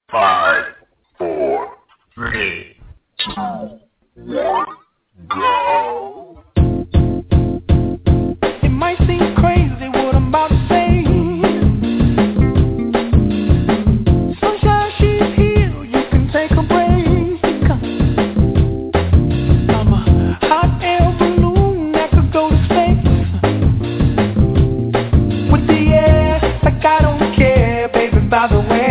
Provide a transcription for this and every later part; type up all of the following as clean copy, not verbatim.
5, 4, 3, 2, 1, go. It might seem crazy what I'm about to say. Sunshine, she's here, you can take a break. I'm a hot air balloon that could go to space. With the air, like I don't care, baby, by the way.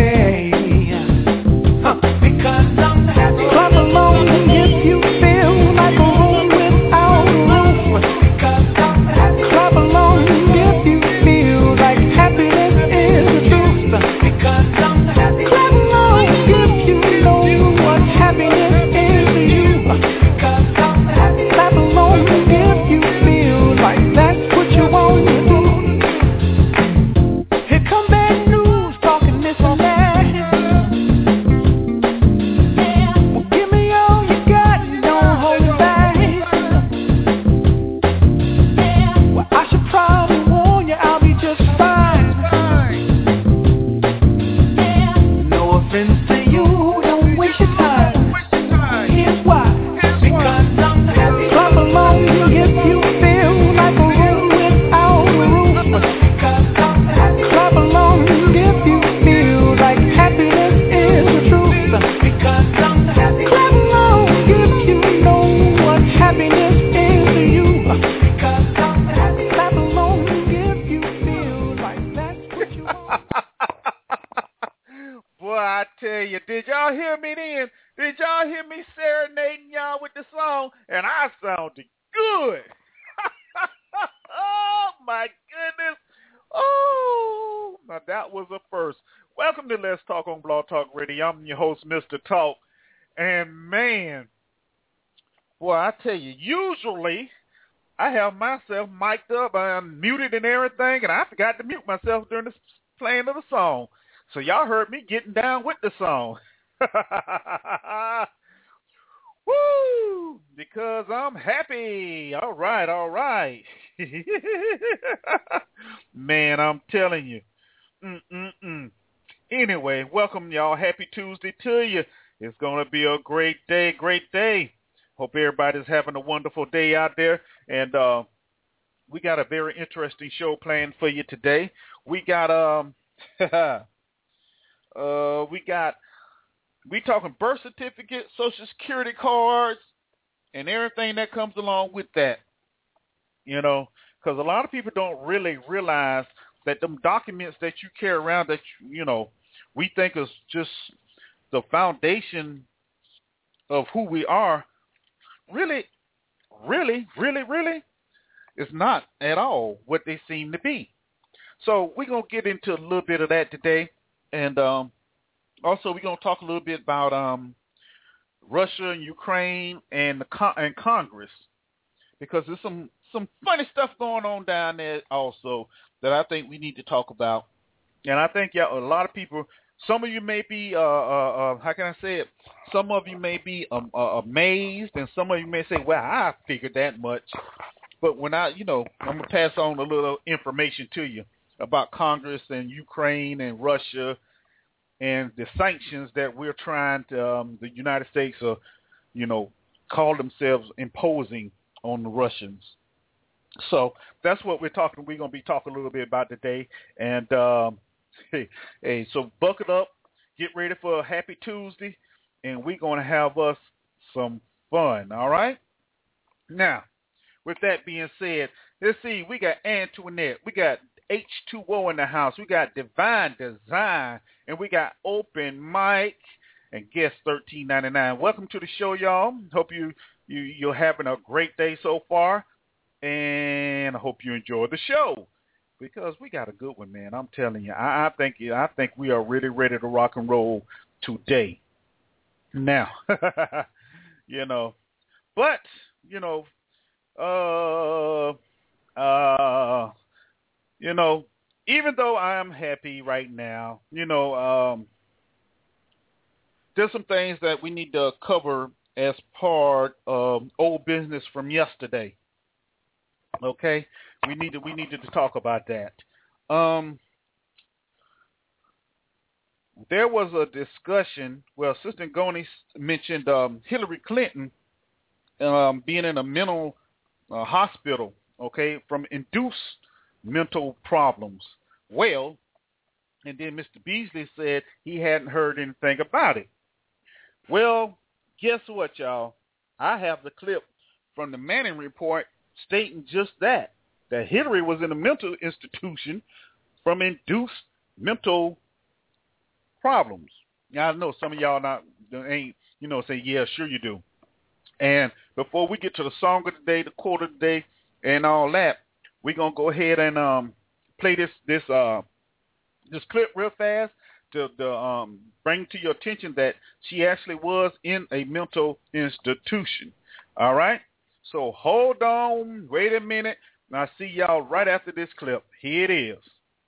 Because I'm happy. Clap along if you feel like a room without a roof. Because I'm happy. Clap along if you feel like happiness is the truth. Because I'm happy. Clap along if you know what happiness is to you. Because I'm happy. Clap along if you feel like that's what you want to do. Here come bad news, talking this and that. Well, give me all you got, don't hold it back. Well, I should probably warn you, I'll be just fine. No offense to you, don't waste your time. Here's why. Because I'm happy. Clap along if you feel like a room without a roof. Because I'm happy. Clap along if you feel like happiness is the truth. Because I'm happy. Clap along if you know what happiness is to you. Because I'm happy. Clap along if you feel like that's what you want. Boy, I tell you, did y'all hear me then? Did y'all hear me serenading y'all with the song? And I sounded good. Oh, my goodness. Oh, now that was a first. Welcome to Let's Talk on Blog Talk Radio. I'm your host, Mr. Talk. And, man, boy, I tell you, usually I have myself mic'd up, I'm muted and everything, and I forgot to mute myself during the playing of the song. So y'all heard me getting down with the song. Woo! Because I'm happy. All right, all right. Man, I'm telling you. Anyway, welcome y'all. Happy Tuesday to you. It's going to be a great day, great day. Hope everybody's having a wonderful day out there. And we got a very interesting show planned for you today. We got we talking birth certificate, Social Security cards, and everything that comes along with that. You know, because a lot of people don't really realize that them documents that you carry around that, you know, we think is just the foundation of who we are, really is not at all what they seem to be. So we're going to get into a little bit of that today. And also we're going to talk a little bit about Russia and Ukraine and and Congress, because there's some funny stuff going on down there also that I think we need to talk about. And I think a lot of people, some of you may be, how can I say it? Some of you may be amazed, and some of you may say, well, I figured that much. But when I'm going to pass on a little information to you about Congress and Ukraine and Russia and the sanctions that we're trying to, the United States, call themselves imposing on the Russians. So that's what we're going to be talking a little bit about today. And, hey, so buckle up, get ready for a happy Tuesday, and we're going to have us some fun, all right? Now, with that being said, let's see, we got Antoinette, we got H2O in the house, we got Divine Design, and we got Open Mic and Guest 1399. Welcome to the show, y'all. Hope you're having a great day so far, and I hope you enjoy the show, because we got a good one, man. I'm telling you, I think we are really ready to rock and roll today. Now, even though I am happy right now, there's some things that we need to cover as part of old business from yesterday. Okay, we needed to talk about that. there was a discussion. Well, Assistant Goney mentioned Hillary Clinton being in a mental hospital, okay, from induced mental problems. Well, and then Mr. Beasley said he hadn't heard anything about it. Well, guess what, y'all? I have the clip from the Manning Report stating just that Hillary was in a mental institution from induced mental problems. Now, I know some of y'all ain't, say, yeah, sure you do. And before we get to the song of the day, the quote of the day, and all that, we're going to go ahead and play this clip real fast to bring to your attention that she actually was in a mental institution. All right? So hold on. Wait a minute. And I'll see y'all right after this clip. Here it is.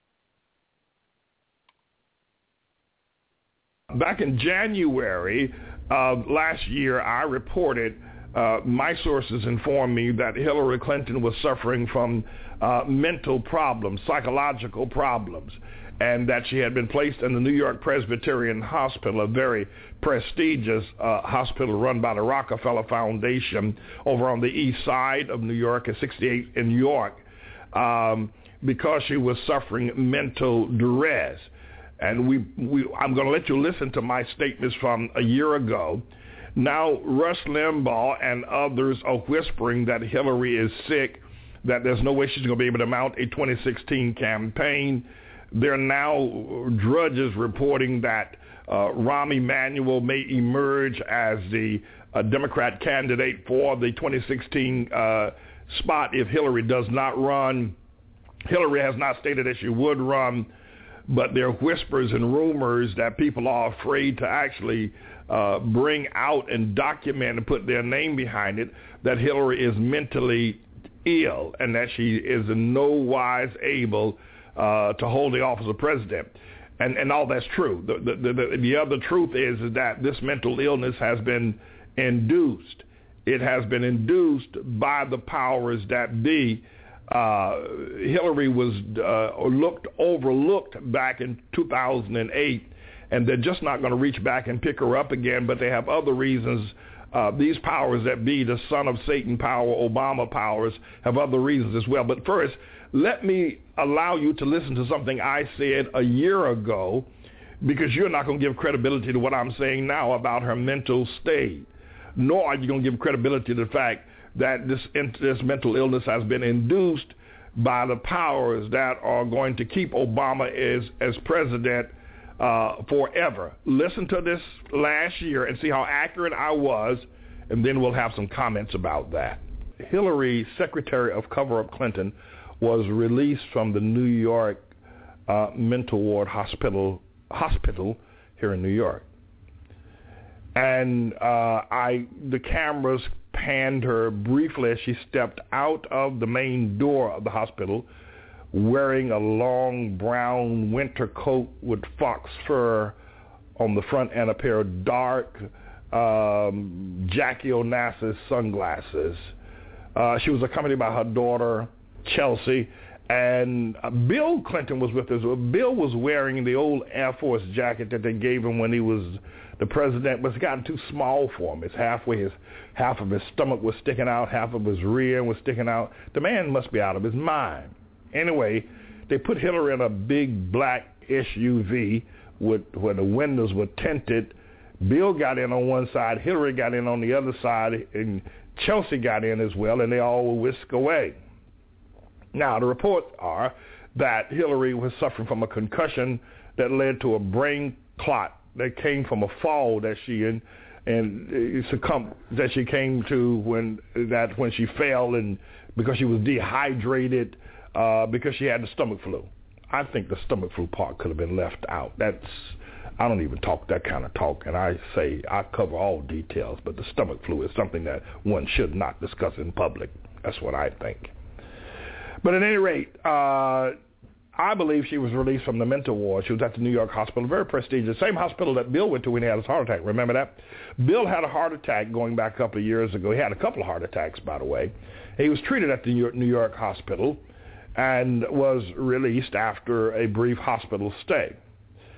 Back in January of last year, I reported, my sources informed me that Hillary Clinton was suffering from mental problems, psychological problems, and that she had been placed in the New York Presbyterian Hospital, a very prestigious hospital run by the Rockefeller Foundation over on the east side of New York at 68 in New York, because she was suffering mental duress. And I'm going to let you listen to my statements from a year ago. Now, Rush Limbaugh and others are whispering that Hillary is sick, that there's no way she's going to be able to mount a 2016 campaign. There are now drudges reporting that Rahm Emanuel may emerge as the Democrat candidate for the 2016 spot if Hillary does not run. Hillary has not stated that she would run, but there are whispers and rumors that people are afraid to actually bring out and document and put their name behind it, that Hillary is mentally ill and that she is in no wise able to hold the office of president. And all that's true. The other truth is that this mental illness has been induced. It has been induced by the powers that be. Hillary was overlooked back in 2008, and they're just not going to reach back and pick her up again, but they have other reasons. These powers that be, the son of Satan power, Obama powers, have other reasons as well. But first, let me allow you to listen to something I said a year ago, because you're not going to give credibility to what I'm saying now about her mental state, nor are you going to give credibility to the fact that this mental illness has been induced by the powers that are going to keep Obama as president forever. Listen to this last year and see how accurate I was, and then we'll have some comments about that. Hillary, Secretary of Cover-Up Clinton, was released from the New York mental ward hospital here in New York. And the cameras panned her briefly as she stepped out of the main door of the hospital, wearing a long brown winter coat with fox fur on the front and a pair of dark Jackie Onassis sunglasses. She was accompanied by her daughter, Chelsea, and Bill Clinton was with us. Bill was wearing the old Air Force jacket that they gave him when he was the president, but it's gotten too small for him. It's half of his stomach was sticking out, half of his rear was sticking out. The man must be out of his mind. Anyway, they put Hillary in a big black SUV where the windows were tinted. Bill got in on one side, Hillary got in on the other side, and Chelsea got in as well, and they all were whisked away. Now, the reports are that Hillary was suffering from a concussion that led to a brain clot that came from a fall that she came to when she fell, and because she was dehydrated, because she had the stomach flu. I think the stomach flu part could have been left out. I don't even talk that kind of talk, and I say I cover all details, but the stomach flu is something that one should not discuss in public. That's what I think. But at any rate, I believe she was released from the mental ward. She was at the New York hospital, very prestigious, same hospital that Bill went to when he had his heart attack. Remember that? Bill had a heart attack going back a couple of years ago. He had a couple of heart attacks, by the way. He was treated at the New York hospital and was released after a brief hospital stay.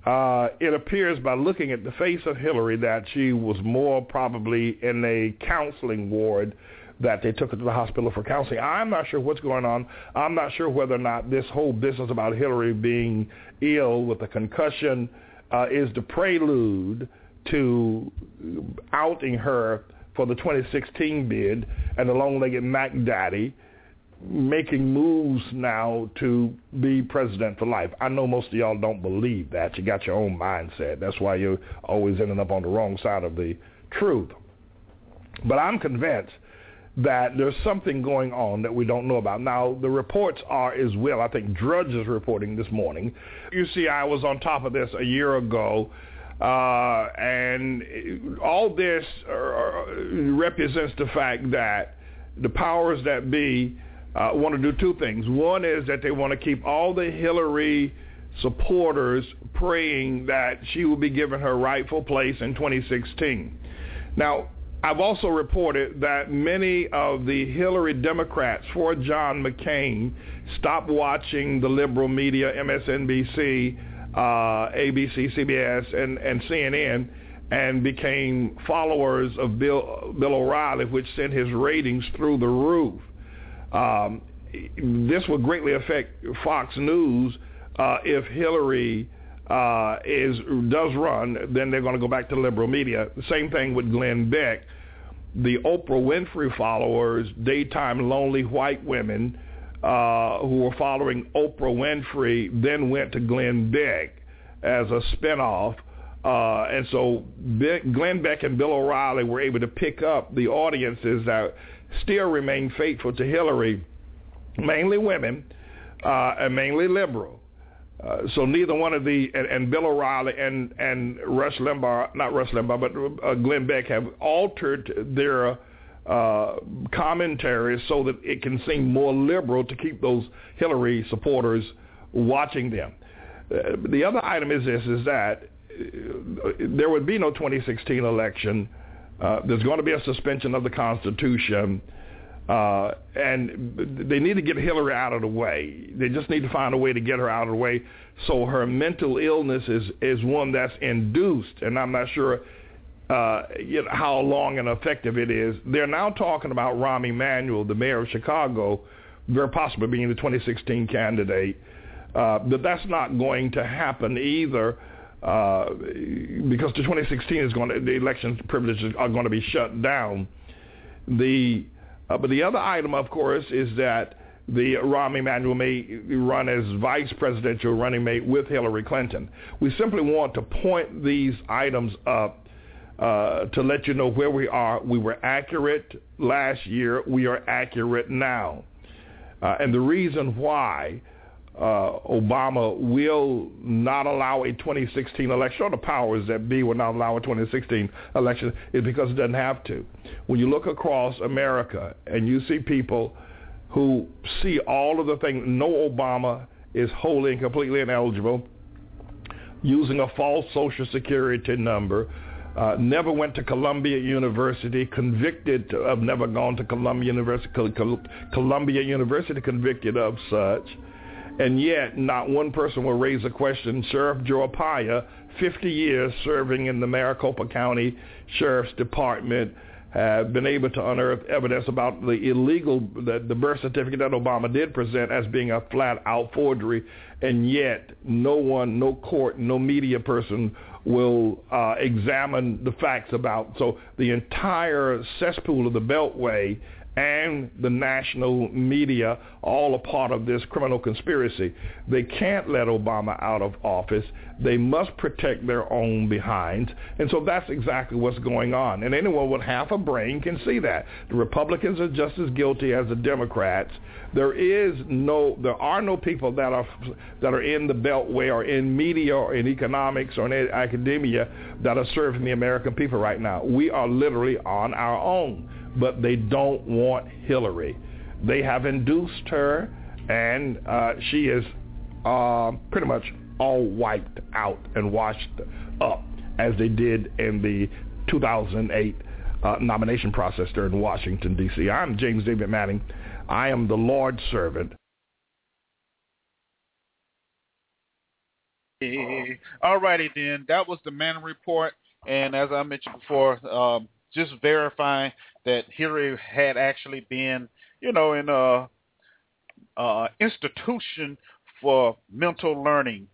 it appears by looking at the face of Hillary that she was more probably in a counseling ward, that they took her to the hospital for counseling. I'm not sure what's going on. I'm not sure whether or not this whole business about Hillary being ill with a concussion is the prelude to outing her for the 2016 bid and the long-legged Mac Daddy making moves now to be president for life. I know most of y'all don't believe that. You got your own mindset. That's why you're always ending up on the wrong side of the truth. But I'm convinced that there's something going on that we don't know about. Now, the reports are as well. I think Drudge is reporting this morning. You see, I was on top of this a year ago, and all this represents the fact that the powers that be want to do two things. One is that they want to keep all the Hillary supporters praying that she will be given her rightful place in 2016. Now, I've also reported that many of the Hillary Democrats for John McCain stopped watching the liberal media, MSNBC, ABC, CBS, and CNN, and became followers of Bill O'Reilly, which sent his ratings through the roof. This will greatly affect Fox News if Hillary does run. Then they're going to go back to liberal media. The same thing with Glenn Beck. The Oprah Winfrey followers, daytime lonely white women who were following Oprah Winfrey, then went to Glenn Beck as a spinoff. And so Glenn Beck and Bill O'Reilly were able to pick up the audiences that still remain faithful to Hillary, mainly women and mainly liberal. So neither one of and Bill O'Reilly and Rush Limbaugh, not Rush Limbaugh, but Glenn Beck have altered their commentaries so that it can seem more liberal to keep those Hillary supporters watching them. The other item is this, is that there would be no 2016 election. There's going to be a suspension of the Constitution. And they need to get Hillary out of the way. They just need to find a way to get her out of the way so her mental illness is one that's induced, and I'm not sure how long and effective it is. They're now talking about Rahm Emanuel, the mayor of Chicago, very possibly being the 2016 candidate. But that's not going to happen either because the 2016 the election privileges are going to be shut down. But the other item, of course, is that the Rahm Emanuel may run as vice presidential running mate with Hillary Clinton. We simply want to point these items up to let you know where we are. We were accurate last year. We are accurate now. And the reason why Obama will not allow a 2016 election, or the powers that be will not allow a 2016 election, is because it doesn't have to. When you look across America and you see people who see all of the things, no, Obama is wholly and completely ineligible, using a false Social Security number, never went to Columbia University, convicted of never gone to Columbia University, convicted of such. And yet, not one person will raise a question. Sheriff Joe Arpaia, 50 years serving in the Maricopa County Sheriff's Department, have been able to unearth evidence about the birth certificate that Obama did present as being a flat-out forgery, and yet no one, no court, no media person will examine the facts about. So the entire cesspool of the Beltway and the national media, all a part of this criminal conspiracy. They can't let Obama out of office. They must protect their own behinds. And so that's exactly what's going on. And anyone with half a brain can see that. The Republicans are just as guilty as the Democrats. There are no people that are in the Beltway or in media or in economics or in academia that are serving the American people right now. We are literally on our own. But they don't want Hillary. They have induced her, and she is pretty much all wiped out and washed up, as they did in the 2008 nomination process there in Washington, D.C. I'm James David Manning. I am the Lord's servant. All righty then. That was the Manning Report. And as I mentioned before, just verifying that Hillary had actually been, in a institution for mental learning.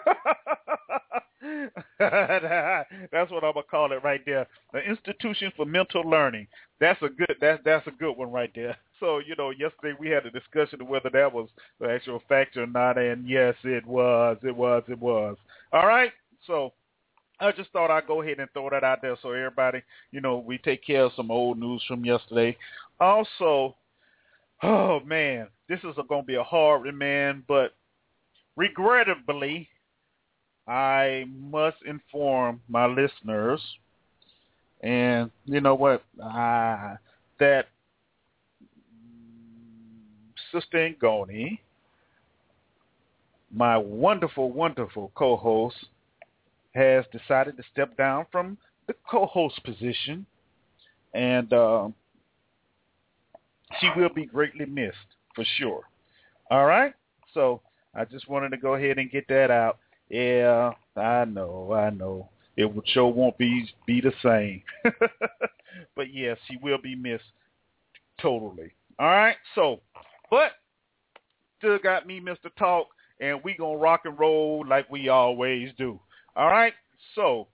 That's what I'm gonna call it right there. The institution for mental learning. That's a good one right there. So, yesterday we had a discussion of whether that was the actual fact or not, and yes, it was. All right. So I just thought I'd go ahead and throw that out there so everybody, we take care of some old news from yesterday. Also, oh man, this is going to be a hard one, man, but regrettably, I must inform my listeners, and you know what, that Sister Ngoni, my wonderful, wonderful co-host, has decided to step down from the co-host position, and she will be greatly missed for sure. All right? So I just wanted to go ahead and get that out. Yeah, I know. It sure won't be the same. But yes, she will be missed totally. All right? So, but still got me, Mr. Talk, and we going to rock and roll like we always do. All right? So,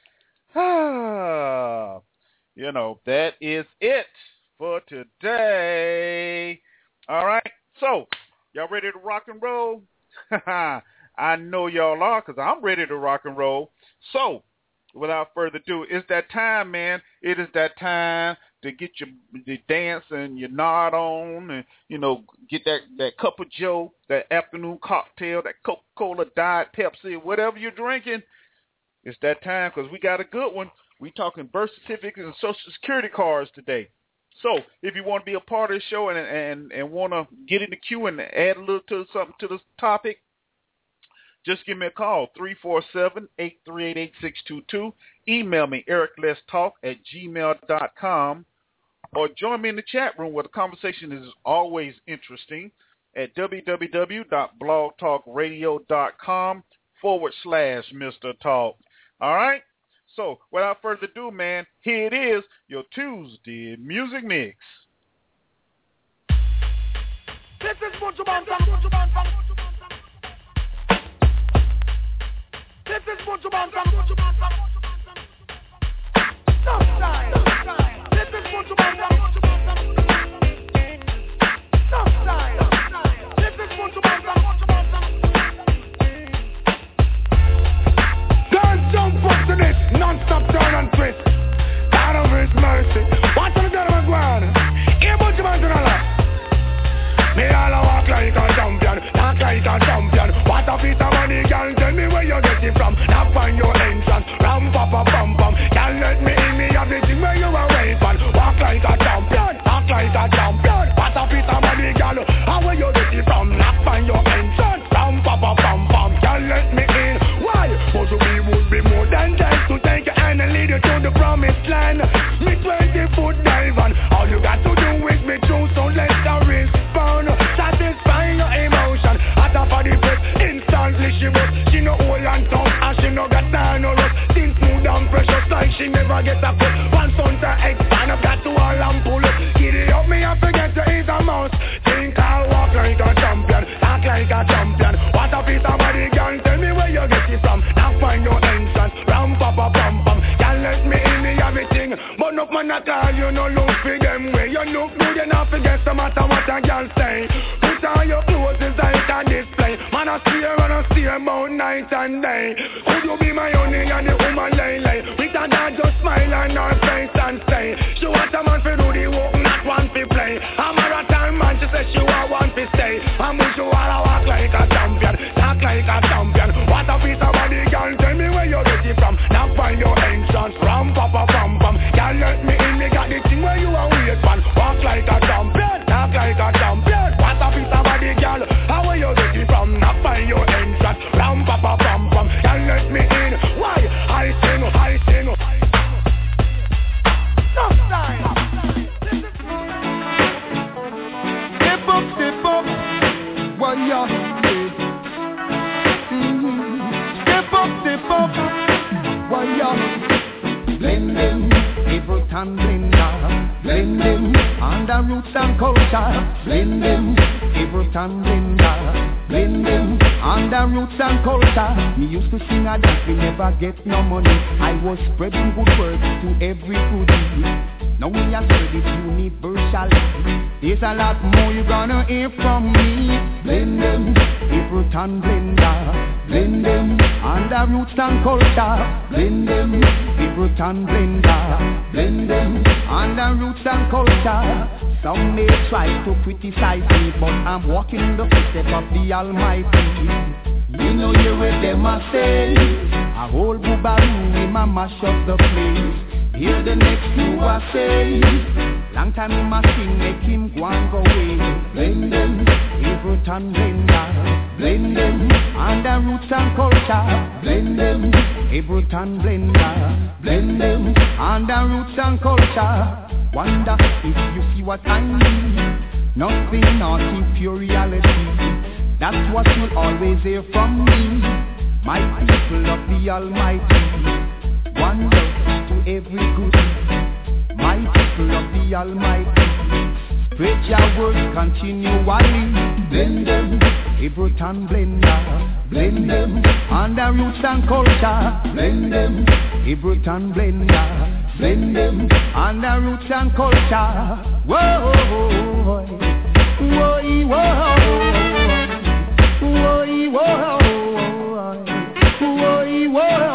that is it for today. All right? So, y'all ready to rock and roll? I know y'all are, because I'm ready to rock and roll. So, without further ado, it's that time, man. It is that time to get your dance and your nod on and, get that cup of Joe, that afternoon cocktail, that Coca-Cola, Diet, Pepsi, whatever you're drinking. It's that time, because we got a good one. We talking birth certificates and Social Security cards today. So if you want to be a part of the show and want to get in the queue and add a little something to this topic, just give me a call, 347-838-8622. Email me, ericletstalk@gmail.com, or join me in the chat room where the conversation is always interesting at www.blogtalkradio.com/Mr. Talk. All right? So without further ado, man, here it is, your Tuesday Music Mix. This is Mucho Bantam. This is Mucho Bantam. No time. This is Mucho Bantam. No time. This is Mucho Bantam. Don't jump up to this non-stop turn and twist. God of His mercy. Watch the girl of ground. Here Mucho Bantam a lot. Me all a walk like a champion, talk like a champion. What a piece of money, girl, tell me where you get it from. Knock on your entrance, ram pa pa pam pam. Can't let me in, me have the thing where you are waiting for. Walk like a champion, talk like a champion. What a piece of money, girl, how where you get it from. Knock on your entrance, ram pa pa pam pam. Can't let me in, why? But we would be more than that to take your hand and lead you to the promised land. Me 20-foot dive on, all you got to do is be true, so let the respond. Satisfying your emotion. At the body press, instantly she was. She no old and tough, and she no got time no rust. Things smooth and precious like she never get a cut. One son to expand, I've got to all and pull up. Get it up, me I forget to eat a mouse. Think I'll walk like a champion, talk like a champion. What a piece of body, girl, tell me where you get it from. Now find your entrance, ram pa pa pam pam. Can't let me in the everything, but no man at all, you no look for them way. You look good enough to get no matter what a girl say. Put on your clothes inside a display. Man I steer about night and day. Could you be my honey and the woman lay? With a dad just smile on her face and say, she want a man for do the work, not one for play. A marathon man, she says she want one for stay. And wish you wanna walk like a champion, talk like a champion. What a piece of body, girl, tell me where you get it from. Now find your entrance, ram pa pa pam pam. Girl, let me in, me got the thing where you are wait for. Walk like a champion, talk like a champion. What a piece of body, girl, how where you get it from? Now find your entrance, ram pa pa pam pam. Girl, let me in, why? I sing. No time. Step up, one yard. Bruton blender. Blend them under roots and culture. Blend them, a Bruton blender. Blend them under roots and culture. Me used to sing a dance, we never get no money. I was spreading good words to everybody. Now we are spread it universally. There's a lot more you gonna hear from me. Blend them, a Bruton blender. Blend them under roots and culture. Blend them, a Bruton blender. Blend them under roots and culture. Some may try to criticize me, but I'm walking in the footsteps of the Almighty. You know you with them I say, a whole boobaroo in my mash up the place. Hear the next two I say, long time in my sing, make him go and go away. Blend them, a Bruton blender. Blend them under roots and culture. Blend them, a Bruton blender. Blend them under roots and culture. Wonder if you see what I mean. Nothing naughty, pure reality. That's what you'll always hear from me. My people of the Almighty. One love to every good. My people of the Almighty. Spread your words continually. Blend them, a Bruton blender. Blend them under roots and culture. Blend them, a Bruton blender. Blend them under roots and culture. Whoa, whoa, whoa, whoa,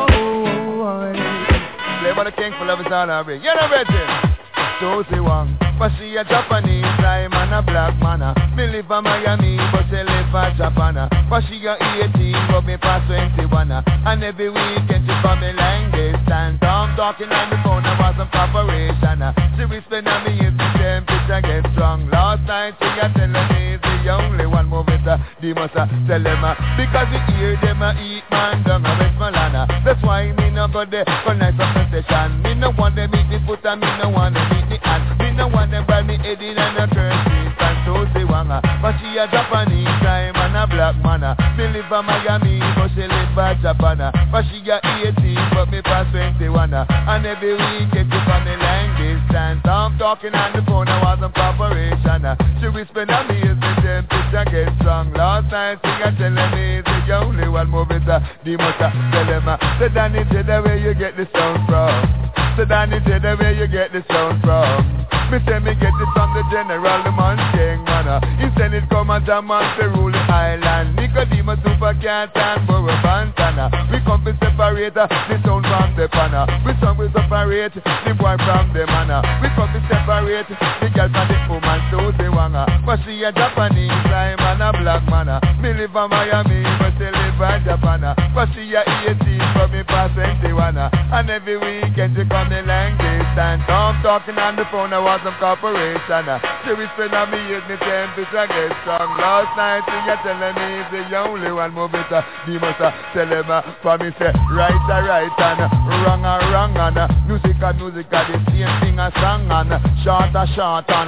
whoa. Flavor the king for love is all I bring. You know better. Susie Wong, but she a Japanese, I'm a black man. Me live in Miami, but she live in Japan. But she a 18, but me past 21. And every weekend she come me language stand. I'm talking on the phone, I was some preparation. She whispered at me, is the temperature get strong. Last night she a telling me, the only one move it, they must tell them. Because the ear them eat man down a Westmoreland. That's why me no go there for nice up the station. Me no want them eat the foot and me no want them eat the hand. Me no want them buy me head in and a currency. And so say wanga. But she a Japanese time and a black man. Me live in Miami but she live in Japan. But she a 18 but me pass 21. And every weekend she from the language stand. I'm talking on the phone, I was on preparation. She whispered at me is the temperature get strong. Last night she a telling me is the only one move it. The must tell him. So Danny tell the where you get the sound from. So Danny tell the where you get the sound from. Me say me get it from the general, the man king man. He said it come as a man to rule the island. Nicodemus, Super Cat and Burro Bantana. We come to separate the sound from the panna. We come to separate the boy from the manna. We come to separate the girl from the woman, Susie Wanga. But she a Japanese, I'm a black man. Me live in Miami, but she live in Japan. But she a 18, but me pass 21. And every weekend she come in language stand. I'm talking on the phone, I was some corporation. She whispered at me, is me temperature get strong. Last night she a telling me is the only one move it. They must tell him, for me say right and wrong and music and the same thing a song and short and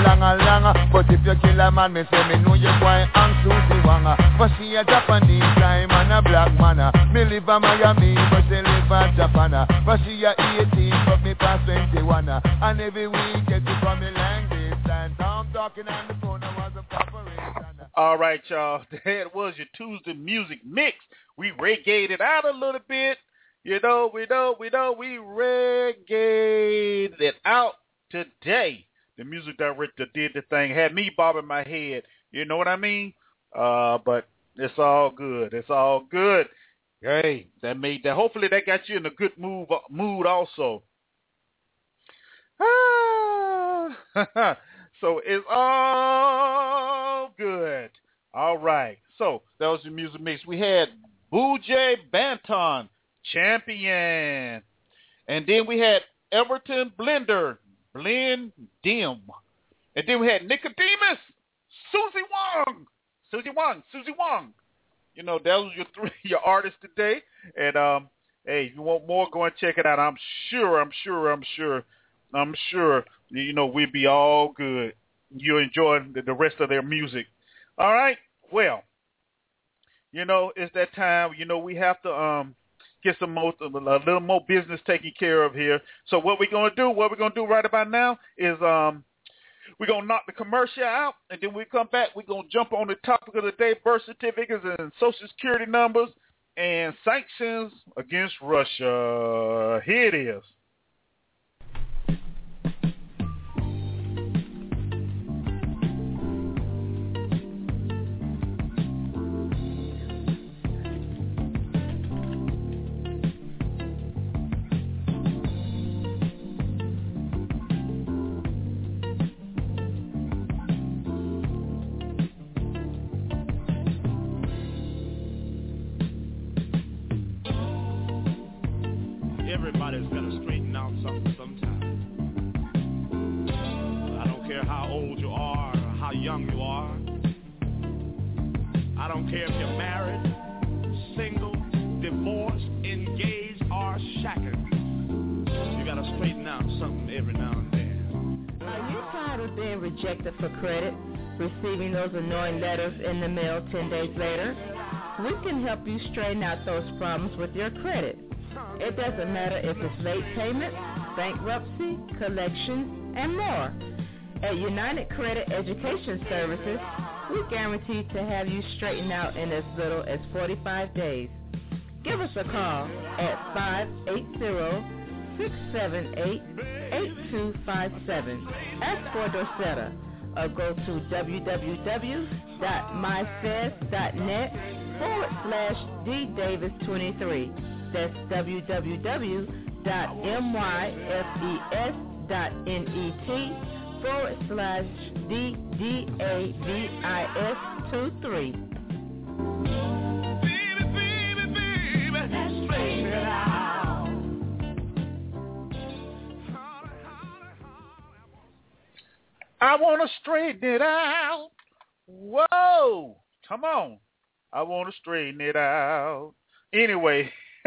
long. But if you kill a man, me say me know you boy and Susie Wanga. But she a Japanese time and a black man. Me live in Miami but she live in Japan. But she a 18 but me pass 21. And every week get you from me language stand. I'm talking on the phone, I was a preparation. All right, y'all. That was your Tuesday music mix. We reggaeed it out a little bit. We reggaeed it out today. The music director did the thing, had me bobbing my head. You know what I mean? But it's all good. It's all good. Hey, that made that. Hopefully that got you in a good mood also. So it's all good. All right. So that was the music mix. We had Boojay Banton, Champion. And then we had Everton Blender, Blend Dim. And then we had Nicodemus, Susie Wong. You know, that was your artists today. And hey, if you want more, go and check it out. I'm sure, you know, we'll be all good. You enjoy the rest of their music. All right? Well, you know, it's that time. You know, we have to get a little more business taken care of here. So what we're going to do right about now is we're going to knock the commercial out, and then we come back, we're going to jump on the topic of the day, birth certificates and Social Security numbers and sanctions against Russia. Here it is. Everybody's got to straighten out something sometime. I don't care how old you are or how young you are. I don't care if you're married, single, divorced, engaged, or shacking. You got to straighten out something every now and then. Are you tired of being rejected for credit, receiving those annoying letters in the mail 10 days later? We can help you straighten out those problems with your credit. It doesn't matter if it's late payment, bankruptcy, collections, and more. At United Credit Education Services, we guarantee to have you straightened out in as little as 45 days. Give us a call at 580-678-8257. Ask for Dorcetta or go to www.myfes.net/DDavis23. That's www.myfes.net/DDAVIS23. Baby, let's straighten it out. I want to straighten it out. Whoa. Come on. I want to straighten it out. Anyway.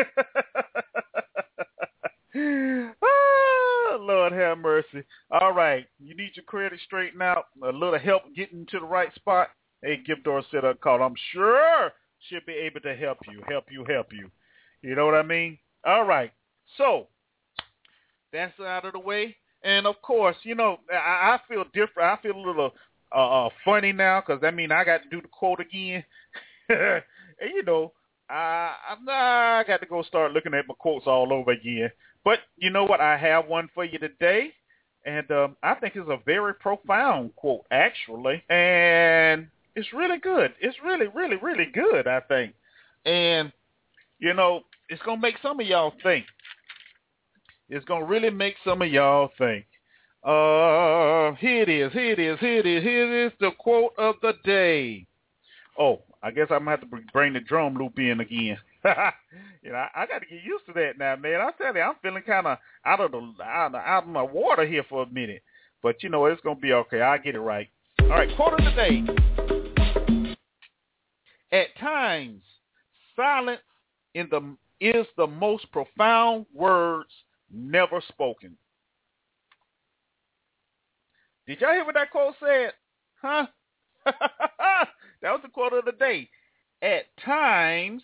Oh, Lord have mercy. All right. You need your credit straightened out, a little help getting to the right spot. Hey, give Dorcetta a call. I'm sure she'll be able to help you. You know what I mean? All right. So that's out of the way. And, of course, you know, I feel different. I feel a little funny now because, I mean, I got to do the quote again. And, you know, I got to go start looking at my quotes all over again. But you know what? I have one for you today. And I think it's a very profound quote, actually. And it's really good. It's really, really, really good, I think. And, you know, it's going to make some of y'all think. It's going to really make some of y'all think. Here it is, the quote of the day. Oh, I guess I'm going to have to bring the drum loop in again. You know, I got to get used to that now, man. I tell you, I'm feeling kind of out of my water here for a minute. But, you know, it's going to be okay. I'll get it right. All right, quote of the day. At times, silence is the most profound words never spoken. Did y'all hear what that quote said? Huh? That was the quote of the day. At times,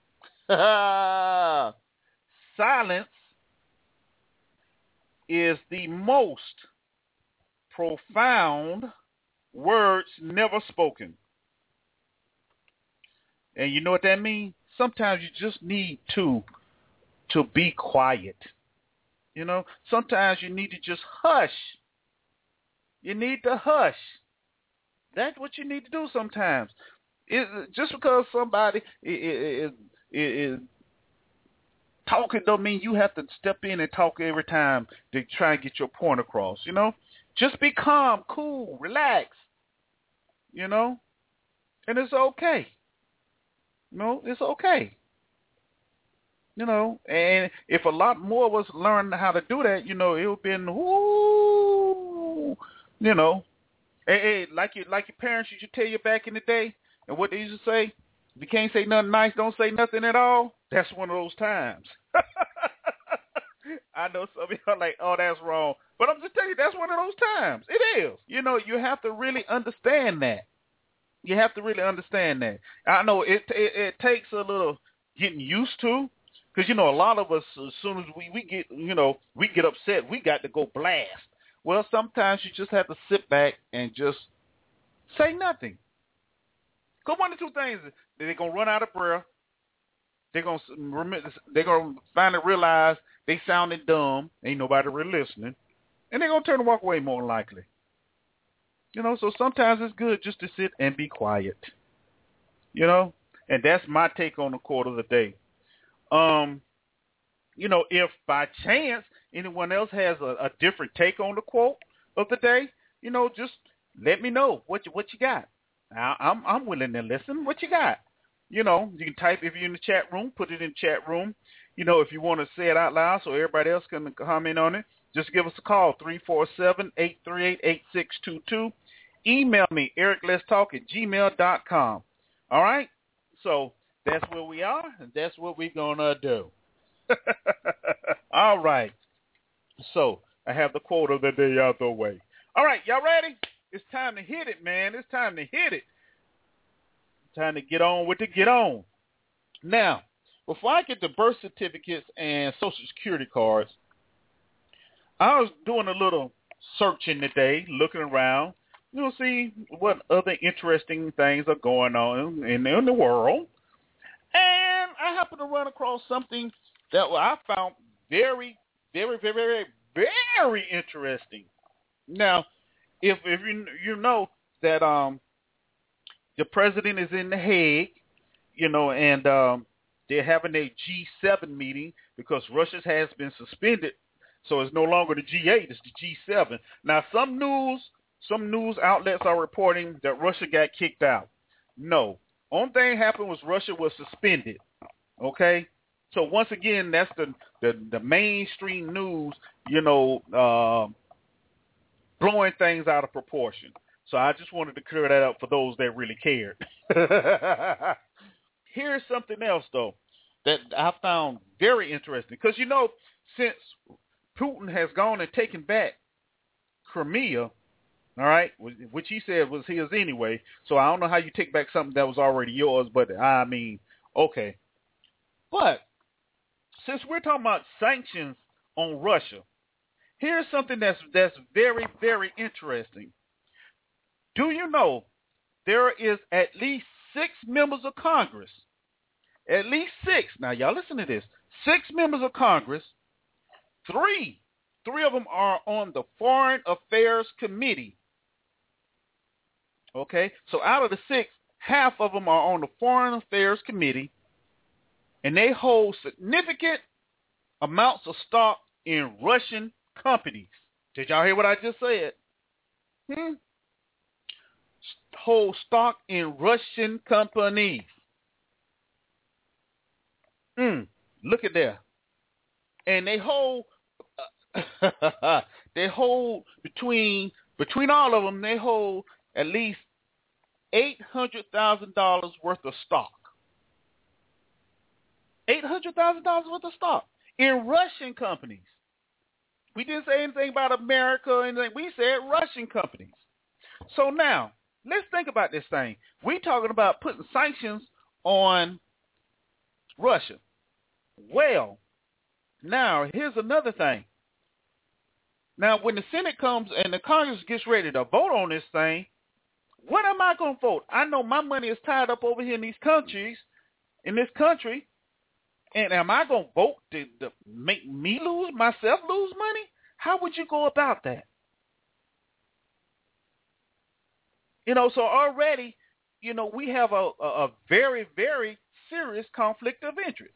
silence is the most profound words never spoken. And you know what that means? Sometimes you just need to be quiet. You know, sometimes you need to just hush. You need to hush. That's what you need to do sometimes. Just because somebody is talking don't mean you have to step in and talk every time to try and get your point across, you know? Just be calm, cool, relax, you know? And it's okay. You know, it's okay. You know, and if a lot more of us learn how to do that, you know, it would be, you know, hey, like your parents used to tell you back in the day, and what they used to say, if you can't say nothing nice, don't say nothing at all. That's one of those times. I know some of you are like, oh, that's wrong. But I'm just telling you, that's one of those times. It is. You know, you have to really understand that. You have to really understand that. I know it takes a little getting used to, Because, a lot of us, as soon as we get, we get upset, we got to go blast. Well, sometimes you just have to sit back and just say nothing. Because one of two things, they're going to run out of breath. They're going to finally realize they sounded dumb. Ain't nobody really listening. And they're going to turn and walk away more than likely. So sometimes it's good just to sit and be quiet. And that's my take on the quote of the day. If by chance anyone else has a different take on the quote of the day, just let me know what you got. I'm willing to listen. What you got? You can type if you're in the chat room, put it in the chat room. If you want to say it out loud so everybody else can comment on it, just give us a call, 347-838-8622. Email me, ericletstalk@gmail.com. All right? So that's where we are, and that's what we're going to do. All right. So I have the quote of the day out the way. All right, y'all ready? It's time to hit it, man. It's time to hit it. Time to get on with the get on. Now, before I get the birth certificates and Social Security cards, I was doing a little searching today, looking around, see what other interesting things are going on in the world. And I happened to run across something that I found very, very, very, very, very interesting. Now, if you know that the president is in The Hague, and they're having a G7 meeting because Russia has been suspended, so it's no longer the G8, it's the G7. Now, some news outlets are reporting that Russia got kicked out. No. Only thing happened was Russia was suspended. Okay? So once again, that's the mainstream news, blowing things out of proportion. So I just wanted to clear that up for those that really cared. Here's something else, though, that I found very interesting. Because, since Putin has gone and taken back Crimea, all right, which he said was his anyway, so I don't know how you take back something that was already yours, but I mean, okay. But since we're talking about sanctions on Russia, here's something that's very, very interesting. Do you know there is at least 6 members of Congress, at least 6, now y'all listen to this, 6 members of Congress, 3 of them are on the Foreign Affairs Committee. Okay, so out of the 6, half of them are on the Foreign Affairs Committee, and they hold significant amounts of stock in Russian companies. Did y'all hear what I just said? Hold stock in Russian companies. Look at that. And they hold between all of them, they hold at least $800,000 worth of stock. $800,000 worth of stock in Russian companies. We didn't say anything about America or anything. We said Russian companies. So now, let's think about this thing. We're talking about putting sanctions on Russia. Well, now, here's another thing. Now, when the Senate comes and the Congress gets ready to vote on this thing, what am I going to vote? I know my money is tied up over here in this country, and am I going to vote to make myself lose money? How would you go about that? So already, we have a very, very serious conflict of interest.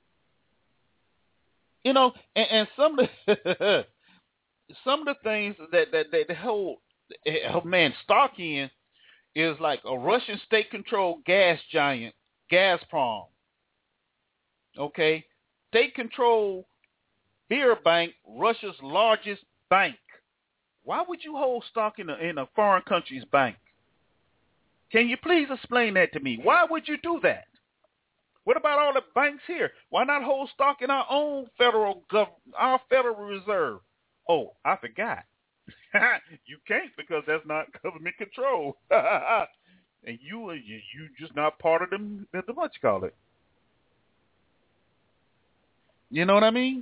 And some of the some of the things that they hold stock in is like a Russian state-controlled gas giant, Gazprom. Okay, state-controlled beer bank, Russia's largest bank. Why would you hold stock in a foreign country's bank? Can you please explain that to me? Why would you do that? What about all the banks here? Why not hold stock in our own Federal Reserve? Oh, I forgot. You can't because that's not government control. And you just not part of them, what you call it. You know what I mean?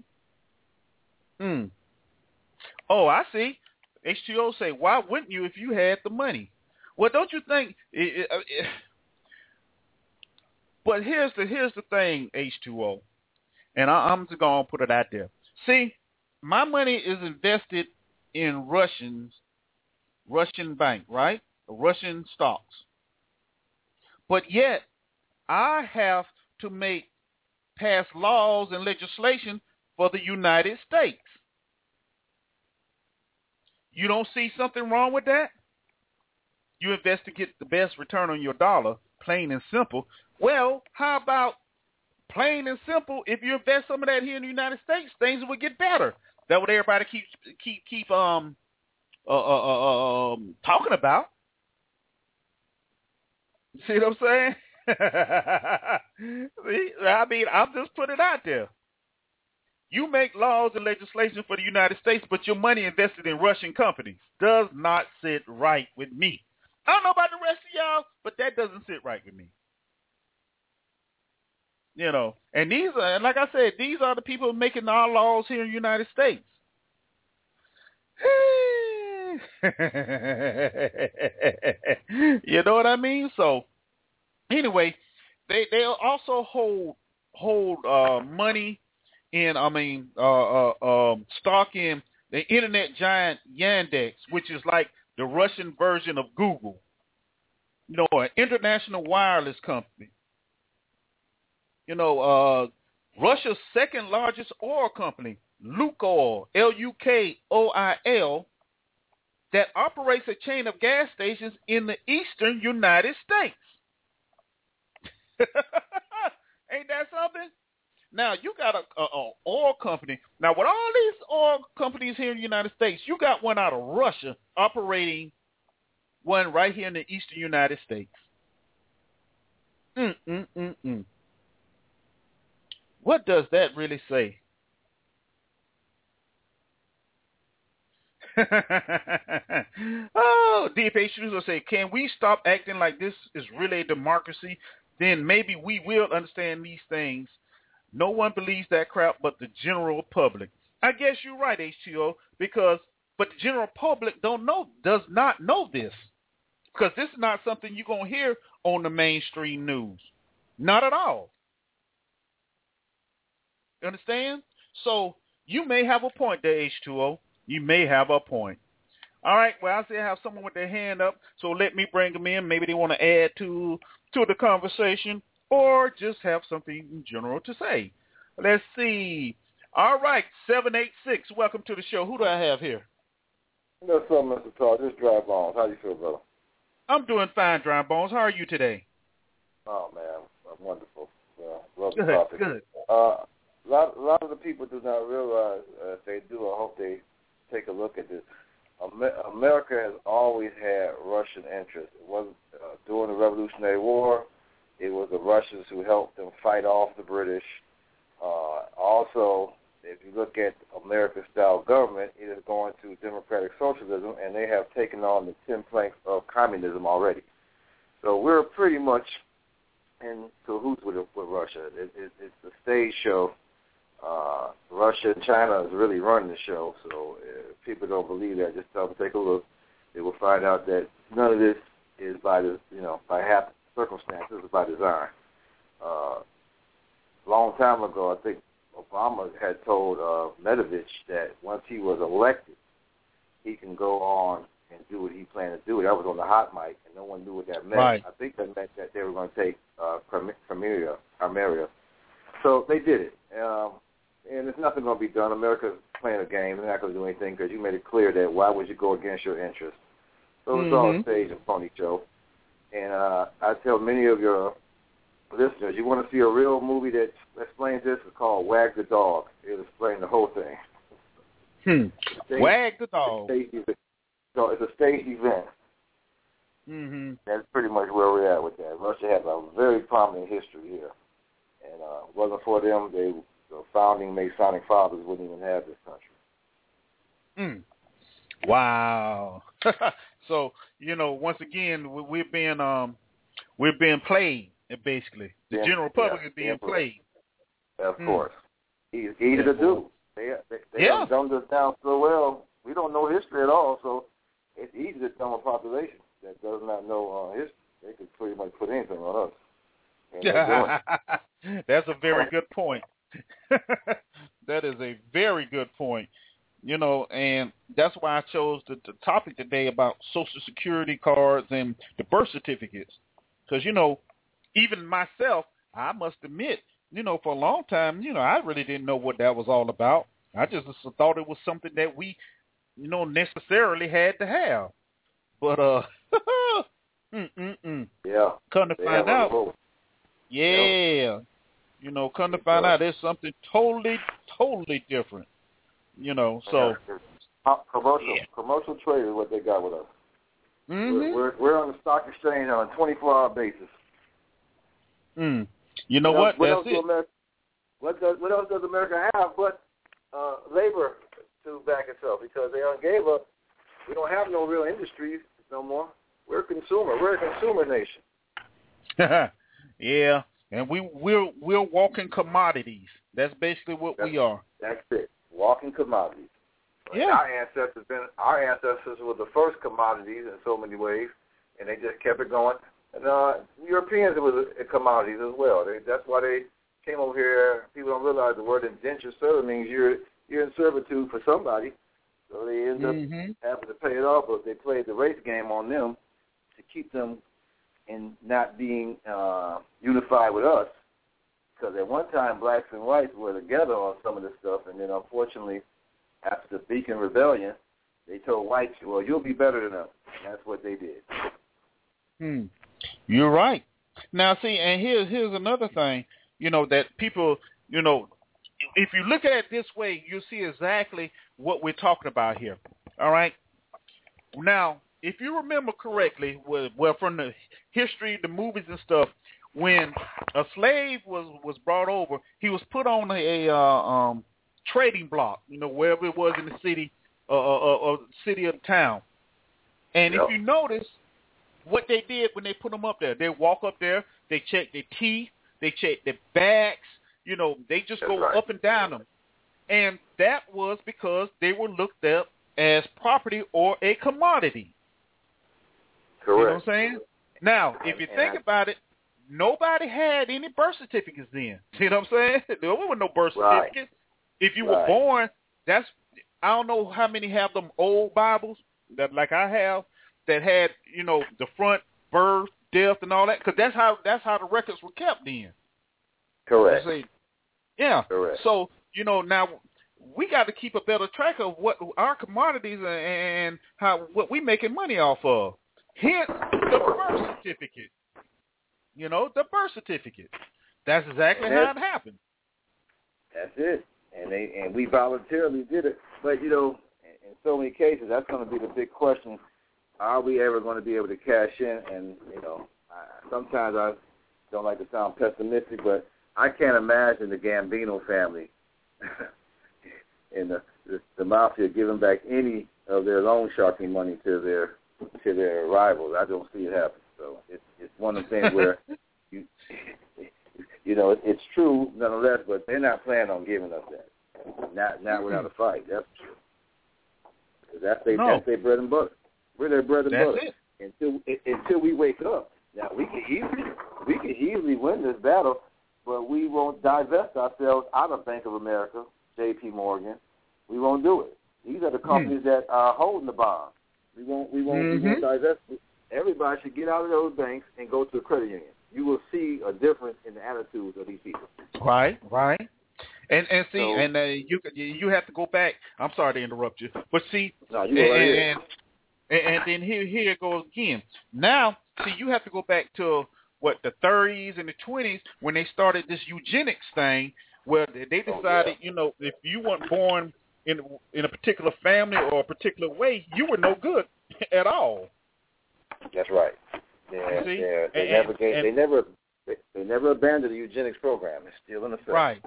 Oh, I see. H2O say, why wouldn't you if you had the money? Well, don't you think? But here's the thing, H2O, and I'm just gonna put it out there. See, my money is invested in Russian bank, right? Russian stocks. But yet, I have to pass laws and legislation for the United States. You don't see something wrong with that? You invest to get the best return on your dollar, plain and simple. Well, how about plain and simple? If you invest some of that here in the United States, things will get better. That's what everybody keep talking about. See what I'm saying? See, I mean, I'm just putting it out there. You make laws and legislation for the United States, but your money invested in Russian companies does not sit right with me. I don't know about the rest of y'all, but that doesn't sit right with me. You know, and these are, and like I said, these are the people making our laws here in the United States. You know what I mean? So, anyway, they'll also hold money in, stock in the internet giant Yandex, which is like the Russian version of Google. You know, an international wireless company. You know, Russia's second largest oil company, Lukoil, Lukoil, that operates a chain of gas stations in the eastern United States. Ain't that something? Now, you got a oil company. Now, with all these oil companies here in the United States, you got one out of Russia operating one right here in the eastern United States. What does that really say? Oh, DFA Shoes will say, can we stop acting like this is really a democracy? Then maybe we will understand these things. No one believes that crap but the general public. I guess you're right, H2O, but the general public does not know this. Because this is not something you're going to hear on the mainstream news. Not at all. You understand? So you may have a point there, H2O. You may have a point. All right, well, I see I have someone with their hand up, so let me bring them in. Maybe they want to add to the conversation or just have something in general to say. Let's see. All right, 786, welcome to the show. Who do I have here? What's up, Mr. Todd? This is Dry Bones. How you feel, brother? I'm doing fine, Dry Bones. How are you today? Oh, man, I'm wonderful. Love the good, topic. Good. A lot of the people do not realize, if they do, I hope they take a look at this. America has always had Russian interests. It wasn't during the Revolutionary War. It was the Russians who helped them fight off the British. Also, if you look at American-style government, it is going to democratic socialism, and they have taken on the 10 planks of communism already. So we're pretty much in cahoots with Russia. It's a stage show. Russia and China is really running the show, so if people don't believe that, just tell them to take a look. They will find out that none of this is by half circumstances, it's by design. A long time ago, I think Obama had told Medvedevich that once he was elected, he can go on and do what he planned to do. That was on the hot mic, and no one knew what that meant. Right. I think that meant that they were going to take Crimea. So they did it. And there's nothing going to be done. America's playing a game. They're not going to do anything because you made it clear that why would you go against your interests? So it's all a stage and phony show. And I tell many of your listeners, you want to see a real movie that explains this? It's called Wag the Dog. It'll explain the whole thing. Wag the Dog. So it's a staged event. That's pretty much where we're at with that. Russia has a very prominent history here. And if it wasn't for them, the founding Masonic fathers wouldn't even have this country. Wow. So, once again, we're being played, basically. The general public is being played. Of course. Easy to do. They have dumbed us down so well. We don't know history at all, so it's easy to dumb a population that does not know history. They could pretty much put anything on us. That's a very good point. That is a very good point. You know, and that's why I chose the topic today about Social Security cards and the birth certificates. Because, you know, even myself, I must admit, you know, for a long time, you know, I really didn't know what that was all about. I just thought it was something that we, you know, necessarily had to have. But, yeah. Come to find out. Yeah. You know, come to find out, it's something totally different. You know, so commercial trade is what they got with us. Mm-hmm. We're on the stock exchange on a 24-hour basis. You know what? That's it. What else does America have but labor to back itself? Because they gave up. We don't have no real industries no more. We're a consumer. We're a consumer nation. Yeah, and we're walking commodities. That's basically what we are. That's it. Walking commodities. Yeah. Our ancestors were the first commodities in so many ways, and they just kept it going. And Europeans were commodities as well. That's why they came over here. People don't realize the word indentured servant means you're in servitude for somebody. So they end up having to pay it off, but they played the race game on them to keep them in not being unified with us. Because at one time, blacks and whites were together on some of this stuff, and then unfortunately, after the Beacon Rebellion, they told whites, well, you'll be better than us. And that's what they did. You're right. Now, see, and here's another thing, you know, that people, you know, if you look at it this way, you'll see exactly what we're talking about here. All right? Now, if you remember correctly, well, from the history, the movies and stuff, when a slave was brought over, he was put on a trading block, you know, wherever it was in the city or city or town. And if you notice, what they did when they put them up there, they walk up there, they check their teeth, they check their backs, you know, they just go up and down them. And that was because they were looked up as property or a commodity. Correct. You know what I'm saying? Now, if you think about it, nobody had any birth certificates then. You know what I'm saying? There were no birth certificates. If you were born, I don't know how many have them old Bibles that like I have that had, you know, the front birth, death, and all that, because that's how the records were kept then. Correct. Yeah. Correct. So, you know, now we got to keep a better track of what our commodities and what we making money off of. Hence, the birth certificate. You know, the birth certificate. That's exactly how it happened. That's it. And we voluntarily did it. But, you know, in so many cases, that's going to be the big question. Are we ever going to be able to cash in? And, you know, sometimes I don't like to sound pessimistic, but I can't imagine the Gambino family and the mafia giving back any of their loan sharking money to their rivals. I don't see it happen. So it's one of the things where, you know, it's true nonetheless, but they're not planning on giving us that. Not without a fight. That's true. That's their bread and butter. We're their bread and butter. Until we wake up. Now we can easily win this battle, but we won't divest ourselves out of Bank of America, J.P. Morgan. We won't do it. These are the companies that are holding the bonds. We won't divest. Everybody should get out of those banks and go to a credit union. You will see a difference in the attitudes of these people. Right. And see, so, and you have to go back. I'm sorry to interrupt you, but see, and then here it goes again. Now, see, you have to go back to the 30s and the 20s when they started this eugenics thing, where they decided, you know, if you weren't born in a particular family or a particular way, you were no good at all. That's right. Yeah, they never abandoned the eugenics program. It's still in effect. Right.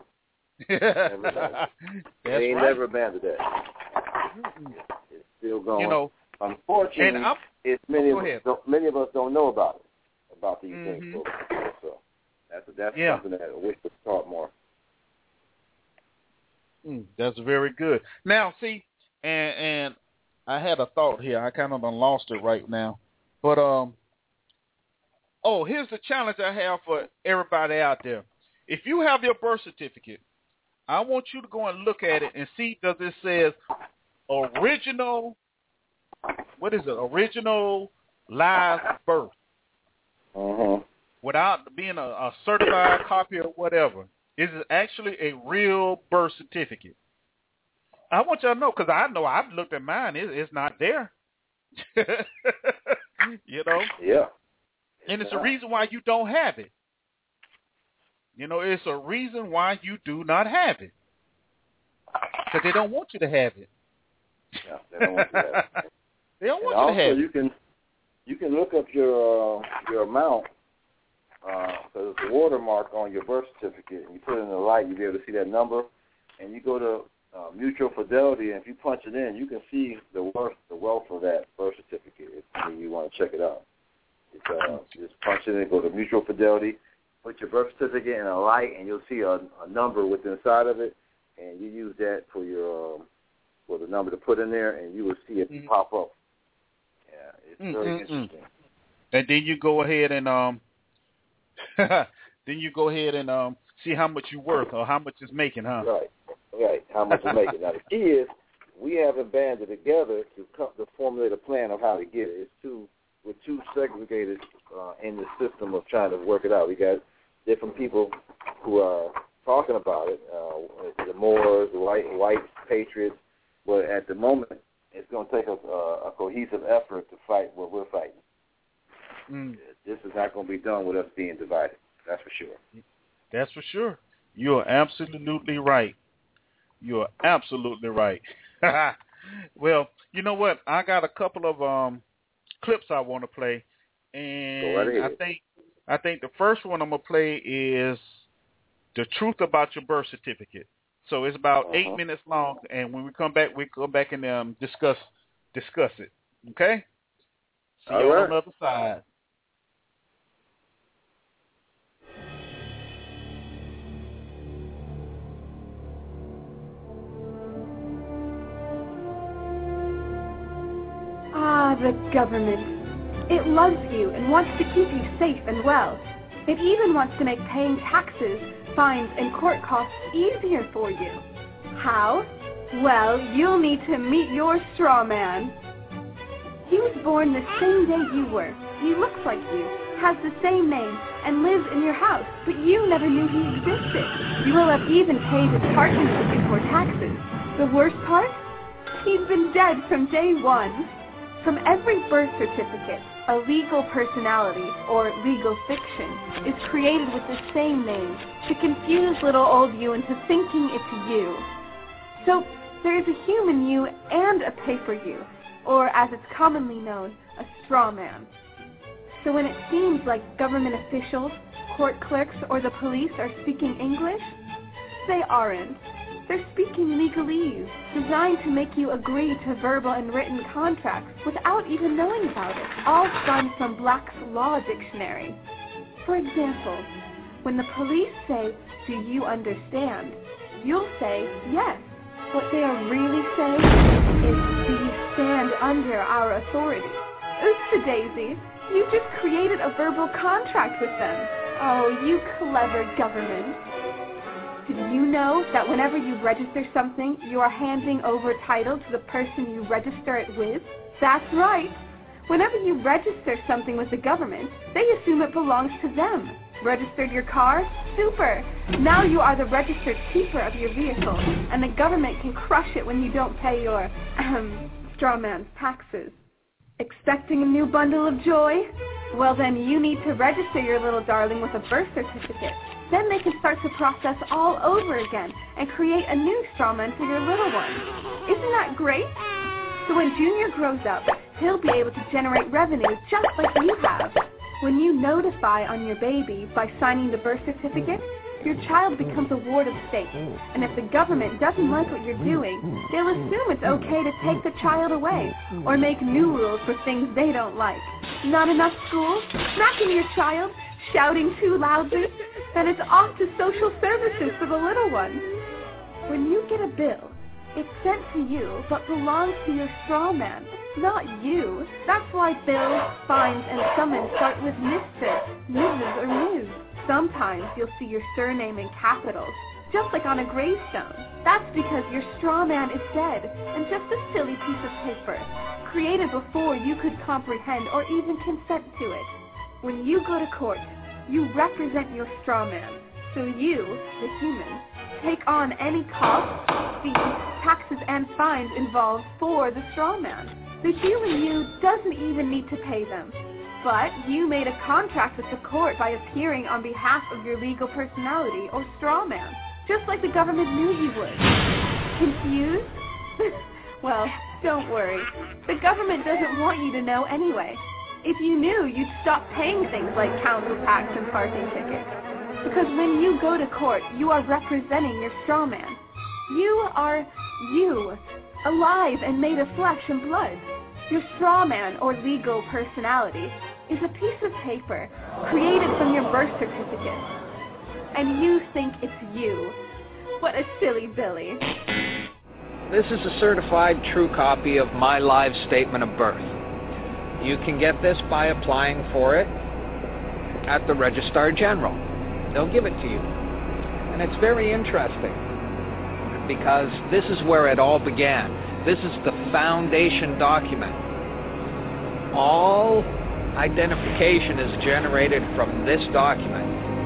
They never abandoned that. It's still going. You know, unfortunately, many of us don't know about the eugenics program. So that's something that I wish was taught more. That's very good. Now, see, and I had a thought here. I kind of done lost it right now. But, here's the challenge I have for everybody out there. If you have your birth certificate, I want you to go and look at it and see, does it says original, original live birth, without being a certified copy or whatever. Is it actually a real birth certificate? I want y'all to know, because I know I've looked at mine. It's not there. You know? Yeah. And it's a reason why you don't have it. You know, it's a reason why you do not have it. Because they don't want you to have it. Yeah, they don't want you to have it. They don't want you to have it. You can look up your amount, because it's a watermark on your birth certificate, and you put it in the light, you'll be able to see that number, and you go to Mutual Fidelity, and if you punch it in, you can see the wealth of that birth certificate if you want to check it out. Just punch it in, go to Mutual Fidelity, put your birth certificate in a light, and you'll see a number within inside of it, and you use that for your for the number to put in there, and you will see it pop up. Yeah, it's very interesting. And then you go ahead and see how much you're worth or how much it's making, huh? Right. How much it's making. Now the key is we haven't banded together to formulate a plan of how to get it. We're too segregated in the system of trying to work it out. We got different people who are talking about it, the Moors, the white patriots, but at the moment it's going to take a cohesive effort to fight what we're fighting. This is not going to be done with us being divided. That's for sure. That's for sure. You're absolutely right. You're absolutely right. Well, you know what? I got a couple of clips I want to play, and I think the first one I'm gonna play is the truth about your birth certificate. So it's about 8 minutes long, and when we come back and discuss it. Okay? See you on the other side. The government. It loves you and wants to keep you safe and well. It even wants to make paying taxes, fines, and court costs easier for you. How? Well, you'll need to meet your straw man. He was born the same day you were. He looks like you, has the same name, and lives in your house, but you never knew he existed. You will have even paid his partnership before taxes. The worst part? He's been dead from day one. From every birth certificate, a legal personality, or legal fiction, is created with the same name to confuse little old you into thinking it's you. So there is a human you and a paper you, or as it's commonly known, a straw man. So when it seems like government officials, court clerks, or the police are speaking English, they aren't. They're speaking legalese, designed to make you agree to verbal and written contracts without even knowing about it, all spun from Black's Law Dictionary. For example, when the police say, "Do you understand?" you'll say, "Yes." What they are really saying is, "Do you stand under our authority?" Oops-a-daisy, you just created a verbal contract with them. Oh, you clever government. Did you know that whenever you register something, you are handing over title to the person you register it with? That's right. Whenever you register something with the government, they assume it belongs to them. Registered your car? Super. Now you are the registered keeper of your vehicle, and the government can crush it when you don't pay your, straw man's taxes. Expecting a new bundle of joy? Well, then you need to register your little darling with a birth certificate. Then they can start the process all over again and create a new straw man for your little one. Isn't that great? So when Junior grows up, he'll be able to generate revenue just like you have. When you notify on your baby by signing the birth certificate, your child becomes a ward of state. And if the government doesn't like what you're doing, they'll assume it's okay to take the child away or make new rules for things they don't like. Not enough school? Smacking your child? Shouting too loudly? Then it's off to social services for the little one. When you get a bill, it's sent to you but belongs to your straw man, not you. That's why bills, fines, and summons start with Mr., Mrs., or Ms. Sometimes you'll see your surname in capitals, just like on a gravestone. That's because your straw man is dead and just a silly piece of paper, created before you could comprehend or even consent to it. When you go to court, you represent your straw man, so you, the human, take on any costs, fees, taxes, and fines involved for the straw man. The human you doesn't even need to pay them. But you made a contract with the court by appearing on behalf of your legal personality or straw man, just like the government knew you would. Confused? Well, don't worry. The government doesn't want you to know anyway. If you knew, you'd stop paying things like council tax and parking tickets. Because when you go to court, you are representing your straw man. You are you, alive and made of flesh and blood. Your straw man, or legal personality, is a piece of paper created from your birth certificate. And you think it's you. What a silly Billy. This is a certified true copy of my live statement of birth. You can get this by applying for it at the Registrar General. They'll give it to you. And it's very interesting because this is where it all began. This is the foundation document. All identification is generated from this document.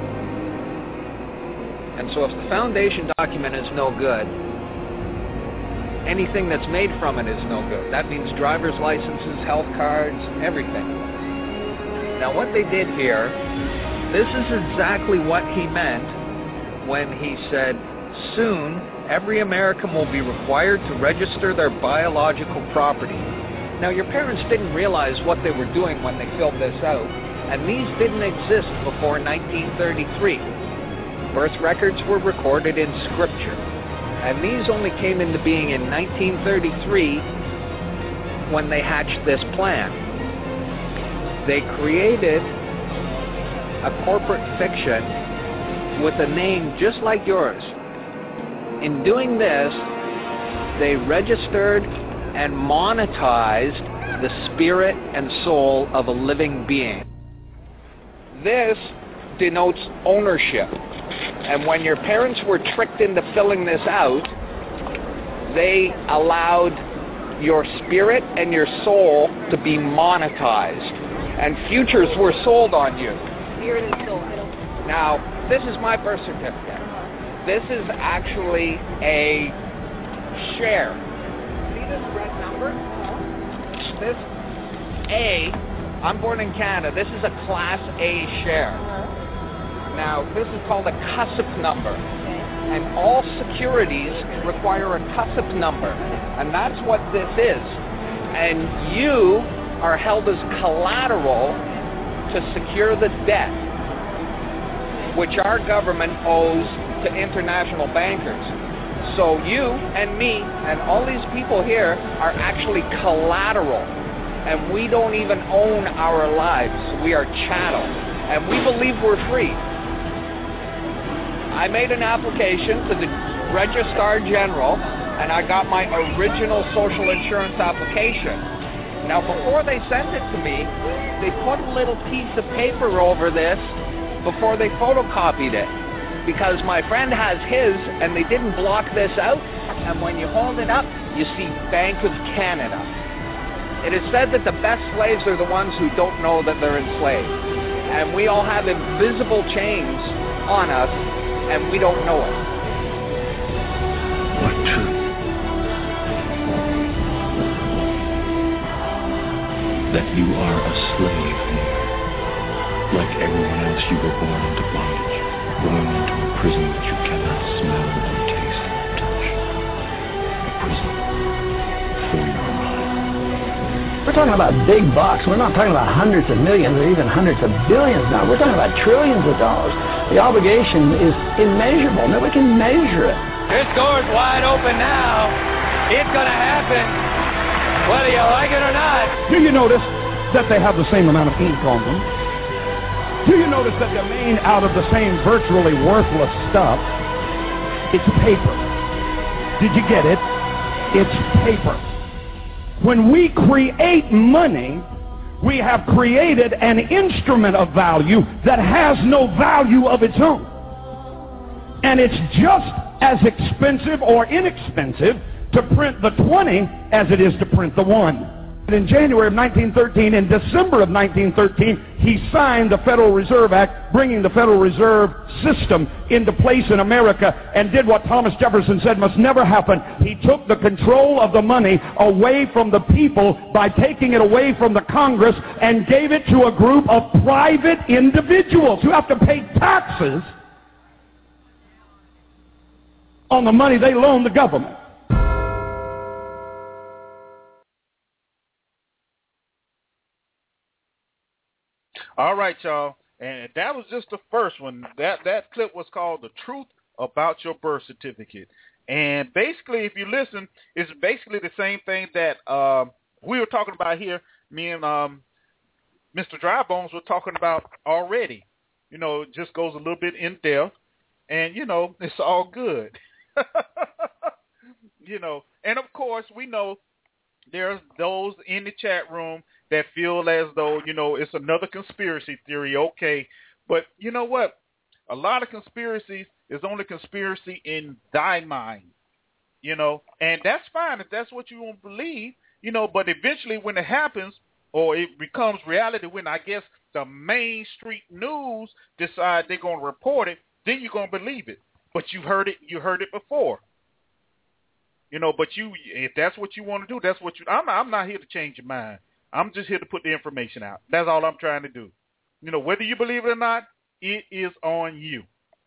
And so if the foundation document is no good, anything that's made from it is no good. That means driver's licenses, health cards, everything. Now what they did here, this is exactly what he meant when he said, soon every American will be required to register their biological property. Now your parents didn't realize what they were doing when they filled this out, and these didn't exist before 1933. Birth records were recorded in scripture, and these only came into being in 1933 when they hatched this plan. They created a corporate fiction with a name just like yours. In doing this, they registered and monetized the spirit and soul of a living being. This denotes ownership. And when your parents were tricked into filling this out, they allowed your spirit and your soul to be monetized. And futures were sold on you. Spirit and soul. Now, this is my birth certificate. This is actually a share. See this red number? This A, I'm born in Canada, this is a Class A share. Now, this is called a CUSIP number. And all securities require a CUSIP number. And that's what this is. And you are held as collateral to secure the debt, which our government owes to international bankers. So you and me and all these people here are actually collateral. And we don't even own our lives. We are chattel. And we believe we're free. I made an application to the Registrar General, and I got my original social insurance application. Now, before they sent it to me, they put a little piece of paper over this before they photocopied it, because my friend has his, and they didn't block this out, and when you hold it up, you see Bank of Canada. It is said that the best slaves are the ones who don't know that they're enslaved, and we all have invisible chains on us, and we don't know it. What truth? That you are a slave here. Like everyone else, you were born into bondage, born into a prison that you cannot smell or taste or touch. A prison for your mind. We're talking about big bucks. We're not talking about hundreds of millions or even hundreds of billions now. We're talking about trillions of dollars. The obligation is immeasurable. Nobody can measure it. This door's wide open now. It's going to happen, whether you like it or not. Do you notice that they have the same amount of ink on them? Do you notice that they're made out of the same virtually worthless stuff? It's paper. Did you get it? It's paper. When we create money, we have created an instrument of value that has no value of its own. And it's just as expensive or inexpensive to print the 20 as it is to print the 1. In January of 1913, in December of 1913, he signed the Federal Reserve Act, bringing the Federal Reserve System into place in America, and did what Thomas Jefferson said must never happen. He took the control of the money away from the people by taking it away from the Congress and gave it to a group of private individuals who have to pay taxes on the money they loan the government. All right, y'all. And that was just the first one. That clip was called The Truth About Your Birth Certificate. And basically, if you listen, it's basically the same thing that we were talking about here. Me and Mr. Drybones were talking about already. You know, it just goes a little bit in depth. And, you know, it's all good. You know, and of course, we know there's those in the chat room that feel as though, you know, it's another conspiracy theory, okay. But you know what? A lot of conspiracies is only conspiracy in thy mind, you know, and that's fine if that's what you want to believe, you know, but eventually when it happens or it becomes reality, when I guess the main street news decide they're going to report it, then you're going to believe it. But you heard it before. You know, but if that's what you want to do, that's what you, I'm not here to change your mind. I'm just here to put the information out. That's all I'm trying to do. You know, whether you believe it or not, it is on you.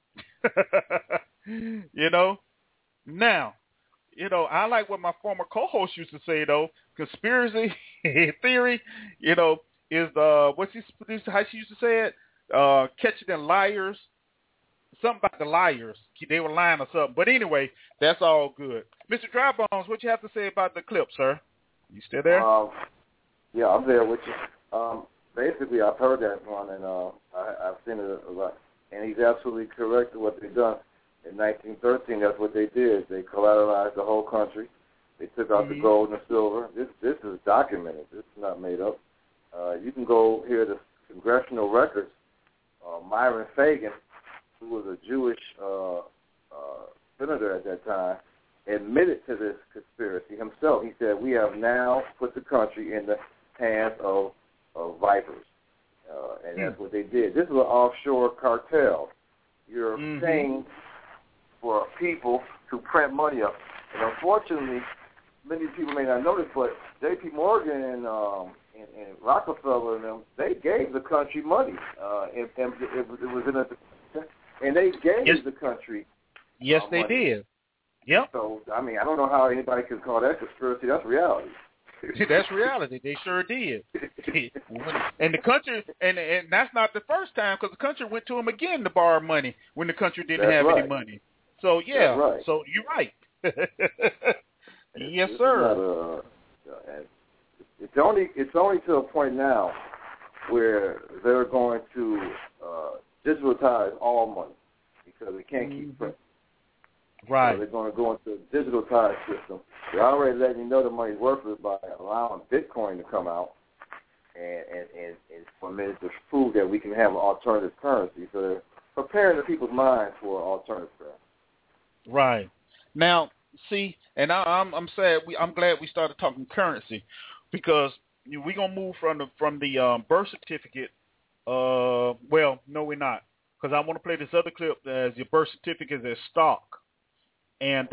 You know? Now, you know, I like what my former co-host used to say, though. Conspiracy theory, you know, is how she used to say it? Catching them liars. Something about the liars. They were lying or something. But anyway, that's all good. Mr. Drybones, what you have to say about the clip, sir? You still there? Yeah, I'm there with you. Basically, I've heard that one, and I've seen it a lot. And he's absolutely correct with what they've done. In 1913, that's what they did. They collateralized the whole country. They took out the gold and the silver. This is documented. This is not made up. You can go hear the congressional records. Myron Fagan, who was a Jewish senator at that time, admitted to this conspiracy himself. He said, we have now put the country in the hands of vipers. And that's what they did. This is an offshore cartel. You're paying for people to print money up. And unfortunately, many people may not know this, but J.P. Morgan and Rockefeller and them, they gave the country money. It was in a... And they gave the country. Yes, they did. Yep. So, I mean, I don't know how anybody can call that conspiracy. That's reality. That's reality. They sure did. And the country, and that's not the first time, because the country went to them again to borrow money when the country didn't have any money. So, yeah. Right. So, you're right. Yes, sir. It's only to a point now where they're going to digitalize all money because they can't keep printing. Right. So they're going to go into a digitalized system. They're already letting you know the money's worthless by allowing Bitcoin to come out and for a minute to prove that we can have an alternative currency. So they're preparing the people's minds for an alternative currency. Right. Now, see, and I'm sad. I'm glad we started talking currency because we're gonna move from the birth certificate. Well, no, we're not, because I want to play this other clip as your birth certificate as stock. And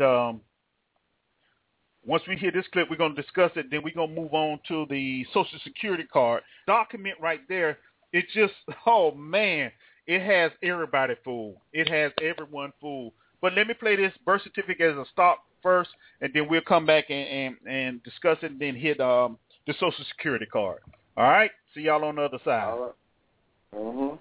once we hear this clip, we're going to discuss it. Then we're going to move on to the Social Security card. Document right there, it just, oh, man, it has everybody fooled. It has everyone fooled. But let me play this birth certificate as a stock first, and then we'll come back and discuss it and then hit the Social Security card. All right? See y'all on the other side. All right. Mm-hmm.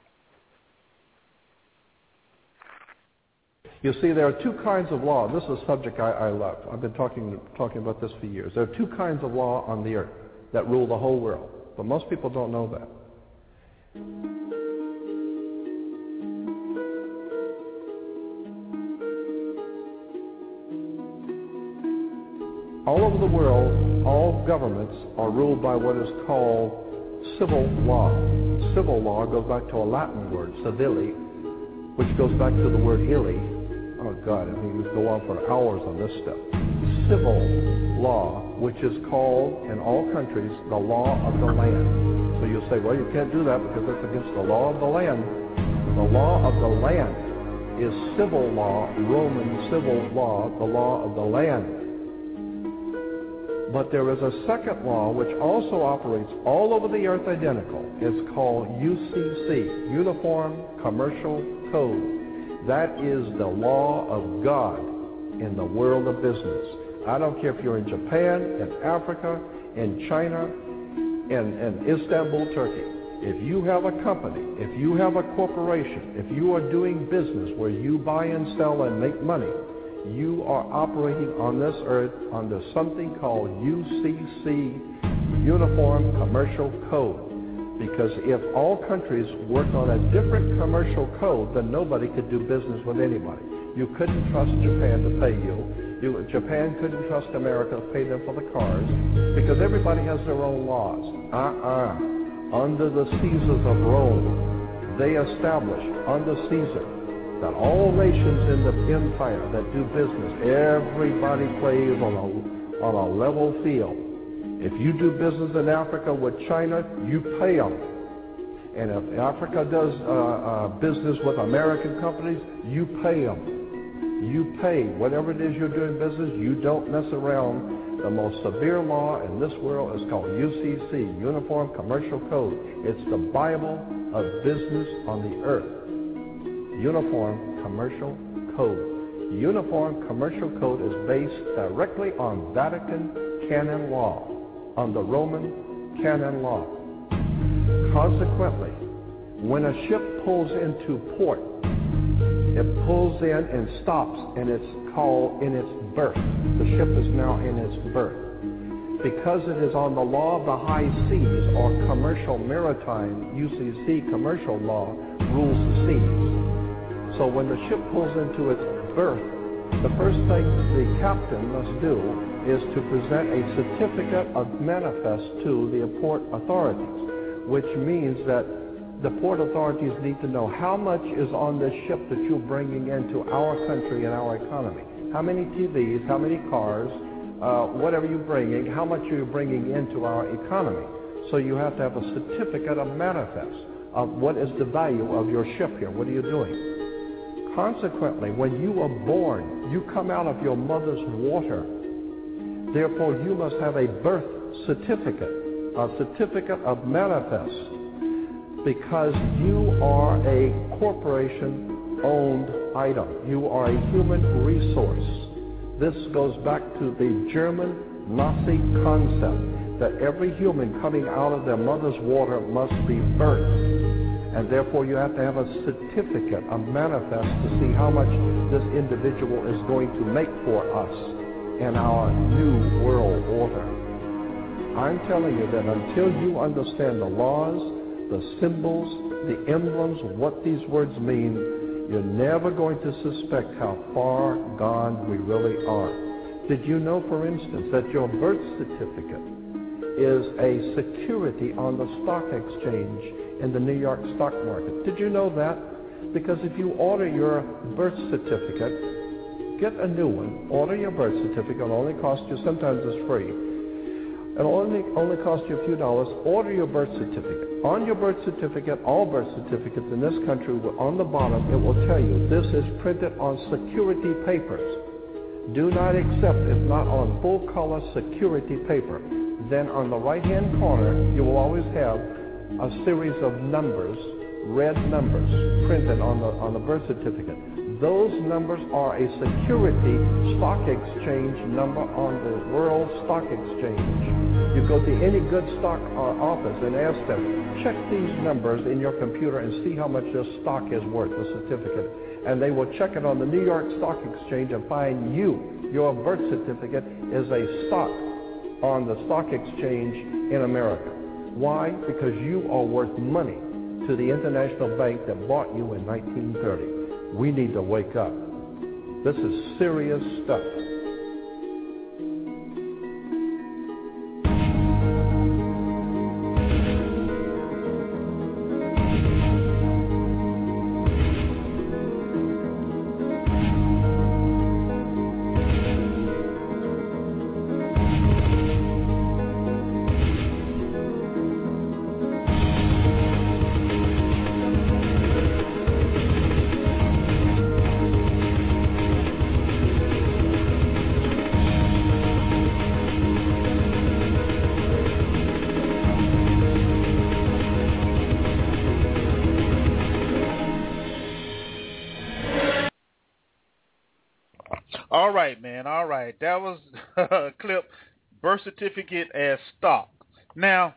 You see, there are two kinds of law. This is a subject I love. I've been talking about this for years. There are two kinds of law on the earth that rule the whole world, but most people don't know that. all over the world, all governments are ruled by what is called civil law. Civil law goes back to a Latin word, civili, which goes back to the word illy. Oh God, I mean, we go on for hours on this stuff. Civil law, which is called in all countries the law of the land. So you'll say, well, you can't do that because it's against the law of the land. The law of the land is civil law, Roman civil law, the law of the land. But there is a second law which also operates all over the earth identical. It's called UCC, Uniform Commercial Code. That is the law of God in the world of business. I don't care if you're in Japan, in Africa, in China, in Istanbul, Turkey. If you have a company, if you have a corporation, if you are doing business where you buy and sell and make money, you are operating on this earth under something called UCC, Uniform Commercial Code. Because if all countries worked on a different commercial code, then nobody could do business with anybody. You couldn't trust Japan to pay you. Japan couldn't trust America to pay them for the cars because everybody has their own laws. Under the Caesars of Rome, they established under Caesar that all nations in the empire that do business, everybody plays on a level field. If you do business in Africa with China, you pay them. And if Africa does business with American companies, you pay them. You pay. Whatever it is you're doing business, you don't mess around. The most severe law in this world is called UCC, Uniform Commercial Code. It's the Bible of business on the earth. Uniform Commercial Code. Uniform Commercial Code is based directly on Vatican canon law, on the Roman canon law. Consequently, when a ship pulls into port, it pulls in and stops, and it's called in its berth. The ship is now in its berth. Because it is on the law of the high seas, or commercial maritime, UCC commercial law, rules the seas. So when the ship pulls into its berth, the first thing the captain must do is to present a certificate of manifest to the port authorities, which means that the port authorities need to know how much is on this ship that you're bringing into our country and our economy. How many TVs, how many cars, whatever you're bringing, how much are you bringing into our economy. So you have to have a certificate of manifest of what is the value of your ship here. What are you doing? Consequently, when you are born, you come out of your mother's water. Therefore, you must have a birth certificate, a certificate of manifest, because you are a corporation-owned item. You are a human resource. This goes back to the German Nazi concept that every human coming out of their mother's water must be birthed. And therefore, you have to have a certificate, a manifest, to see how much this individual is going to make for us in our new world order. I'm telling you that until you understand the laws, the symbols, the emblems, what these words mean, you're never going to suspect how far gone we really are. Did you know, for instance, that your birth certificate is a security on the stock exchange in the New York stock market? Did you know that? Because if you order your birth certificate, get a new one, order your birth certificate, it'll only cost you, sometimes it's free, it'll only cost you a few dollars, order your birth certificate. On your birth certificate, all birth certificates in this country, on the bottom, it will tell you this is printed on security papers. Do not accept if not on full color security paper. Then on the right-hand corner, you will always have a series of numbers, red numbers, printed on the birth certificate. Those numbers are a security stock exchange number on the World Stock Exchange. You go to any good stock office and ask them, check these numbers in your computer and see how much your stock is worth, the certificate. And they will check it on the New York Stock Exchange and find your birth certificate is a stock on the stock exchange in America. Why? Because you are worth money to the international bank that bought you in 1930. We need to wake up. This is serious stuff. All right, man. All right. That was a clip, birth certificate as stock. Now,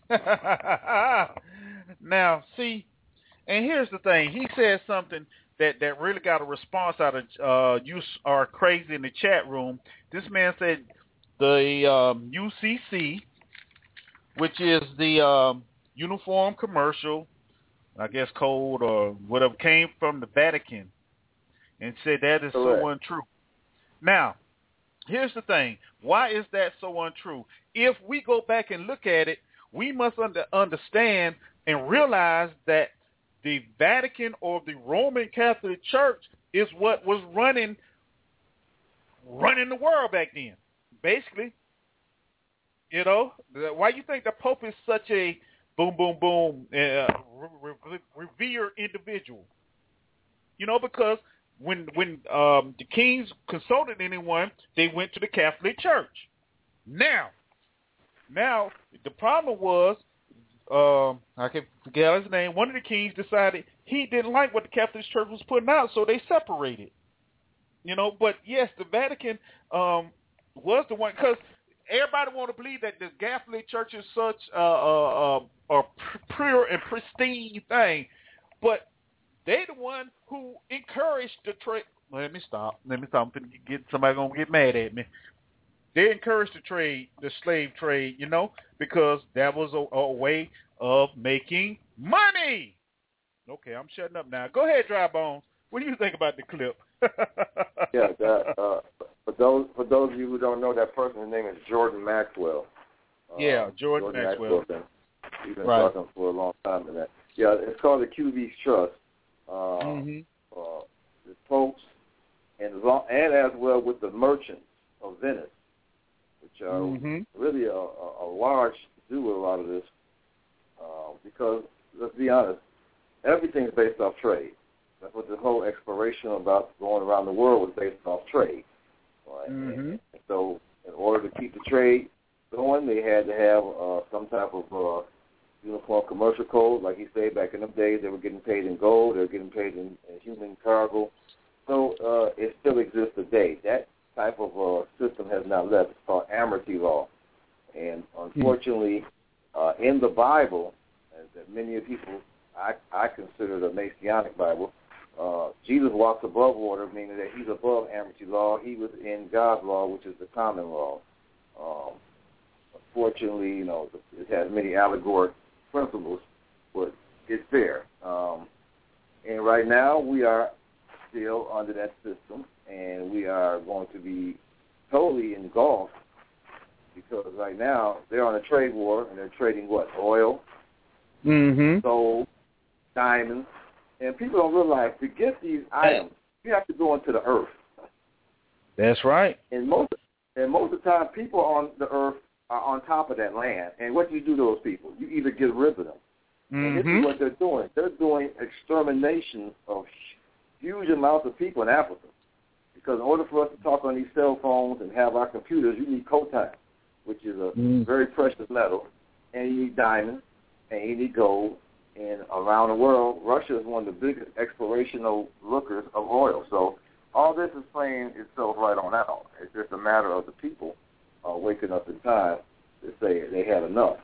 see, and here's the thing. He said something that really got a response out of you are crazy in the chat room. This man said the UCC, which is the Uniform Commercial, I guess, code or whatever, came from the Vatican, and said that is so untrue. Now, here's the thing. Why is that so untrue? If we go back and look at it, we must understand and realize that the Vatican or the Roman Catholic Church is what was running the world back then. Basically, you know, why you think the Pope is such a boom, boom, boom, revered individual? You know, because when the kings consulted anyone, they went to the Catholic Church. Now the problem was, I can forget his name. One of the kings decided he didn't like what the Catholic Church was putting out, so they separated. You know, but yes, the Vatican was the one, because everybody want to believe that the Catholic Church is such a pure and pristine thing, but they the one who encouraged the trade. Let me stop. I'm finna get somebody gonna get mad at me. They encouraged the slave trade, you know, because that was a way of making money. Okay, I'm shutting up now. Go ahead, Dry Bones. What do you think about the clip? Yeah, for those of you who don't know, that person's name is Jordan Maxwell. Jordan Maxwell. He's been talking for a long time in that. Yeah, it's called the QV Trust. The popes and as well with the merchants of Venice, which are really a large do with a lot of this, because let's be honest, everything's based off trade. That's what the whole exploration about going around the world was based off trade. Right? And so in order to keep the trade going, they had to have some type of uniform commercial code. Like he said, back in the days, they were getting paid in gold. They were getting paid in human cargo. So it still exists today. That type of system has not left. It's called amity law. And unfortunately, in the Bible, that many people, I consider the Messianic Bible, Jesus walks above water, meaning that he's above amity law. He was in God's law, which is the common law. Unfortunately, you know, it has many allegoric principles, but it's there. And right now, we are still under that system, and we are going to be totally engulfed, because right now they're on a trade war, and they're trading what? Oil, gold, diamonds, and people don't realize to get these items, you have to go into the earth. That's right. And most of the time, people on the earth are on top of that land. And what do you do to those people? You either get rid of them. And this is what they're doing. They're doing extermination of huge amounts of people in Africa. Because in order for us to talk on these cell phones and have our computers, you need coltan, which is a very precious metal. And you need diamonds, and you need gold. And around the world, Russia is one of the biggest explorational lookers of oil. So all this is playing itself right on out. It's just a matter of the people waking up in time to say they had enough.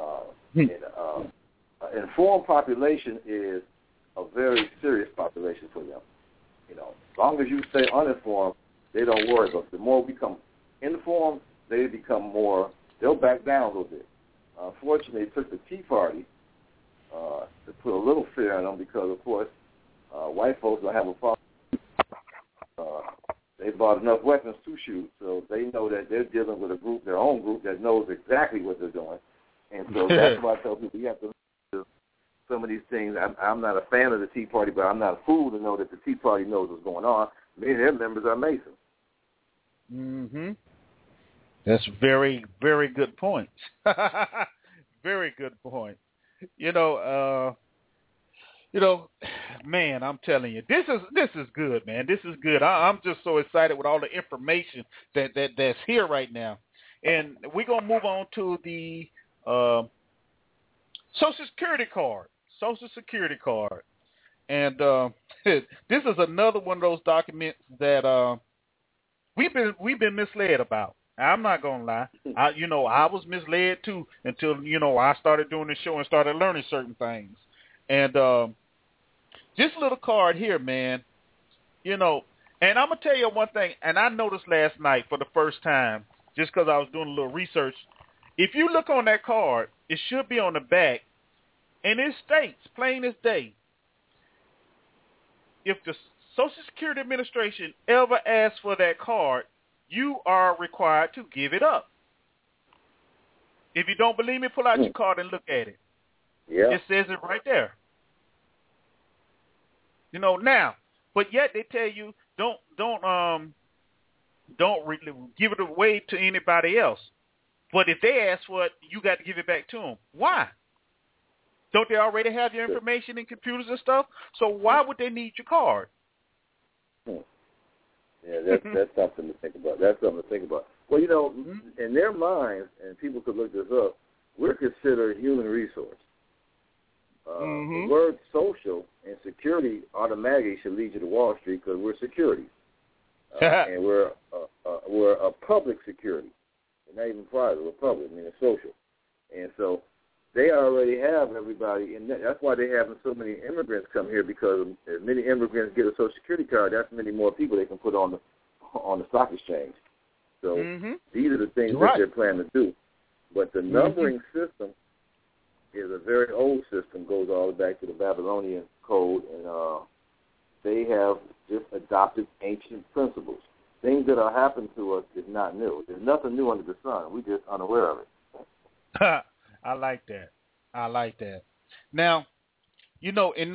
Informed population is a very serious population for them. You know, as long as you stay uninformed, they don't worry about it. The more we become informed, they become more, they'll back down a little bit. Unfortunately, it took the Tea Party to put a little fear in them, because, of course, white folks don't have a problem. They bought enough weapons to shoot, so they know that they're dealing with a group, their own group, that knows exactly what they're doing. And so that's why I tell people you have to do some of these things. I'm not a fan of the Tea Party, but I'm not a fool to know that the Tea Party knows what's going on. Many of their members are Masons. That's very, very good point. Very good point. You know, man, I'm telling you, this is good, man. This is good. I'm just so excited with all the information that's here right now. And we're going to move on to the Social Security card. And this is another one of those documents that we've been misled about. I'm not gonna lie. I was misled too until I started doing the show and started learning certain things. And this little card here, man, and I'm gonna tell you one thing. And I noticed last night for the first time, just because I was doing a little research. If you look on that card, it should be on the back, and it states plain as day. If the Social Security Administration ever asks for that card, you are required to give it up. If you don't believe me, pull out your card and look at it. Yeah. It says it right there. Now, but yet they tell you don't really give it away to anybody else. But if they ask for it, you got to give it back to them. Why? Don't they already have your information in computers and stuff? So why would they need your card? Yeah, that's something to think about. Well, in their minds, and people could look this up, we're considered human resource. The word social and security automatically should lead you to Wall Street because we're security. And we're a public security. We're not even private, we're public, it's social. And so they already have everybody in that. That's why they're having so many immigrants come here, because as many immigrants get a Social Security card, that's many more people they can put on the stock exchange. So these are the things that they're planning to do. But the numbering system is a very old system, goes all the way back to the Babylonian code, and they have just adopted ancient principles. Things that are happening to us is not new. There's nothing new under the sun. We're just unaware of it. I like that. Now, in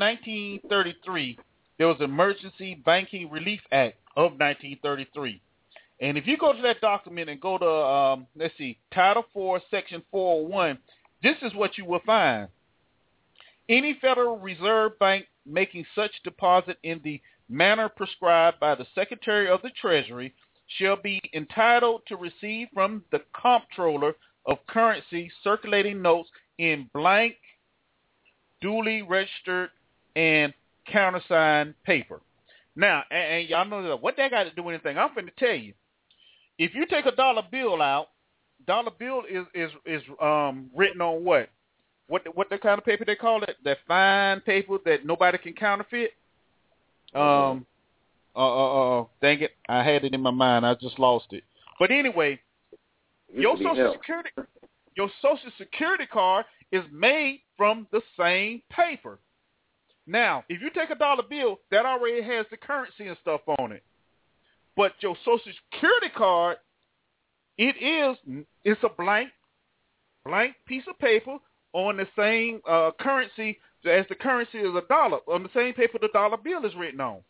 1933, there was the Emergency Banking Relief Act of 1933. And if you go to that document and go to, Title 4, Section 401, this is what you will find. Any Federal Reserve Bank making such deposit in the manner prescribed by the Secretary of the Treasury shall be entitled to receive from the Comptroller of Currency circulating notes in blank, duly registered, and countersigned paper. Now, and y'all know that what that got to do with anything, I'm finna tell you. If you take a dollar bill out, dollar bill is written on what? What the kind of paper they call it? That fine paper that nobody can counterfeit? Dang it, I had it in my mind. I just lost it. But anyway, your Social Security card is made from the same paper. Now, if you take a dollar bill, that already has the currency and stuff on it. But your Social Security card, it's a blank piece of paper on the same currency as the currency is a dollar, on the same paper the dollar bill is written on.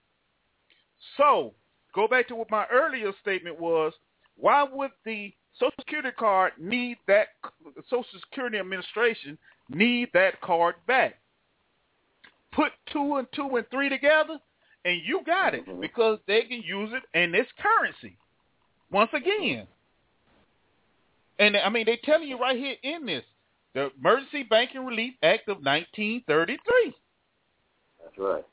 So, go back to what my earlier statement was. Why would the Social Security card need that, Social Security Administration need that card back? Put 2 and 2 and 3 together, and you got it, because they can use it in this currency. Once again. And, they're telling you right here in this, the Emergency Banking Relief Act of 1933. That's right.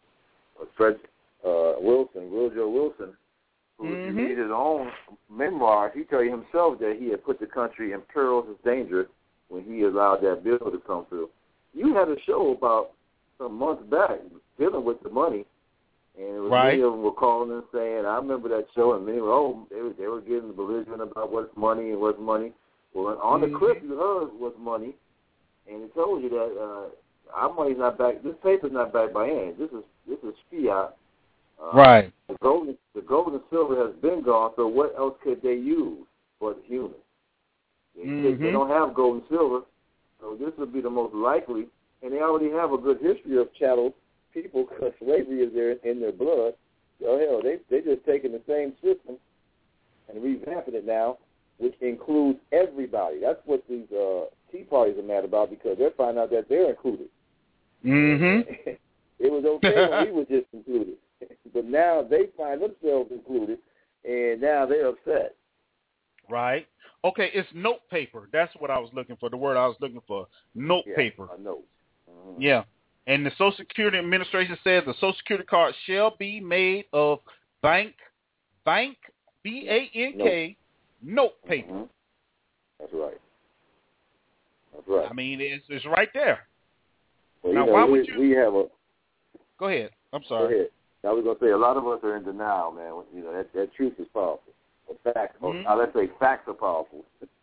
Woodrow Wilson, who made his own memoirs, he told you himself that he had put the country in perilous danger when he allowed that bill to come through. You had a show about some months back dealing with the money, and it was many of them were calling and saying, I remember that show, and many were, they were getting belligerent about what's money and what's money. Well, on the clip you heard what's money, and it told you that our money's not back. This paper's not backed by any. This is fiat. Right. The gold and silver has been gone. So what else could they use but humans? They don't have gold and silver, so this would be the most likely. And they already have a good history of chattel people because slavery is in their blood. So hell, they just taking the same system and revamping it now, which includes everybody. That's what these Tea Parties are mad about, because they're finding out that they're included. It was okay when we were just included. But now they find themselves included, and now they're upset. Right. Okay, it's note paper. That's what I was looking for, the word I was looking for. Note paper. A note. Yeah. And the Social Security Administration says the Social Security card shall be made of blank, BANK, note paper. Mm-hmm. That's right. That's right. I mean, it's right there. Well, now, why would you? We have a. Go ahead. I'm sorry. Go ahead. I was going to say, a lot of us are in denial, man. You know, that truth is powerful. Facts, let's say facts are powerful.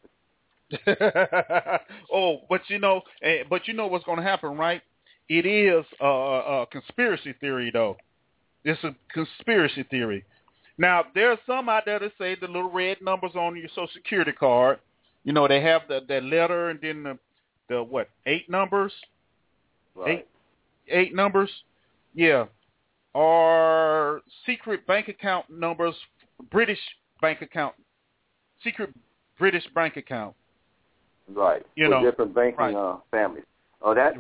Oh, but you know what's going to happen, right? It is a conspiracy theory, though. It's a conspiracy theory. Now, there's some out there that say the little red numbers on your Social Security card, you know, they have that letter and then the what, 8 numbers? Right. Eight numbers? Yeah. Or secret bank account numbers, secret British bank account. Right. You with know, different banking families. Oh, that's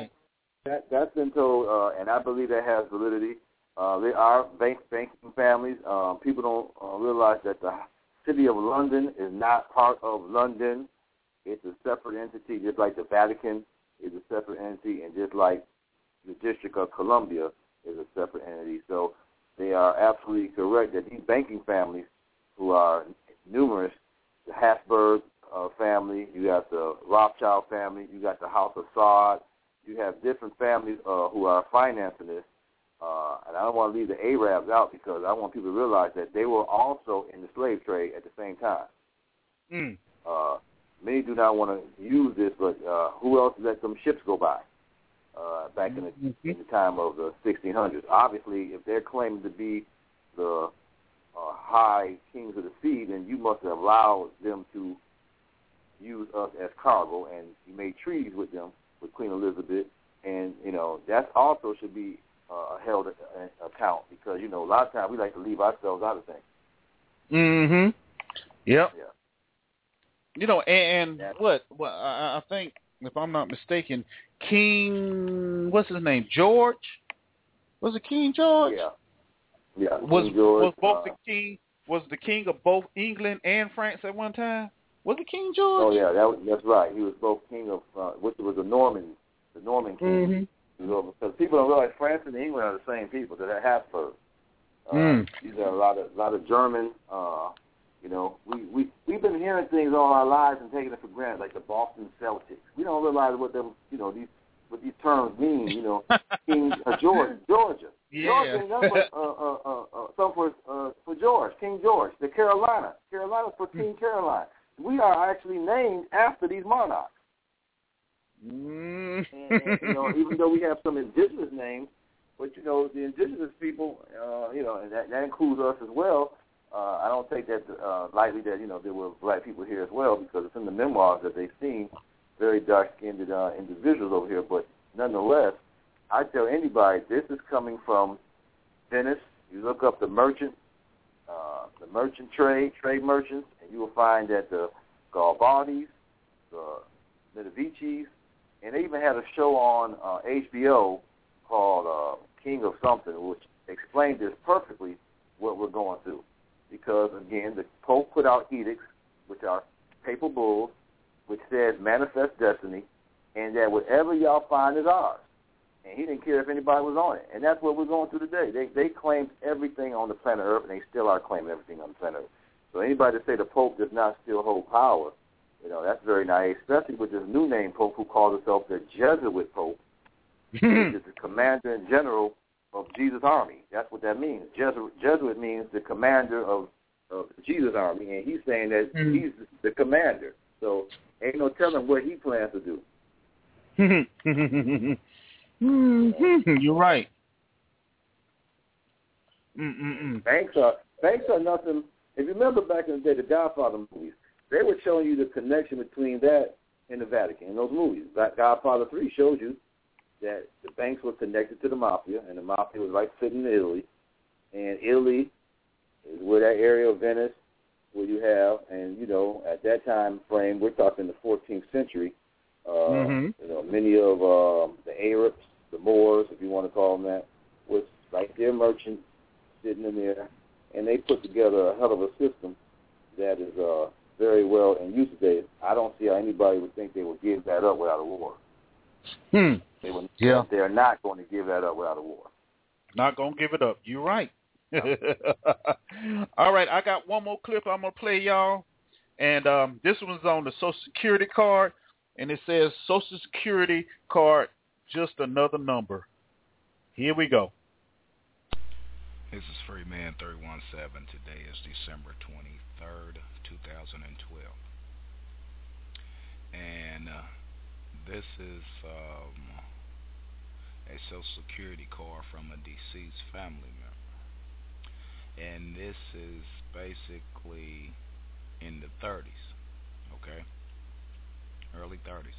been told, and I believe that has validity. There are banking families. People don't realize that the City of London is not part of London. It's a separate entity, just like the Vatican is a separate entity, and just like the District of Columbia is a separate entity. So they are absolutely correct that these banking families, who are numerous, the Habsburg family, you got the Rothschild family, you got the House of Saud, you have different families who are financing this. And I don't want to leave the Arabs out because I want people to realize that they were also in the slave trade at the same time. Many do not want to use this, but who else let them ships go by back in the time of the 1600s? Obviously, if they're claiming to be the high kings of the sea, then you must have allowed them to use us as cargo, and you made treaties with them, with Queen Elizabeth, and, you know, that also should be held account because, you know, a lot of times we like to leave ourselves out of things. Mm-hmm. Yep. Yeah. You know, and what? Well, I think, if I'm not mistaken, King, what's his name? George? Was it King George? Yeah. Yeah. Was George, both the king? Was the king of both England and France at one time? Was it King George? Oh yeah, that's right. He was both king of, which was the Norman king. Mm-hmm. Because people don't realize France and England are the same people. They're Habsburg. These are a lot of German. You know, we've been hearing things all our lives and taking it for granted, like the Boston Celtics. We don't realize what them, you know, what these terms mean. You know, King Georgia. Yeah. Georgia ain't nothing but something for George, King George. The Carolina's for King Caroline. We are actually named after these monarchs. And, you know, even though we have some indigenous names, but, you know, the indigenous people, you know, and that includes us as well. I don't take that lightly that, you know, there were black people here as well, because it's in the memoirs that they've seen very dark-skinned individuals over here. But nonetheless, I tell anybody, this is coming from Venice. You look up the merchant trade merchants, and you will find that the Garibaldi's, the Medicis, and they even had a show on HBO called King of Something, which explained this perfectly, what we're going through. Because, again, the Pope put out edicts, which are papal bulls, which says manifest destiny, and that whatever y'all find is ours. And he didn't care if anybody was on it. And that's what we're going through today. They claimed everything on the planet Earth, and they still are claiming everything on the planet Earth. So anybody that say the Pope does not still hold power, you know, that's very naive, especially with this new name Pope who calls himself the Jesuit Pope, which is the commander in general of Jesus' army. That's what that means. Jesuit means the commander of Jesus' army, and he's saying that he's the commander. So ain't no telling what he plans to do. You're right. Banks are nothing. If you remember back in the day, the Godfather movies, they were showing you the connection between that and the Vatican in those movies. Godfather 3 showed you that the banks were connected to the mafia, and the mafia was right sitting in Italy. And Italy is where that area of Venice, where you have, and, you know, at that time frame, we're talking the 14th century, you know, many of the Arabs, the Moors, if you want to call them that, was like their merchants sitting in there, and they put together a hell of a system that is very well in use today. I don't see how anybody would think they would give that up without a war. They are not going to give that up without a war. Not going to give it up. You're right. All right, I got one more clip I'm going to play, y'all. And this one's on the Social Security card, and it says Social Security card, just another number. Here we go. This is Freeman 317. Today is December 23rd, 2012. And this is a Social Security card from a deceased family member. And this is basically in the 30s, okay? Early 30s.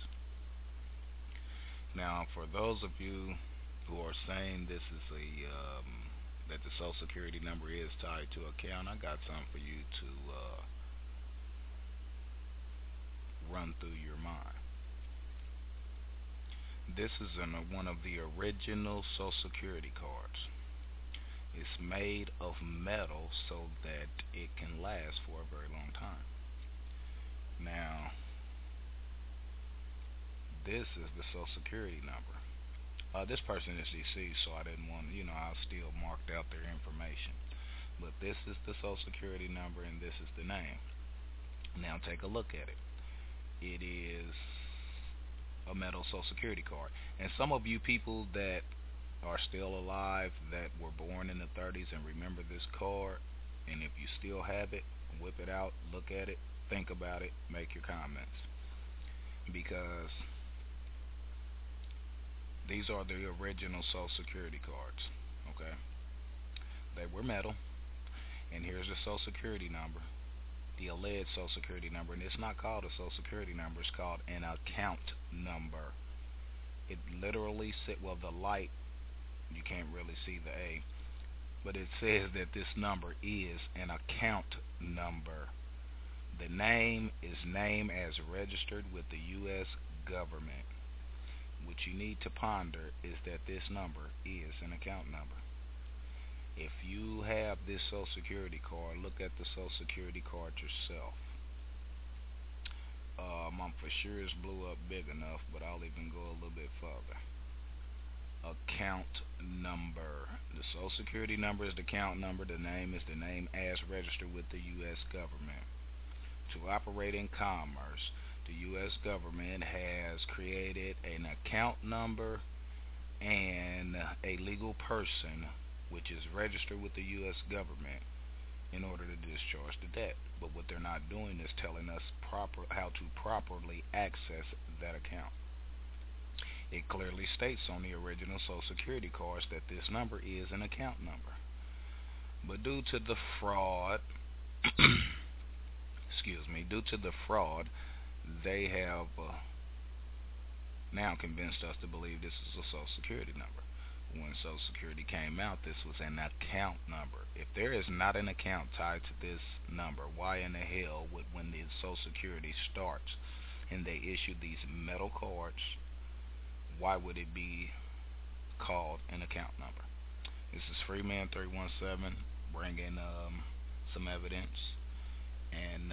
Now, for those of you who are saying this is that the Social Security number is tied to account, I got something for you to run through your mind. This is one of the original Social Security cards. It's made of metal so that it can last for a very long time. Now, this is the Social Security number. This person is deceased, so I didn't want, I still marked out their information. But this is the Social Security number, and this is the name. Now take a look at it. It is a metal Social Security card. And some of you people that are still alive, that were born in the 30s and remember this card, and if you still have it, whip it out, look at it, think about it, make your comments. Because these are the original Social Security cards, okay? They were metal, and here's the Social Security number, the alleged Social Security number, and it's not called a Social Security number, it's called an account number. It literally the light, you can't really see the A, but it says that this number is an account number. The name is name as registered with the U.S. government. What you need to ponder is that this number is an account number. If you have this Social Security card, look at the Social Security card yourself. I'm for sure it's blew up big enough, but I'll even go a little bit further. Account number. The Social Security number is the account number. The name is the name as registered with the U.S. government. To operate in commerce, the U.S. government has created an account number and a legal person which is registered with the U.S. government in order to discharge the debt. But what they're not doing is telling us how to properly access that account. It clearly states on the original Social Security cards that this number is an account number. But due to the fraud, they have now convinced us to believe this is a Social Security number. When Social Security came out, this was an account number. If there is not an account tied to this number, why in the hell would, when the Social Security starts and they issue these metal cards, why would it be called an account number? This is Freeman 317 bringing some evidence, and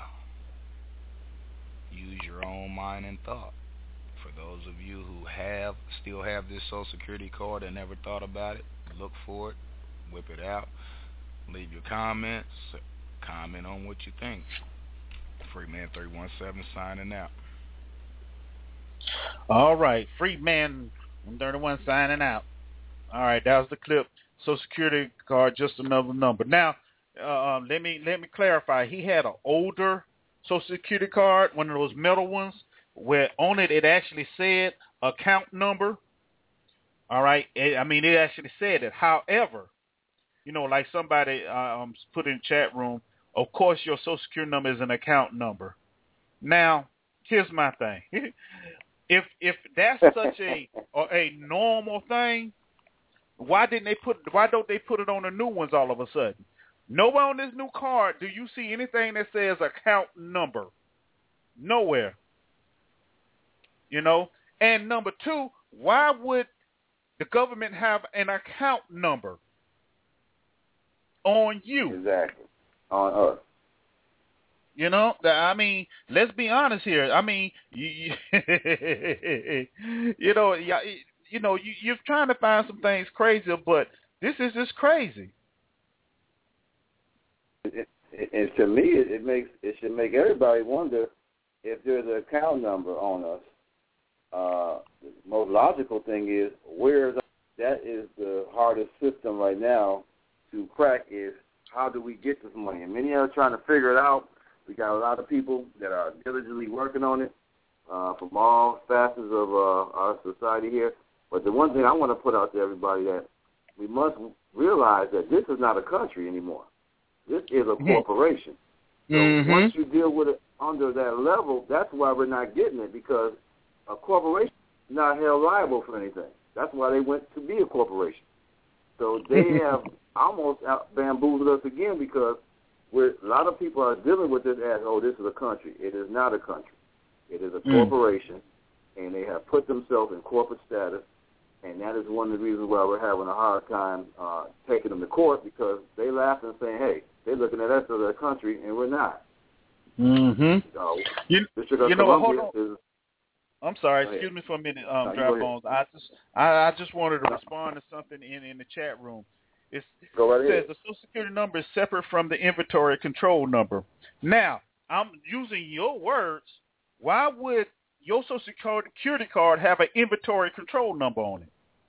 use your own mind and thought. For those of you who still have this Social Security card and never thought about it, look for it, whip it out, leave your comments, comment on what you think. Freeman 317 signing out. All right, Freeman 131 signing out. All right, that was the clip. Social Security card, just another number. Now, let me clarify. He had an older Social Security card, one of those metal ones, where on it actually said account number. All right, it actually said it. However, like somebody put in the chat room, of course your Social Security number is an account number. Now, here's my thing. If that's such a normal thing, why don't they put it on the new ones all of a sudden? Nowhere on this new card do you see anything that says account number. Nowhere. And number two, why would the government have an account number on you? Exactly. On us. Let's be honest here. You're trying to find some things crazier, but this is just crazy. And to me, it should make everybody wonder if there's an account number on us. The most logical thing is that is the hardest system right now to crack is how do we get this money? And many are trying to figure it out. We got a lot of people that are diligently working on it from all facets of our society here. But the one thing I want to put out to everybody that we must realize that this is not a country anymore. This is a corporation. So once you deal with it under that level, that's why we're not getting it, because a corporation is not held liable for anything. That's why they went to be a corporation. So they have almost bamboozled us again, because a lot of people are dealing with this as, this is a country. It is not a country. It is a corporation, and they have put themselves in corporate status, and that is one of the reasons why we're having a hard time taking them to court, because they laugh and saying, hey, they're looking at us as a country, and we're not. So, hold on. I'm sorry. Excuse me for a minute, Dry Bones. I just wanted to respond to something in the chat room. It says the Social Security number is separate from the inventory control number. Now, I'm using your words. Why would your Social Security card have an inventory control number on it?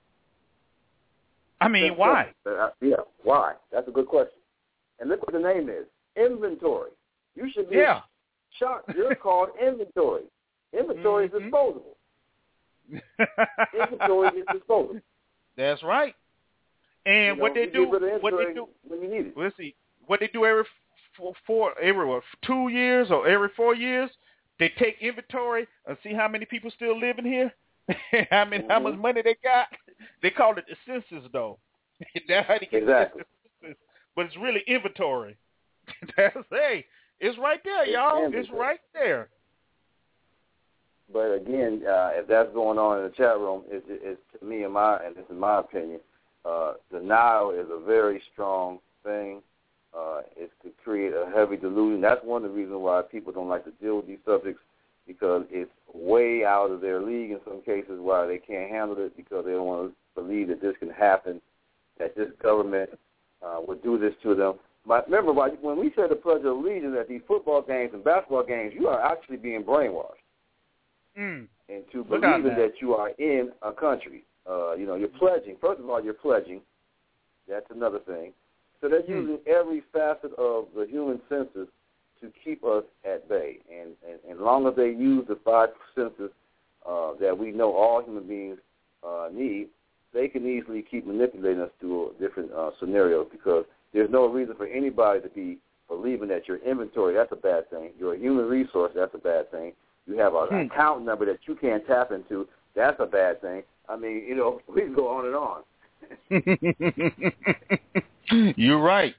I mean, why? Why? That's a good question. And look what the name is, inventory. You should be shocked. You're called inventory. Inventory is disposable. Inventory is disposable. That's right. And what they do when you need it. Let's see. What they do every 2 years or every 4 years, they take inventory and see how many people still living here, how much money they got. They call it the census, though. That's how they get the census, but it's really inventory. It's right there, y'all. It's right there. But again, if that's going on in the chat room, it's to me, and this is my opinion, denial is a very strong thing. It's to create a heavy delusion. That's one of the reasons why people don't like to deal with these subjects, because it's way out of their league in some cases, why they can't handle it, because they don't want to believe that this can happen, that this government would do this to them. But remember, when we say the Pledge of Allegiance at these football games and basketball games, you are actually being brainwashed into believing that you are in a country. You're pledging. First of all, you're pledging. That's another thing. So they're using every facet of the human senses to keep us at bay. And as long as they use the 5 senses that we know all human beings need, they can easily keep manipulating us through different scenarios, because there's no reason for anybody to be believing that your inventory, that's a bad thing. You're a human resource, that's a bad thing. You have an account number that you can't tap into, that's a bad thing. I mean, we can go on and on. You're right.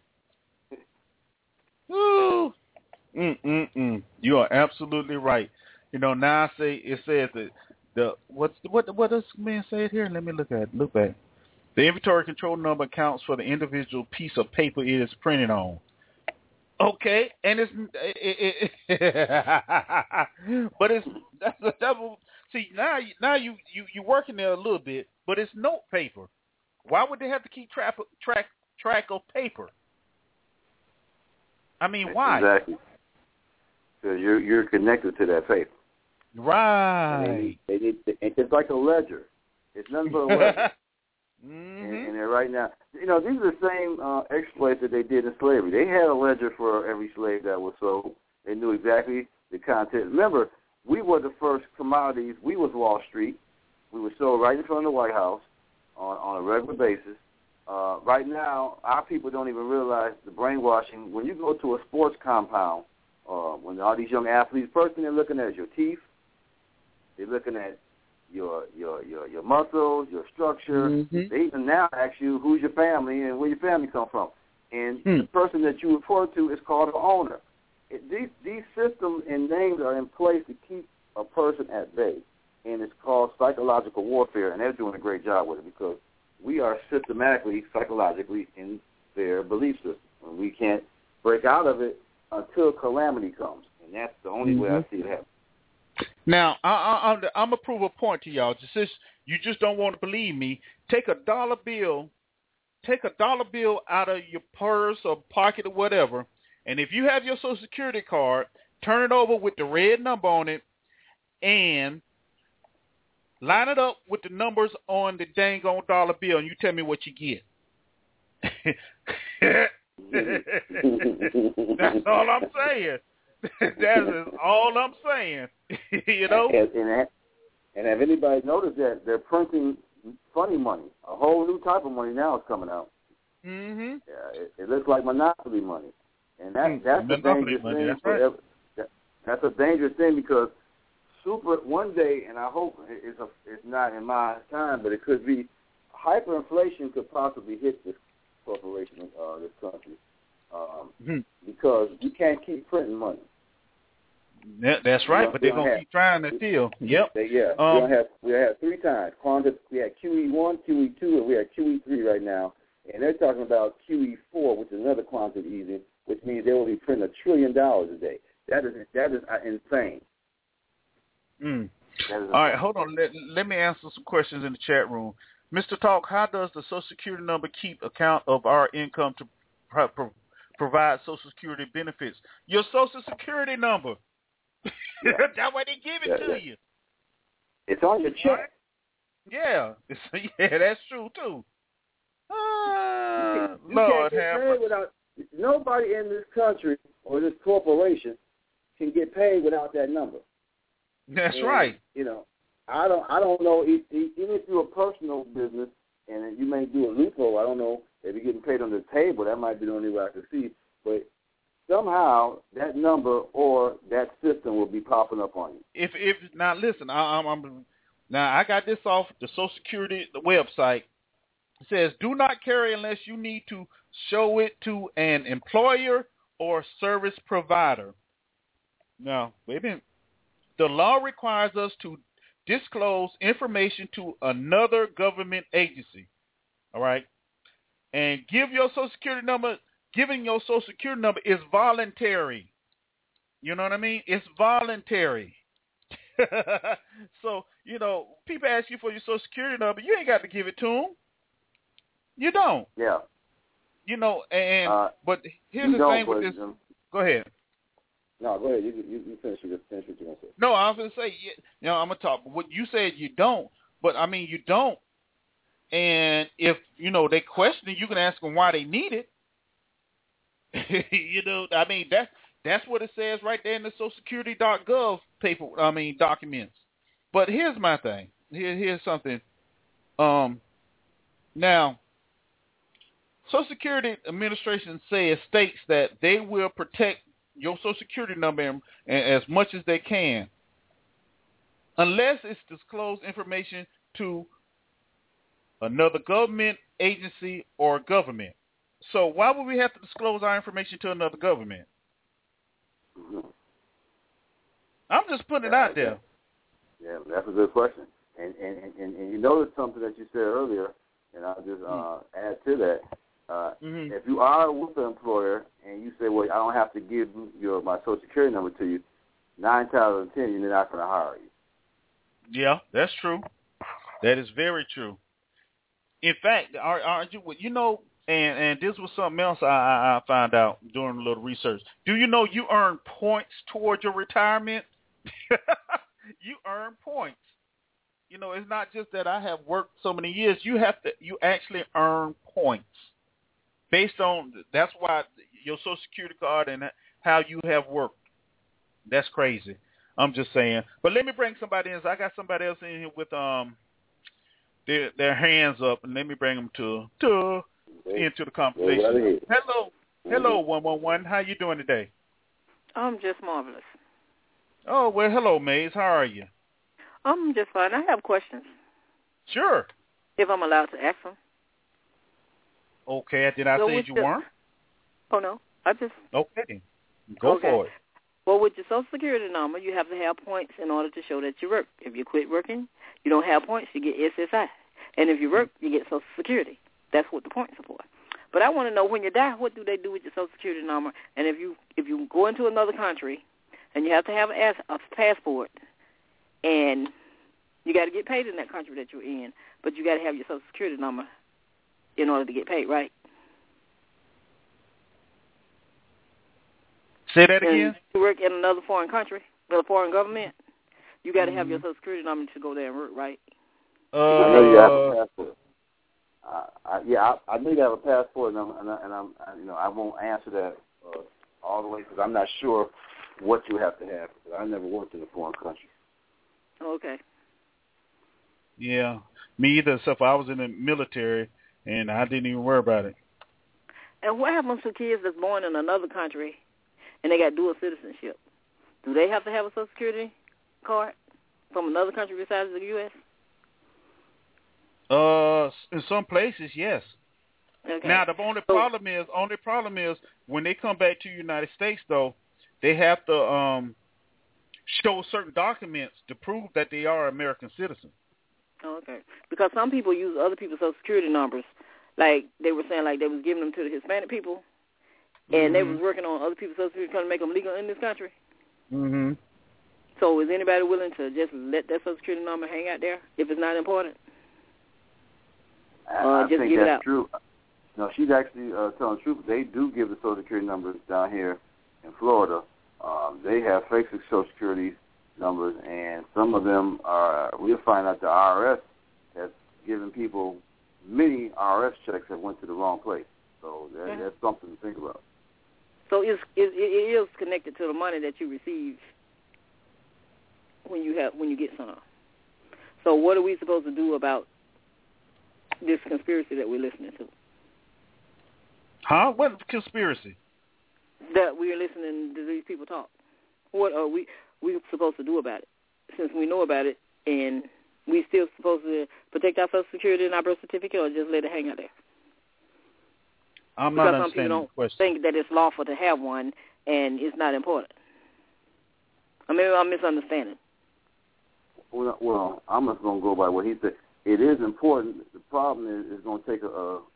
Woo. You are absolutely right. Now it says that what does the man say it here? Let me look back. The inventory control number accounts for the individual piece of paper it is printed on. Okay, and but that's a double. See, now you're working there a little bit, but it's note paper. Why would they have to keep track of paper? I mean, why? Exactly. Because you're connected to that paper. Right. It's like a ledger. It's nothing but a ledger. And right now, these are the same exploits that they did in slavery. They had a ledger for every slave that was sold. They knew exactly the content. Remember, we were the first commodities. We was Wall Street. We were sold right in front of the White House on a regular basis. Right now, our people don't even realize the brainwashing. When you go to a sports compound, when all these young athletes, first thing they're looking at is your teeth. They're looking at your muscles, your structure. They even now ask you who's your family and where your family come from. And the person that you refer to is called an owner. These systems and names are in place to keep a person at bay, and it's called psychological warfare, and they're doing a great job with it, because we are systematically, psychologically in their belief system, and we can't break out of it until calamity comes, and that's the only way I see it happen. Now, I'm going to prove a point to y'all. You just don't want to believe me. Take a dollar bill out of your purse or pocket or whatever, And if you have your Social Security card, turn it over with the red number on it and line it up with the numbers on the dang on dollar bill, and you tell me what you get. That's all I'm saying. That is all I'm saying. You know? And have anybody noticed that they're printing funny money? A whole new type of money now is coming out. Mm-hmm. Yeah, it looks like monopoly money. And that's a dangerous thing. That's right. That's a dangerous thing because one day, and I hope it's not in my time, but it could be, hyperinflation could possibly hit this corporation, this country, because you can't keep printing money. That's right, but they're gonna keep trying to steal. Yep. We have 3 times. We had QE1, QE2, and we have QE3 right now, and they're talking about QE4, which is another quantitative easing, which means they will be printing $1 trillion a day. That is insane. All right, hold on. Let me answer some questions in the chat room. Mr. Talk, how does the Social Security number keep account of our income to provide Social Security benefits? Your Social Security number. That's why they give it to you. It's on your check. Yeah. Yeah, that's true, too. You can't get paid without, nobody in this country or this corporation can get paid without that number. That's right. You know, I don't know, even if you're a personal business and you may do a loophole, I don't know if you're getting paid on the table, that might be the only way I can see, but somehow that number or that system will be popping up on you. If now listen, I got this off the Social Security website. It says do not carry unless you need to show it to an employer or service provider. Now, wait a minute. The law requires us to disclose information to another government agency. All right? And give your Social Security number. Giving your Social Security number is voluntary. You know what I mean? It's voluntary. So, you know, people ask you for your Social Security number. You ain't got to give it to them. You don't. Yeah. You know, and but here's the thing with this. Go ahead. No, go ahead. You finish what you're going to say. No, I was going to say, you know, I'm going to talk. What you said you don't, but I mean you don't. And if, you know, they question it, you can ask them why they need it. You know, I mean, that's what it says right there in the SocialSecurity.gov documents. But here's my thing. Here's something. Now, Social Security Administration states that they will protect your Social Security number as much as they can, unless it's disclosed information to another government agency or government. So why would we have to disclose our information to another government? I'm just putting it out there. Yeah, that's a good question. And you noticed something that you said earlier, and I'll just add to that. If you are with an employer and you say, well, I don't have to give my Social Security number to you, 9 times out of 10, you're not going to hire you. Yeah, that's true. That is very true. In fact, you know, and this was something else I found out doing a little research. Do you know you earn points toward your retirement? You earn points. You know, it's not just that I have worked so many years. You actually earn points based on, that's why your Social Security card and how you have worked. That's crazy. I'm just saying. But let me bring somebody in. So I got somebody else in here with their hands up, and let me bring them into the conversation. Hello, 111. How you doing today? I'm just marvelous. Oh, well, hello, Maze. How are you? I'm just fine. I have questions. Sure. If I'm allowed to ask them. Okay. Did I say you weren't? Oh, no. Okay. Go for it. Well, with your Social Security number, you have to have points in order to show that you work. If you quit working, you don't have points, you get SSI. And if you work, you get Social Security. That's what the points are for. But I want to know, when you die, what do they do with your Social Security number? And if you go into another country and you have to have a passport, and you got to get paid in that country that you're in, but you got to have your Social Security number in order to get paid, right? Say that again? You work in another foreign country, with a foreign government, you got to have your Social Security number to go there and work, right? I know you have a passport. I know you have a passport, and I won't answer that all the way because I'm not sure what you have to have. Because I never worked in a foreign country. Okay. Yeah, me either. Except I was in the military, and I didn't even worry about it. And what happens to kids that's born in another country and they got dual citizenship? Do they have to have a Social Security card from another country besides the U.S.? In some places, yes. Okay. Now, the only problem is when they come back to the United States, though, they have to show certain documents to prove that they are American citizens. Okay. Because some people use other people's Social Security numbers. Like they were saying, like they was giving them to the Hispanic people, and they was working on other people's Social Security trying to make them legal in this country. Mm-hmm. So is anybody willing to just let that Social Security number hang out there if it's not important? I just think give it that's out. true. No, she's actually telling the truth. They do give the Social Security numbers down here in Florida. They have fake Social Security numbers, and some of them are. We'll find out the IRS has given people many IRS checks that went to the wrong place. So that's something to think about. So it is connected to the money that you receive when you get some. So what are we supposed to do about this conspiracy that we're listening to? Huh? What conspiracy? That we're listening to these people talk. What are we supposed to do about it? Since we know about it, and we still supposed to protect our Social Security and our birth certificate, or just let it hang out there? I'm because not some people understanding the question. think that it's lawful to have one, and it's not important. I mean, I'm misunderstanding. Well, I'm just going to go by what he said. It is important. The problem is it's going to take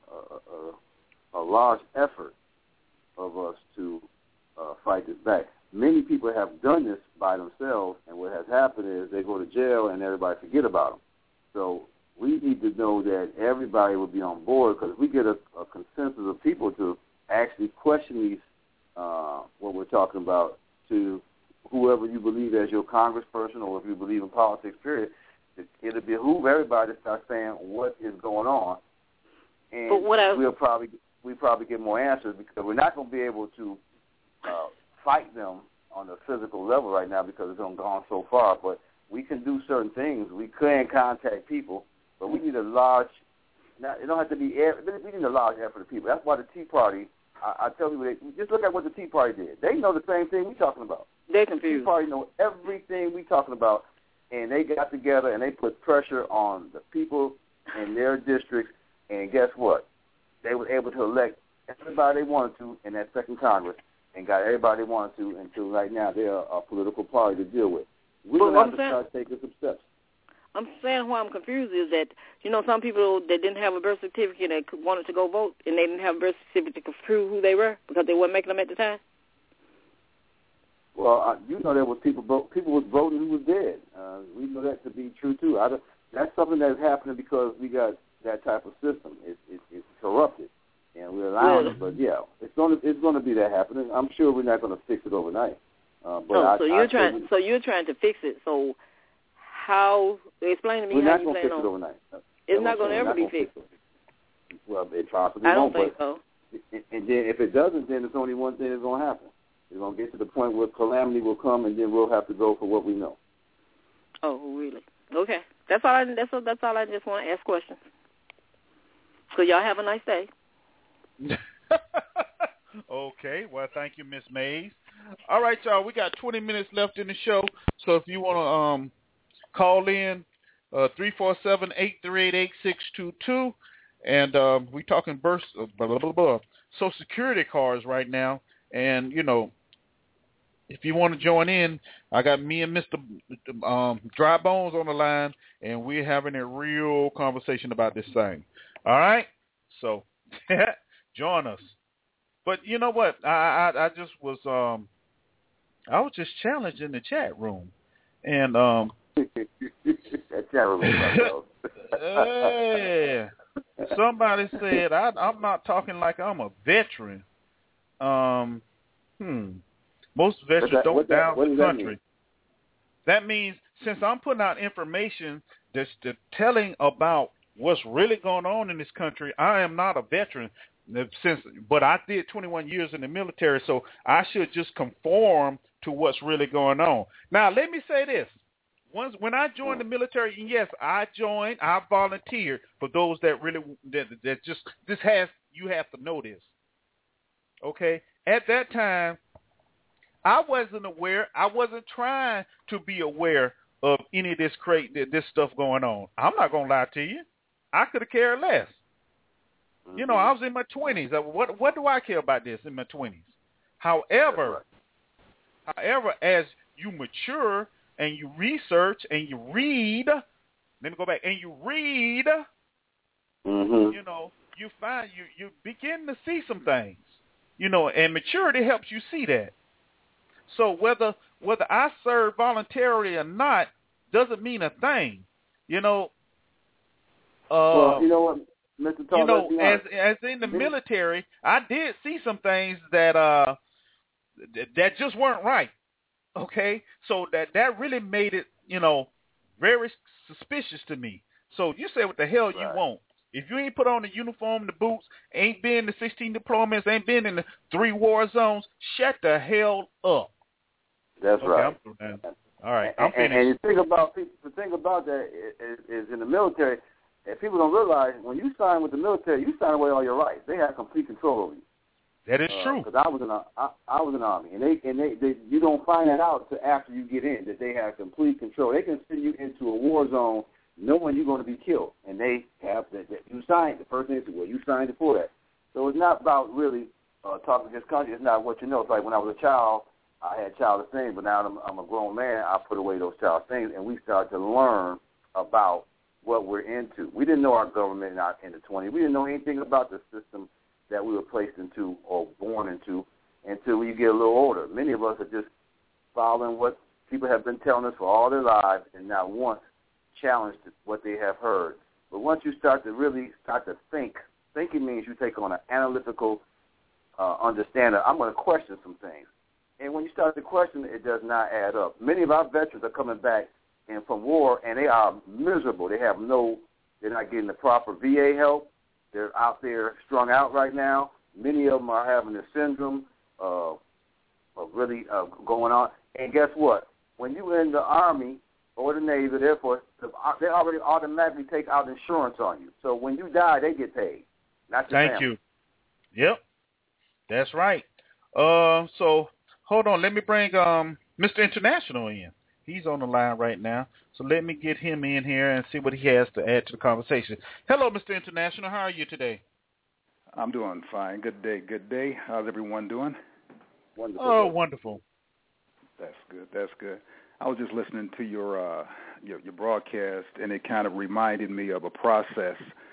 a large effort of us to fight this back. Many people have done this by themselves, and what has happened is they go to jail and everybody forget about them. So we need to know that everybody will be on board, because if we get a consensus of people to actually question these, what we're talking about, to whoever you believe as your congressperson, or if you believe in politics, period, it'll behoove everybody to start saying what is going on, and we'll probably get more answers, because we're not going to be able to fight them on a physical level right now because it's gone so far. But we can do certain things. We can contact people, but we need a large. Now, it don't have to be. We need a large effort of people. That's why the Tea Party. I tell people, just look at what the Tea Party did. They know the same thing we're talking about. They're confused. The Tea Party know everything we're talking about, and they got together and they put pressure on the people in their districts. And guess what? They were able to elect everybody they wanted to in that second Congress, and got everybody they wanted to until right now they're a political party to deal with. We're going to have to start taking some steps. I'm saying why I'm confused is that, some people that didn't have a birth certificate that wanted to go vote, and they didn't have a birth certificate to prove who they were because they weren't making them at the time. Well, there was people was voting who was dead. We know that to be true, too. That's something that's happening because we got that type of system. It's corrupted, and we're allowing it. But, yeah, it's going to be that happening. I'm sure we're not going to fix it overnight. So you're trying to fix it. So how? Explain to me how you plan on. We're not going to fix it overnight. It's not going to ever be fixed. Well, it possibly I don't won't. think so. And then if it doesn't, then there's only one thing that's going to happen. It's going to get to the point where calamity will come, and then we'll have to go for what we know. Oh, really? Okay. That's all. That's all. I just want to ask questions. So y'all have a nice day. Okay. Well, thank you, Miss Mays. All right, y'all. We got 20 minutes left in the show, so if you want to call in, 347-838-8622, and we're talking birth, Social Security cards right now, and if you want to join in, I got me and Mr. Dry Bones on the line, and we're having a real conversation about this thing. All right? So join us. But you know what? I just was I was just challenged in the chat room, and that chat room. Yeah. Somebody said I'm not talking like I'm a veteran. Most veterans don't down the country. Mean? That means since I'm putting out information that's telling about what's really going on in this country, I am not a veteran. But I did 21 years in the military, so I should just conform to what's really going on. Now, let me say this. When I joined the military, and yes, I volunteered for those that really, that just, you have to know this. Okay? At that time, I wasn't aware. I wasn't trying to be aware of any of this stuff going on. I'm not going to lie to you. I could have cared less. You know, I was in my 20s. What do I care about this in my 20s? However, as you mature and you research and you read, let me go back, and you read, you know, you find you begin to see some things, you know, and maturity helps you see that. So whether I serve voluntarily or not doesn't mean a thing, you know. Well, you know what? Mr. Tom, you know, as in the military, I did see some things that just weren't right. Okay, so that really made it, you know, very suspicious to me. So you say what the hell you want. If you ain't put on the uniform, the boots, ain't been in the 16 deployments, ain't been in the 3 war zones, shut the hell up. That's right. All right, I'm finished. And the thing about that is in the military. And people don't realize when you sign with the military, you sign away all your rights. They have complete control over you. That is true. Because I was in the Army, and they you don't find that out until after you get in that they have complete control. They can send you into a war zone knowing you're going to be killed, and they have that you signed. The first thing is, well, you signed it for that. So it's not about really talking against country. It's not what you know. It's like when I was a child, I had childish things, but now I'm a grown man. I put away those childish things, and we started to learn about what we're into. We didn't know our government in the 20s. We didn't know anything about the system that we were placed into or born into until we get a little older. Many of us are just following what people have been telling us for all their lives and not once challenged what they have heard. But once you start to think, thinking means you take on an analytical understanding. I'm going to question some things. And when you start to question it does not add up. Many of our veterans are coming back and from war, and they are miserable. They're not getting the proper VA help. They're out there strung out right now. Many of them are having the syndrome of really going on. And guess what? When you're in the Army or the Navy or the Air Force, they already automatically take out insurance on you. So when you die, they get paid, not your family. Thank you. Yep, that's right. So hold on. Let me bring Mr. International in. He's on the line right now, so let me get him in here and see what he has to add to the conversation. Hello, Mr. International. How are you today? I'm doing fine. Good day. How's everyone doing? Wonderful. Oh, wonderful. That's good. I was just listening to your broadcast, and it kind of reminded me of a process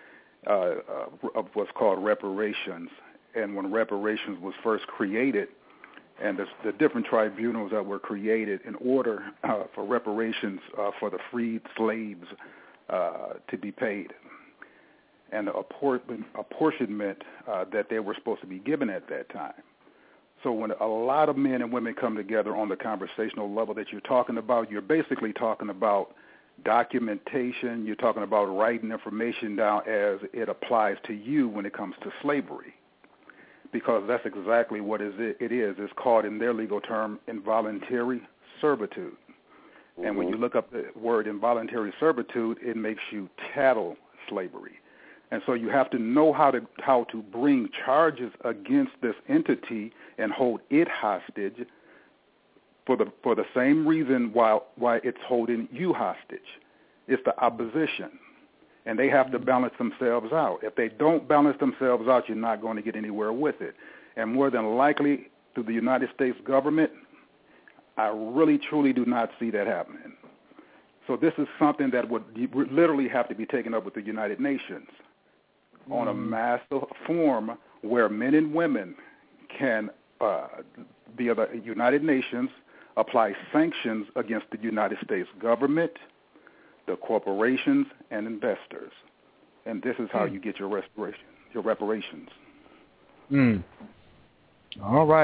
of what's called reparations. And when reparations was first created, and the different tribunals that were created in order for reparations for the freed slaves to be paid, and the apportionment that they were supposed to be given at that time. So when a lot of men and women come together on the conversational level that you're talking about, you're basically talking about documentation. You're talking about writing information down as it applies to you when it comes to slavery. Because that's exactly what it is. It's called, in their legal term, involuntary servitude. Mm-hmm. And when you look up the word involuntary servitude, it makes you chattel slavery. And so you have to know how to bring charges against this entity and hold it hostage for the same reason why it's holding you hostage. It's the opposition. And they have to balance themselves out. If they don't balance themselves out, you're not going to get anywhere with it. And more than likely, through the United States government, I really, truly do not see that happening. So this is something that would literally have to be taken up with the United Nations on a massive form where men and women can, via the United Nations, apply sanctions against the United States government, the corporations, and investors. And this is how you get your reparations. All right.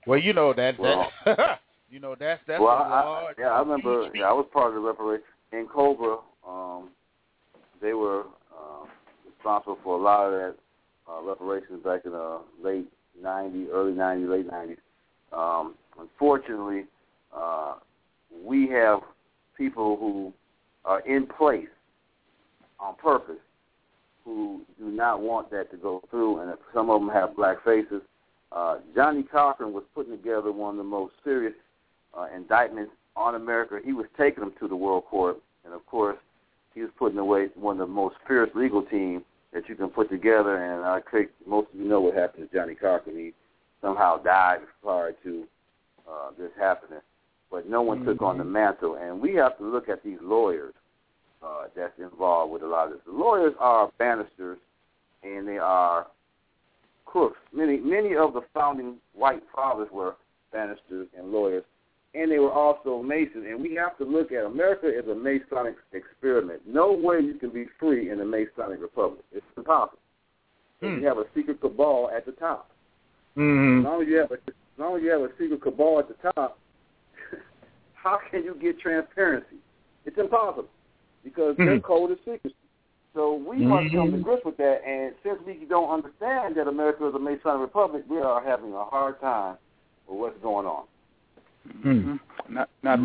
Well, you know that you know that's well, a large. I remember. Yeah, I was part of the reparation in Cobra. They were responsible for a lot of that reparations back in the late '90s, early '90s, late '90s. Unfortunately, we have people who are in place on purpose who do not want that to go through, and some of them have black faces. Johnny Cochran was putting together one of the most serious indictments on America. He was taking them to the World Court, and of course, he was putting away one of the most fierce legal teams that you can put together, and I think most of you know what happened to Johnny Cochran. He somehow died prior to this happening, but no one took on the mantle, and we have to look at these lawyers that's involved with a lot of this. The lawyers are barristers, and they are crooks. Many of the founding white fathers were barristers and lawyers, and they were also Masons. And we have to look at America as a Masonic experiment. No way you can be free in a Masonic republic. It's impossible. You have a secret cabal at the top. As long as you have a secret cabal at the top, how can you get transparency? It's impossible because their code is secrecy. So we must come to grips with that, and since we don't understand that America is a Masonic republic, we are having a hard time with what's going on. Not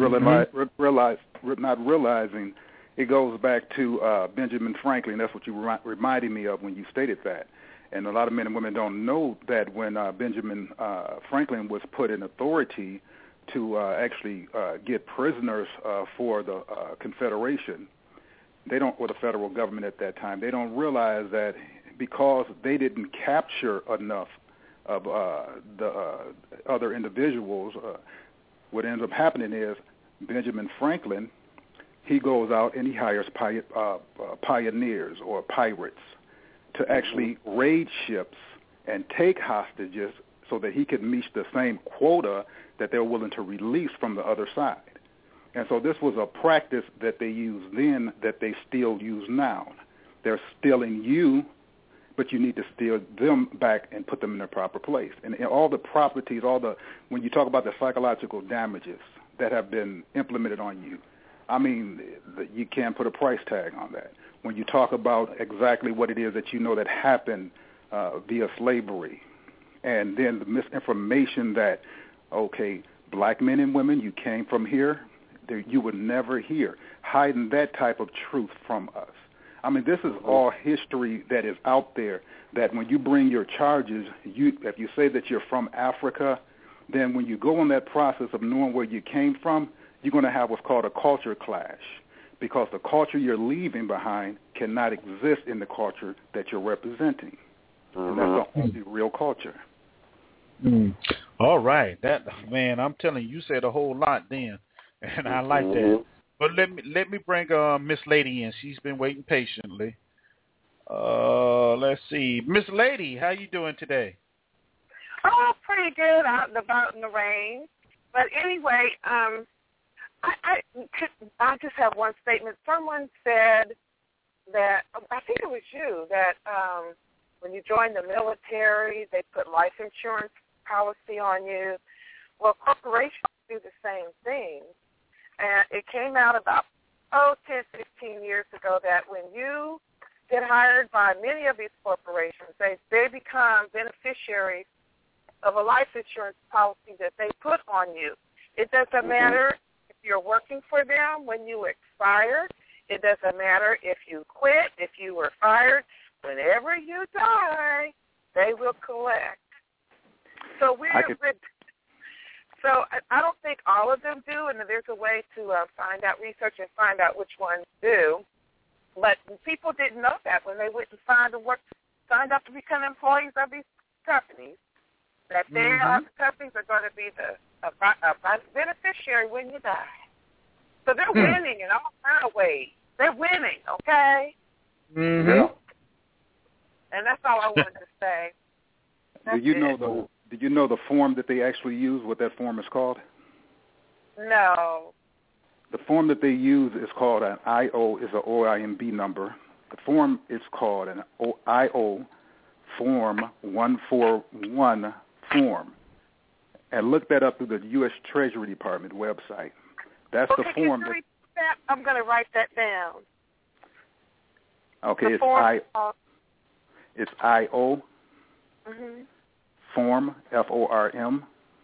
realizing it goes back to Benjamin Franklin. That's what you reminded me of when you stated that. And a lot of men and women don't know that when Benjamin Franklin was put in authority to actually get prisoners for the Confederation, or the federal government at that time, they don't realize that because they didn't capture enough of the other individuals, what ends up happening is Benjamin Franklin, he goes out and he hires pioneers or pirates to actually raid ships and take hostages so that he could meet the same quota that they're willing to release from the other side. And so this was a practice that they used then that they still use now. They're stealing you, but you need to steal them back and put them in their proper place. And all the properties, when you talk about the psychological damages that have been implemented on you, I mean, you can't put a price tag on that. When you talk about exactly what it is that you know that happened via slavery, and then the misinformation that, okay, black men and women, you came from here, you would never hear, hiding that type of truth from us. I mean, this is all history that is out there, that when you bring your charges, if you say that you're from Africa, then when you go on that process of knowing where you came from, you're going to have what's called a culture clash, because the culture you're leaving behind cannot exist in the culture that you're representing. And that's the only real culture. All right. Man, I'm telling you said a whole lot then, and I like that. But let me bring Miss Lady in. She's been waiting patiently. Let's see. Miss Lady, how you doing today? Oh, pretty good, out and about in the rain. But anyway, I just have one statement. Someone said that, I think it was you, that when you join the military, they put life insurance policy on you. Well, corporations do the same thing. And it came out about, 10, 15 years ago that when you get hired by many of these corporations, they become beneficiaries of a life insurance policy that they put on you. It doesn't matter if you're working for them when you expire. It doesn't matter if you quit, if you were fired. Whenever you die, they will collect. So I don't think all of them do, and there's a way to research and find out which ones do. But people didn't know that when they went to signed up to become employees of these companies, that they are the companies are going to be a beneficiary when you die. So they're winning in all kind of ways. They're winning, okay? Yeah. And that's all I wanted to say. Did you know the form that they actually use, what that form is called? No. The form that they use is called an IO, is an OIMB number. The form is called an IO Form 141 form. and look that up through the U.S. Treasury Department website. That's the form. Can you read that? I'm going to write that down. Okay, it's IO form FORM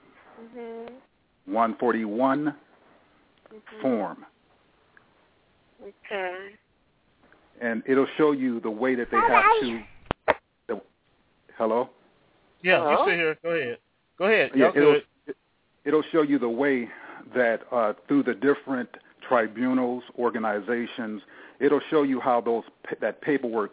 141 form. Okay. And it'll show you the way that they have to. Hello? Yeah, you sit here. Go ahead. Yeah, it'll show you the way that through the different tribunals, organizations, it'll show you how that paperwork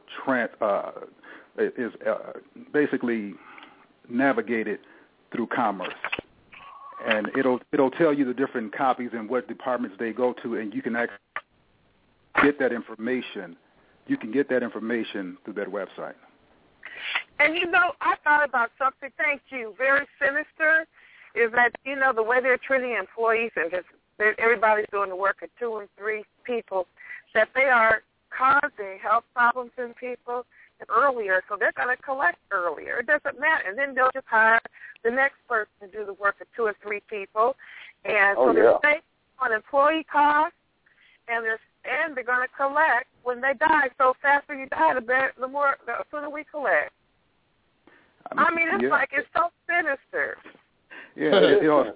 is basically navigated through Commerce, and it'll tell you the different copies and what departments they go to, and you can actually get that information. You can get that information through that website. And I thought about something. Thank you. Very sinister is that the way they're treating employees and just everybody's doing the work of 2 and 3 people, that they are causing health problems in people earlier, so they're going to collect earlier. It doesn't matter. And then they'll just hire the next person to do the work of 2 or 3 people. And so they're saving on employee costs, and they're going to collect when they die. So faster you die, the sooner we collect. I mean, it's like it's so sinister. Yeah,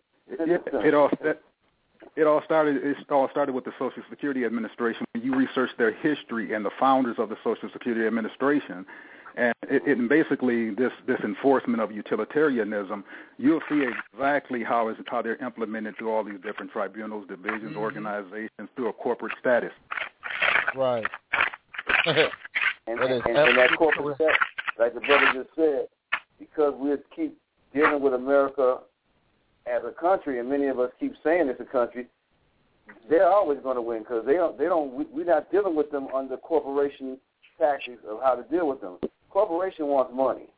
it all started with the Social Security Administration. When you research their history and the founders of the Social Security Administration, and it basically this enforcement of utilitarianism, you'll see exactly how they're implemented through all these different tribunals, divisions, organizations, through a corporate status. Right. and that corporate status, like the brother just said, because we keep dealing with America as a country, and many of us keep saying it's a country, they're always going to win because we're not dealing with them under corporation tactics of how to deal with them. Corporation wants money.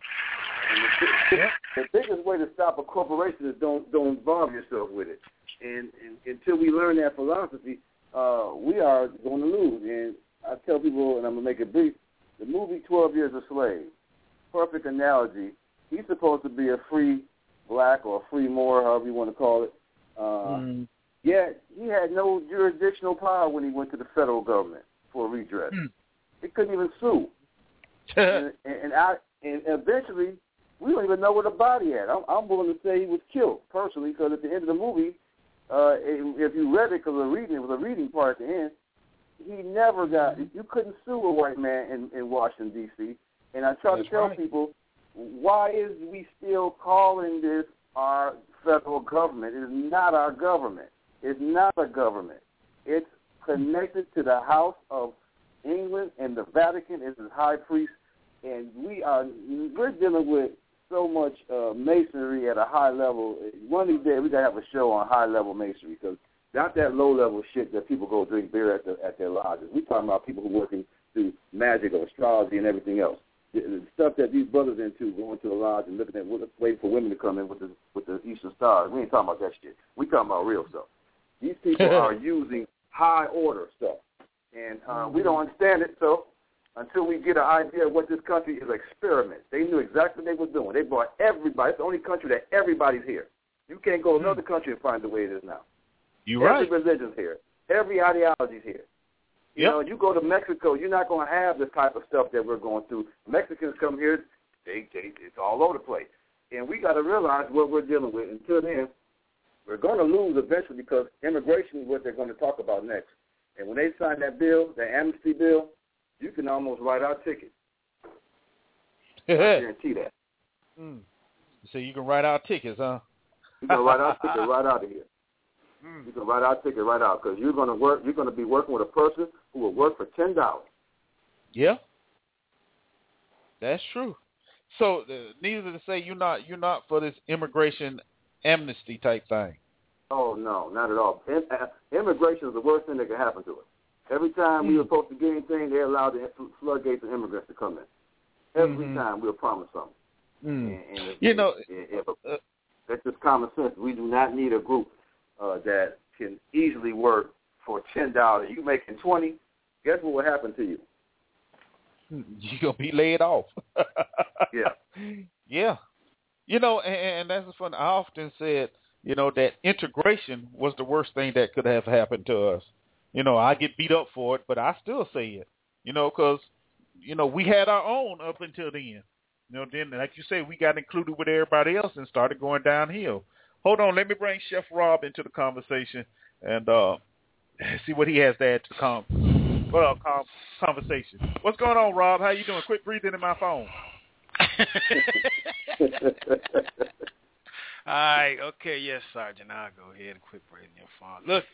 And the biggest way to stop a corporation is don't involve yourself with it. And until we learn that philosophy, we are going to lose. And I tell people, and I'm going to make it brief, the movie 12 Years a Slave, perfect analogy. He's supposed to be a free black or free Moor, however you want to call it. Yet he had no jurisdictional power when he went to the federal government for redress. He couldn't even sue. and eventually, we don't even know where the body at. I'm willing to say he was killed, personally, because at the end of the movie, if you read it, because it was a reading part at the end, he never got, you couldn't sue a white man in Washington, D.C. And I try to tell people, why is we still calling this our federal government? It is not our government. It's not a government. It's connected to the House of England, and the Vatican is his high priest, and we're dealing with so much masonry at a high level. One of these days we gotta have a show on high level masonry, because not that low level shit that people go drink beer at their lodges. We're talking about people who are working through magic or astrology and everything else. The stuff that these brothers into, going to the lodge and looking at, waiting for women to come in with the Eastern Stars. We ain't talking about that shit. We talking about real stuff. These people are using high order stuff, and we don't understand it. So until we get an idea of what this country is, an experiment. They knew exactly what they were doing. They brought everybody. It's the only country that everybody's here. You can't go to another country and find the way it is now. Every religion's here. Every ideology's here. You know, you go to Mexico, you're not going to have the type of stuff that we're going through. Mexicans come here, it's all over the place. And we got to realize what we're dealing with. Until then, we're going to lose eventually, because immigration is what they're going to talk about next. And when they sign that bill, that amnesty bill, you can almost write our ticket. I guarantee that. So you can write our tickets, huh? You can write our ticket right out of here. You can write our ticket right out, because you're going to be working with a person who will work for $10. Yeah, that's true. So, needless to say, you're not for this immigration amnesty type thing. Oh no, not at all. Immigration is the worst thing that can happen to us. Every time we were supposed to get anything, they allowed the floodgates of immigrants to come in. Every time we were promised something. And that's just common sense. We do not need a group that can easily work for $10. You making $20, guess what will happen to you? You're going to be laid off. Yeah. Yeah. You know, and that's fun. I often said, you know, that integration was the worst thing that could have happened to us. You know, I get beat up for it, but I still say it. You know, because, you know, we had our own up until then. You know, then, like you say, we got included with everybody else and started going downhill. Hold on, let me bring Chef Rob into the conversation and see what he has to add to the conversation. What's going on, Rob? How you doing? Quit breathing in my phone. All right, okay, yes, Sergeant. I'll go ahead and quit breathing your phone. Look,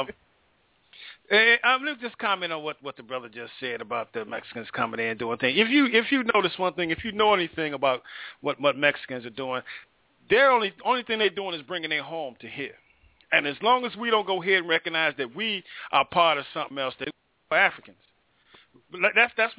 let me just comment on what the brother just said about the Mexicans coming in and doing things. If you notice one thing, if you know anything about what Mexicans are doing, their only thing they're doing is bringing their home to here. And as long as we don't go ahead and recognize that we are part of something else, that we're Africans. That's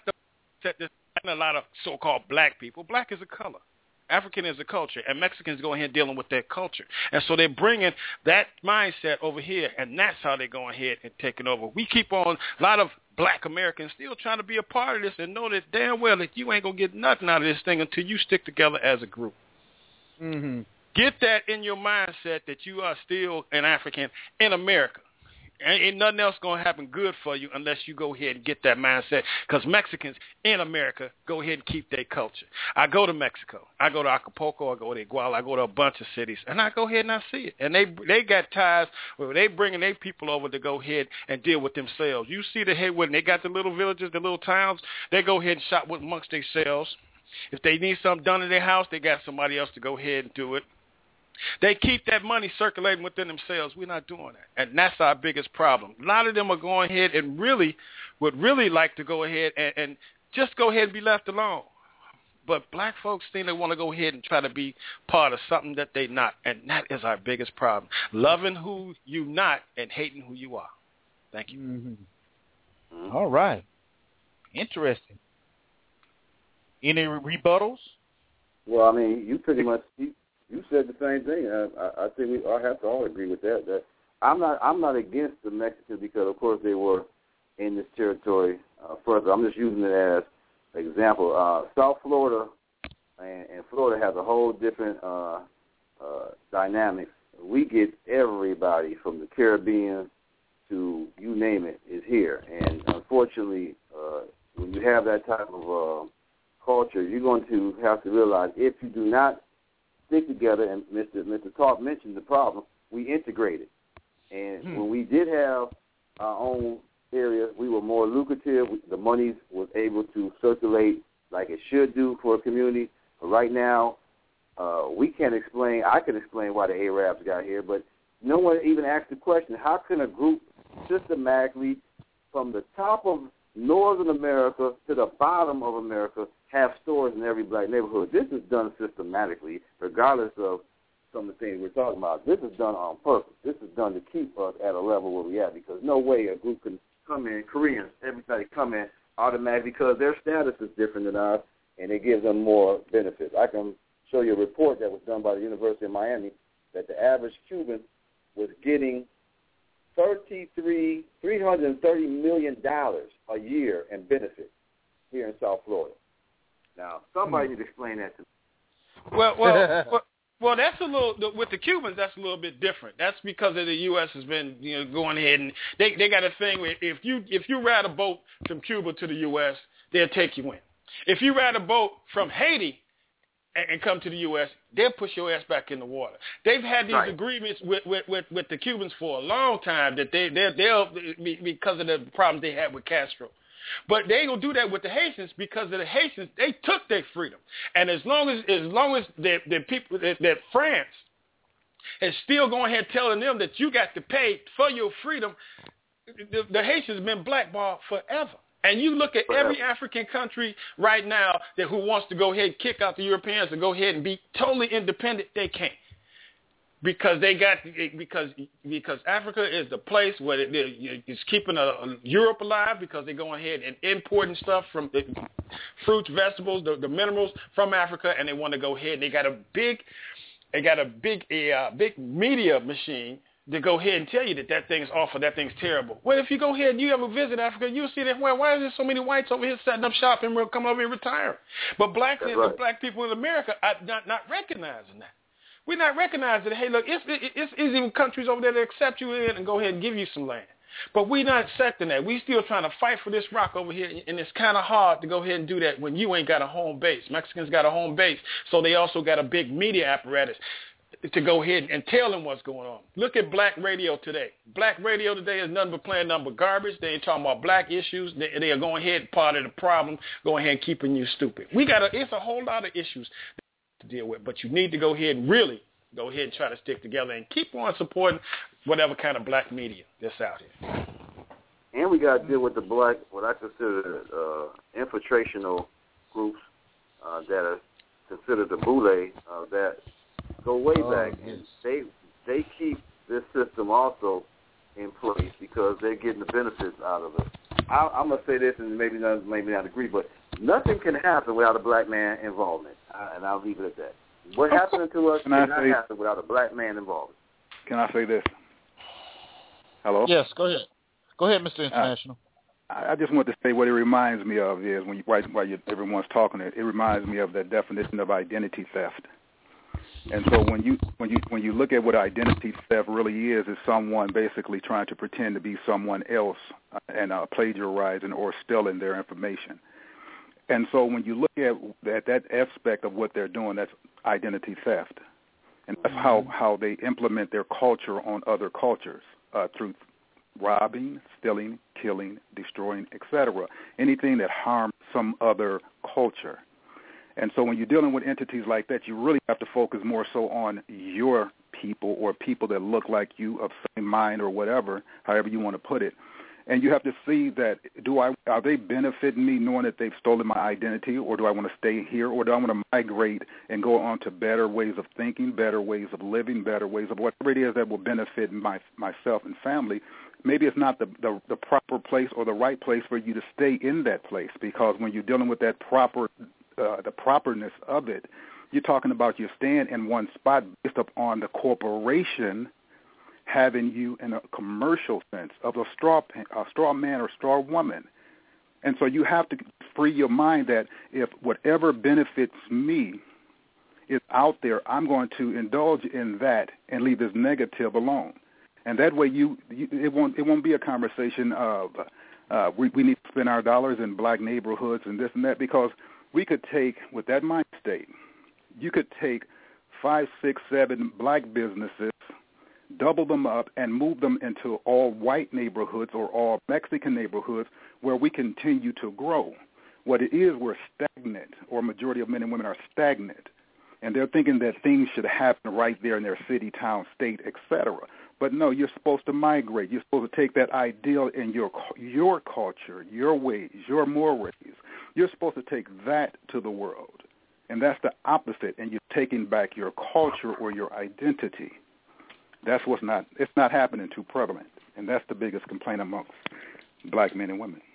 a lot of so-called black people. Black is a color. African is a culture, and Mexicans go ahead dealing with their culture. And so they're bringing that mindset over here, and that's how they're going ahead and taking over. We keep on, a lot of black Americans still trying to be a part of this and know that damn well that you ain't going to get nothing out of this thing until you stick together as a group. Mm-hmm. Get that in your mindset that you are still an African in America. Ain't nothing else going to happen good for you unless you go ahead and get that mindset. Because Mexicans in America go ahead and keep their culture. I go to Mexico. I go to Acapulco. I go to Iguala. I go to a bunch of cities. And I go ahead and I see it. And they got ties where they bringing their people over to go ahead and deal with themselves. You see the head when they got the little villages, the little towns, they go ahead and shop with amongst themselves. If they need something done in their house, they got somebody else to go ahead and do it. They keep that money circulating within themselves. We're not doing that. And that's our biggest problem. A lot of them are going ahead and would really like to go ahead and just go ahead and be left alone. But black folks think they want to go ahead and try to be part of something that they're not. And that is our biggest problem. Loving who you not and hating who you are. Thank you. Mm-hmm. All right. Interesting. Any rebuttals? Well, I mean, you pretty much... You said the same thing. I think I have to all agree with that. That I'm not against the Mexicans because, of course, they were in this territory further. I'm just using it as an example. South Florida and Florida has a whole different dynamics. We get everybody from the Caribbean to you name it is here. And unfortunately, when you have that type of culture, you're going to have to realize if you do not stick together, and Mr. Tarp mentioned the problem, we integrated. And when we did have our own area, we were more lucrative. The money was able to circulate like it should do for a community. But right now, we can't explain. I can explain why the Arabs got here, but no one even asked the question, how can a group systematically from the top of northern America to the bottom of America have stores in every black neighborhood? This is done systematically, regardless of some of the things we're talking about. This is done on purpose. This is done to keep us at a level where we're at, because no way a group can come in, Koreans, everybody come in automatically, because their status is different than ours, and it gives them more benefits. I can show you a report that was done by the University of Miami that the average Cuban was getting $330 million a year in benefits here in South Florida. Now, somebody needs to explain that to me. Well, that's a little, with the Cubans, that's a little bit different. That's because of the U.S. has been, going ahead and they got a thing where if you ride a boat from Cuba to the U.S., they'll take you in. If you ride a boat from Haiti and come to the U.S., they'll push your ass back in the water. They've had these agreements with the Cubans for a long time that they'll because of the problems they had with Castro. But they ain't gonna do that with the Haitians, because of the Haitians, they took their freedom. And as long as the people that France is still going ahead telling them that you got to pay for your freedom, the Haitians have been blackballed forever. And you look at every African country right now who wants to go ahead and kick out the Europeans and go ahead and be totally independent, they can't. Because because Africa is the place where it's keeping Europe alive, because they're going ahead and importing stuff from the fruits, vegetables, the minerals from Africa, and they want to go ahead. They got a big media machine to go ahead and tell you that thing is awful, that thing's terrible. Well, if you go ahead and you ever visit Africa, you'll see that, well, why is there so many whites over here setting up shop and coming over here retiring? But black people in America are not recognizing that. We're not recognizing that, hey, look, it's even countries over there that accept you in and go ahead and give you some land. But we're not accepting that. We still trying to fight for this rock over here, and it's kind of hard to go ahead and do that when you ain't got a home base. Mexicans got a home base, so they also got a big media apparatus to go ahead and tell them what's going on. Look at black radio today. Black radio today is nothing but playing nothing but garbage. They ain't talking about black issues. They are going ahead, part of the problem, going ahead and keeping you stupid. It's a whole lot of issues to deal with, but you need to go ahead and really go ahead and try to stick together and keep on supporting whatever kind of black media that's out here. And we got to deal with the black, what I consider infiltrational groups that are considered the boule that go way back. And they keep this system also in place because they're getting the benefits out of it. I'm going to say this, and maybe not agree, but nothing can happen without a black man involvement, and I'll leave it at that. What happened to us cannot happen without a black man involved. Can I say this? Hello? Yes, go ahead. Go ahead, Mr. International. I just want to say what it reminds me of is while everyone's talking, it reminds me of that definition of identity theft. And so when you look at what identity theft really is someone basically trying to pretend to be someone else and plagiarizing or stealing their information. And so when you look at that aspect of what they're doing, that's identity theft. And that's how they implement their culture on other cultures through robbing, stealing, killing, destroying, etc. Anything that harms some other culture. And so when you're dealing with entities like that, you really have to focus more so on your people or people that look like you, of same mind or whatever, however you want to put it. And you have to see that, are they benefiting me knowing that they've stolen my identity, or do I want to stay here, or do I want to migrate and go on to better ways of thinking, better ways of living, better ways of whatever it is that will benefit myself and family? Maybe it's not the proper place or the right place for you to stay in that place, because when you're dealing with that the properness of it, you're talking about you staying in one spot based upon the corporation having you in a commercial sense of a straw man or straw woman. And so you have to free your mind that if whatever benefits me is out there, I'm going to indulge in that and leave this negative alone. And that way it won't be a conversation of we need to spend our dollars in black neighborhoods and this and that, because we could take, with that mind state, you could take 5, 6, 7 black businesses, double them up, and move them into all white neighborhoods or all Mexican neighborhoods where we continue to grow. What it is, we're stagnant, or majority of men and women are stagnant, and they're thinking that things should happen right there in their city, town, state, etc. But no, you're supposed to migrate. You're supposed to take that ideal in your culture, your ways, your mores. You're supposed to take that to the world, and that's the opposite, and you're taking back your culture or your identity. That's it's not happening too prevalent, and that's the biggest complaint amongst black men and women.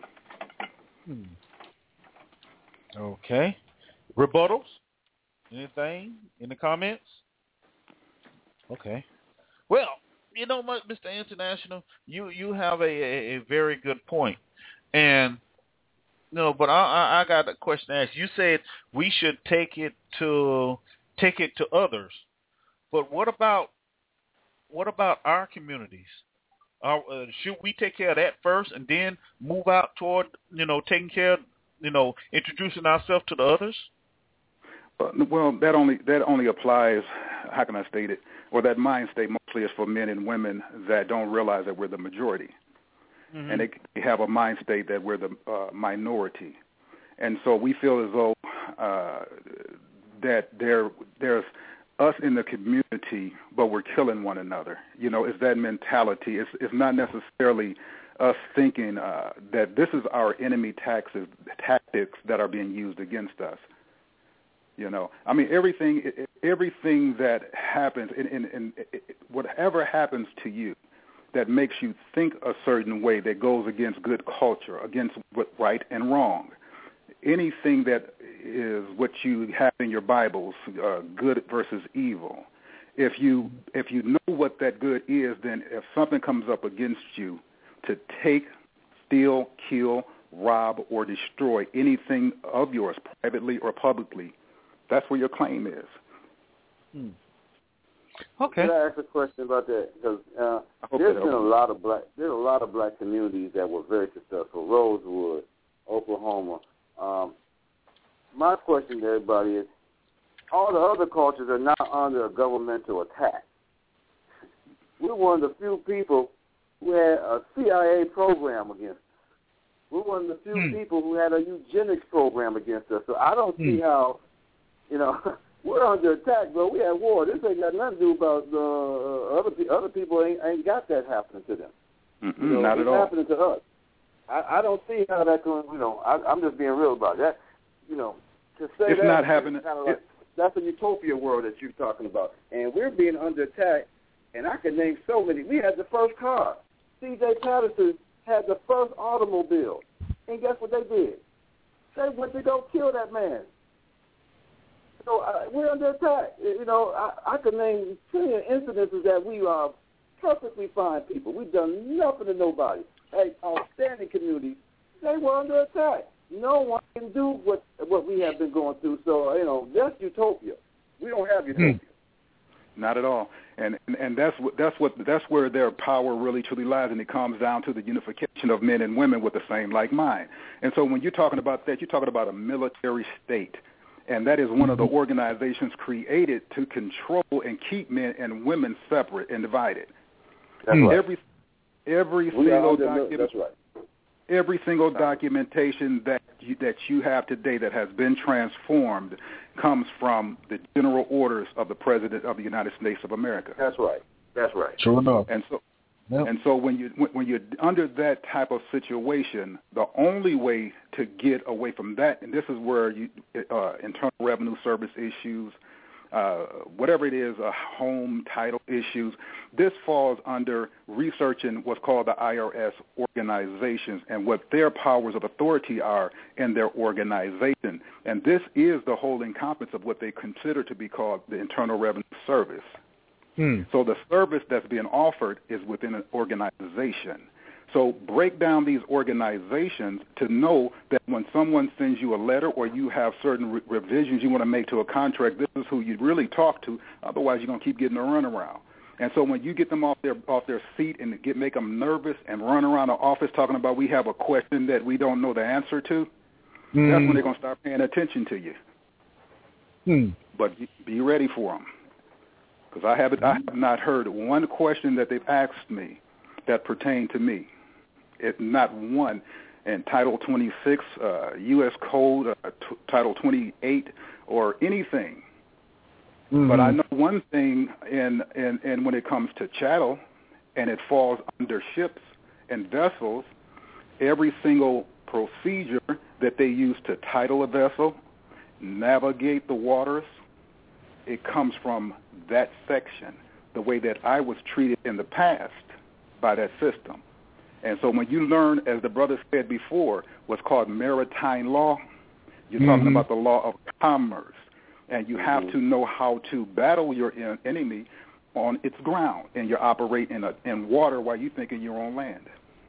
Okay. Rebuttals? Anything in the comments? Okay. Well, you know what, Mr. International, you have a very good point. And no, but I got a question to ask. You said we should take it to others. But what about our communities? Should we take care of that first and then move out toward, taking care of, introducing ourselves to the others? Well, that only applies, how can I state it, or that mind state mostly is for men and women that don't realize that we're the majority. Mm-hmm. And they have a mind state that we're the minority. And so we feel as though that there's us in the community, but we're killing one another. It's that mentality. It's not necessarily us thinking that this is our enemy tactics that are being used against us. I mean, everything that happens, and whatever happens to you that makes you think a certain way that goes against good culture, against what right and wrong, anything that is what you have in your Bibles, good versus evil, if you know what that good is, then if something comes up against you to take, steal, kill, rob, or destroy anything of yours, privately or publicly, that's where your claim is. Okay. Can I ask a question about that? Because there's been a lot of black communities that were very successful. Rosewood, Oklahoma. My question to everybody is, all the other cultures are not under a governmental attack. We're one of the few people who had a CIA program against us. We're one of the few people who had a eugenics program against us. So I don't see how, we're under attack, bro. We have war. This ain't got nothing to do about other people. Ain't got that happening to them. Not at all. It's happening to us. I don't see how that can. I'm just being real about that. To say it's that not happening. Kind of like, that's a utopia world that you're talking about, and we're being under attack. And I can name so many. We had the first car. C.J. Patterson had the first automobile, and guess what they did? They went to go kill that man. So we're under attack. I could name 10 incidences that we are perfectly fine people. We've done nothing to nobody. Hey, outstanding communities, they were under attack. No one can do what we have been going through. So, that's utopia. We don't have utopia. Not at all. And that's where their power really truly lies, and it comes down to the unification of men and women with the same like mind. And so when you're talking about that, you're talking about a military state. And that is one of the organizations created to control and keep men and women separate and divided. That's right. Every single document. That's right. Every single documentation that you have today that has been transformed comes from the general orders of the President of the United States of America. That's right. That's right. Sure enough. And so when you're under that type of situation, the only way to get away from that, and this is where Internal Revenue Service issues, whatever it is, home title issues, this falls under researching what's called the IRS organizations and what their powers of authority are in their organization. And this is the holding competence of what they consider to be called the Internal Revenue Service. So the service that's being offered is within an organization. So break down these organizations to know that when someone sends you a letter or you have certain revisions you want to make to a contract, this is who you really talk to. Otherwise, you're going to keep getting a runaround. And so when you get them off their seat and make them nervous and run around the office talking about we have a question that we don't know the answer to, that's when they're going to start paying attention to you. But be ready for them. Because I have not heard one question that they've asked me that pertained to me. Not one. And Title 26, U.S. Code, Title 28, or anything. But I know one thing, and when it comes to chattel, and it falls under ships and vessels, every single procedure that they use to title a vessel, navigate the waters, it comes from that section, the way that I was treated in the past by that system. And so when you learn, as the brother said before, what's called maritime law, you're talking about the law of commerce. And you have to know how to battle your enemy on its ground, and you're operating in water while you think you're on land.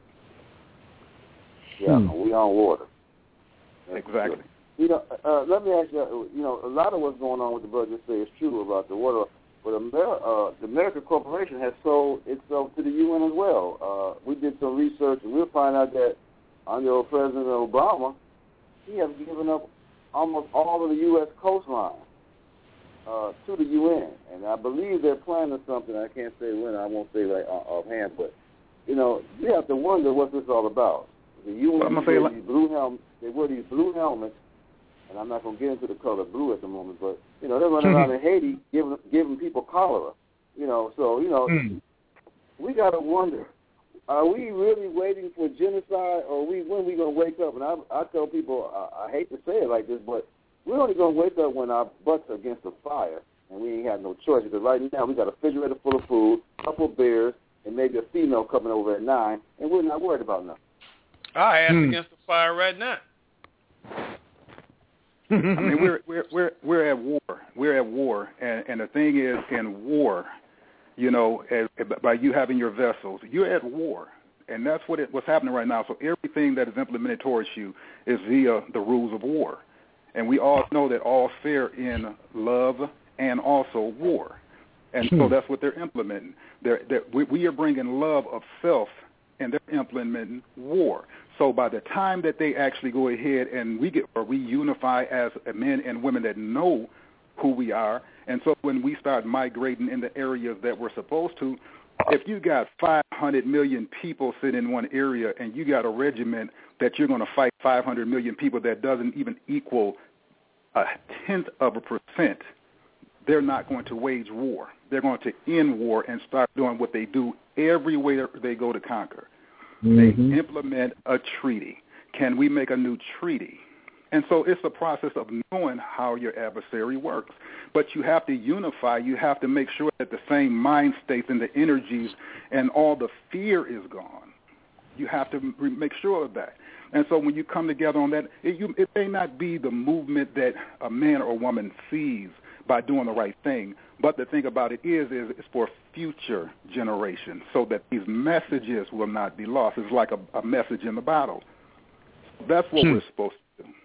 Yeah, we on water. That's exactly. Good. Let me ask you, a lot of what's going on with the brother say is true about the water, but the American Corporation has sold itself to the UN as well. We did some research, and we'll find out that under President Obama, he has given up almost all of the U.S. coastline to the UN, and I believe they're planning something. I can't say when. I won't say right offhand, but you have to wonder what this is all about. The UN they wear these blue helmets. And I'm not going to get into the color blue at the moment, but, they're running around in Haiti giving people cholera. We got to wonder, are we really waiting for genocide, or when are we going to wake up? And I tell people, I hate to say it like this, but we're only going to wake up when our butts are against the fire, and we ain't had no choice. Because right now we got a refrigerator full of food, a couple of beers, and maybe a female coming over at 9, and we're not worried about nothing. Our ass against the fire right now. I mean, we're at war. We're at war, and the thing is, in war, you know, by you having your vessels, you're at war, and that's what's happening right now. So everything that is implemented towards you is via the rules of war, and we all know that all fair in love and also war, and so that's what they're implementing. We are bringing love of self, and they're implementing war. So by the time that they actually go ahead and we unify as men and women that know who we are, and so when we start migrating in the areas that we're supposed to, if you got 500 million people sitting in one area and you got a regiment that you're going to fight 500 million people that doesn't even equal 0.1%, they're not going to wage war. They're going to end war and start doing what they do everywhere they go to conquer. They implement a treaty. Can we make a new treaty? And so it's a process of knowing how your adversary works. But you have to unify. You have to make sure that the same mind states and the energies and all the fear is gone. You have to make sure of that. And so when you come together on that, it may not be the movement that a man or a woman sees by doing the right thing, but the thing about it is it's for future generations so that these messages will not be lost. It's like a message in the Bible. That's what we're supposed to do.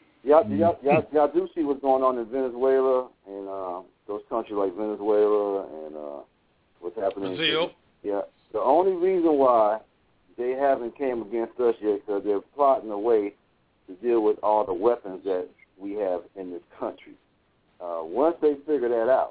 Y'all do see what's going on in Venezuela and those countries like Venezuela and what's happening in Brazil. Yeah. The only reason why they haven't came against us yet is because they're plotting a way to deal with all the weapons that we have in this country. Once they figure that out,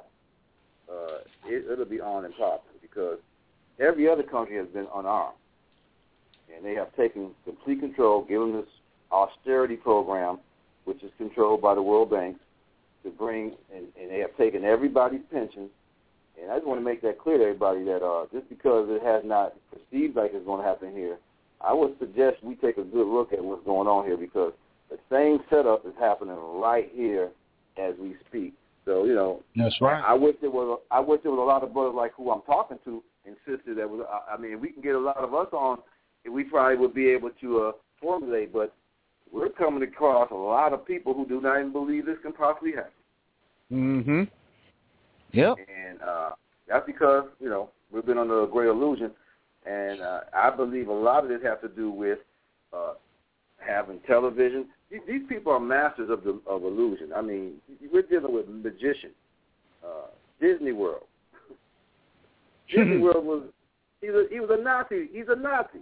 it'll be on and popping because every other country has been unarmed. And they have taken complete control, given this austerity program, which is controlled by the World Bank, to bring, and they have taken everybody's pensions. And I just want to make that clear to everybody that just because it has not perceived like it's going to happen here, I would suggest we take a good look at what's going on here because the same setup is happening right here as we speak. So, you know, that's right. I wish there was a lot of brothers like who I'm talking to and sisters that was. I mean, we can get a lot of us on, and we probably would be able to formulate. But we're coming across a lot of people who do not even believe this can possibly happen. Yep. And that's because we've been under a great illusion, and I believe a lot of this has to do with having television. These people are masters of illusion. I mean, we're dealing with magician. Disney World. Disney World he was a Nazi. He's a Nazi.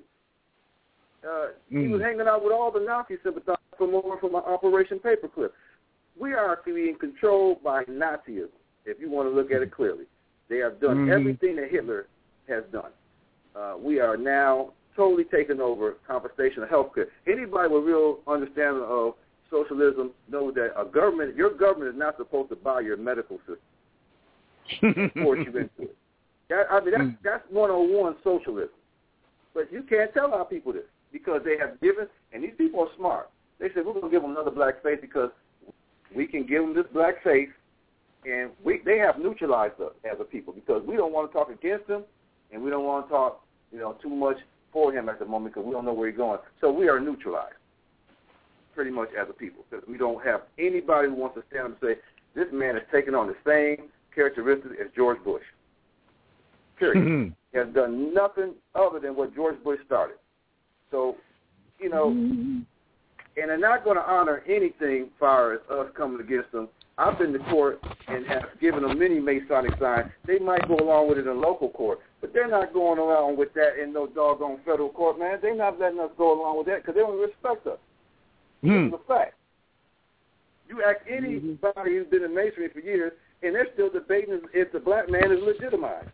He was hanging out with all the Nazi sympathizers from Operation Paperclip. We are being controlled by Nazism, if you want to look at it clearly. They have done everything that Hitler has done. We are now totally taken over conversational health care. Anybody with real understanding of socialism knows that your government is not supposed to buy your medical system and force you into it. That's 101 socialism. But you can't tell our people this because they have given, and these people are smart. They said, we're going to give them another black face because we can give them this black face, and they have neutralized us as a people because we don't want to talk against them, and we don't want to talk too much for him at the moment because we don't know where he's going. So we are neutralized pretty much as a people because we don't have anybody who wants to stand up and say, this man is taking on the same characteristics as George Bush. Period. He has done nothing other than what George Bush started. So, and they're not going to honor anything as far as us coming against them. I've been to court and have given them many Masonic signs. They might go along with it in local court, but they're not going along with that in no doggone federal court, man. They're not letting us go along with that because they don't respect us. It's a fact. You ask anybody who's been in Masonry for years, and they're still debating if the black man is legitimized.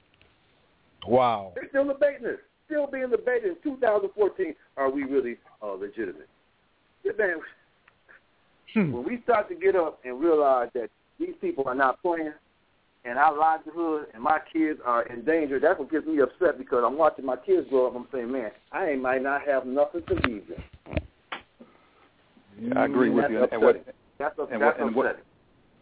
Wow. They're still debating this. Still being debated in 2014, are we really legitimate? Man, when we start to get up and realize that these people are not playing and our livelihood and my kids are in danger, that's what gets me upset because I'm watching my kids grow up and I'm saying, man, I might not have nothing to leave them. Yeah, I agree with you. That's upsetting.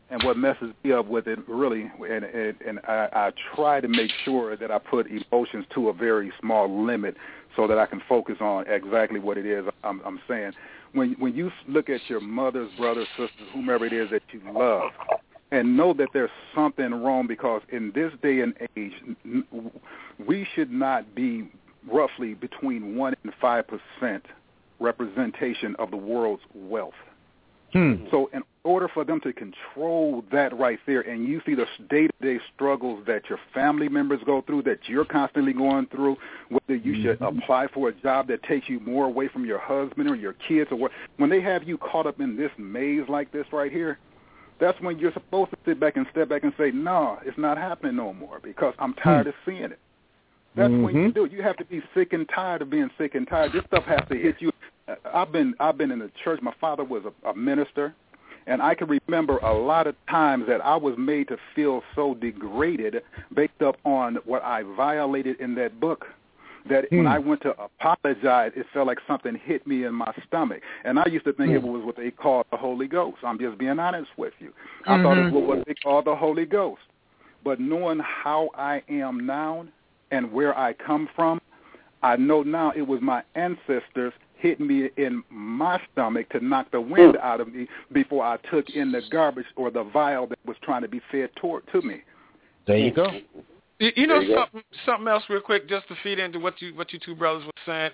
And what messes me up with it really, and I try to make sure that I put emotions to a very small limit so that I can focus on exactly what it is I'm saying. When you look at your mothers, brothers, sisters, whomever it is that you love, and know that there's something wrong, because in this day and age, we should not be roughly between 1% and 5% representation of the world's wealth. So in order for them to control that right there, and you see the day-to-day struggles that your family members go through, that you're constantly going through, whether you should apply for a job that takes you more away from your husband or your kids, or what, when they have you caught up in this maze like this right here, that's when you're supposed to sit back and step back and say, no, it's not happening no more, because I'm tired of seeing it. That's when you do it. You have to be sick and tired of being sick and tired. This stuff has to hit you. I've been in the church. My father was a minister, and I can remember a lot of times that I was made to feel so degraded based up on what I violated in that book, that when I went to apologize, it felt like something hit me in my stomach. And I used to think it was what they called the Holy Ghost. I'm just being honest with you. I thought it was what they called the Holy Ghost. But knowing how I am now and where I come from, I know now it was my ancestors hitting me in my stomach to knock the wind out of me before I took in the garbage or the vial that was trying to be fed to me. There you go. You know something else real quick, just to feed into what you two brothers were saying.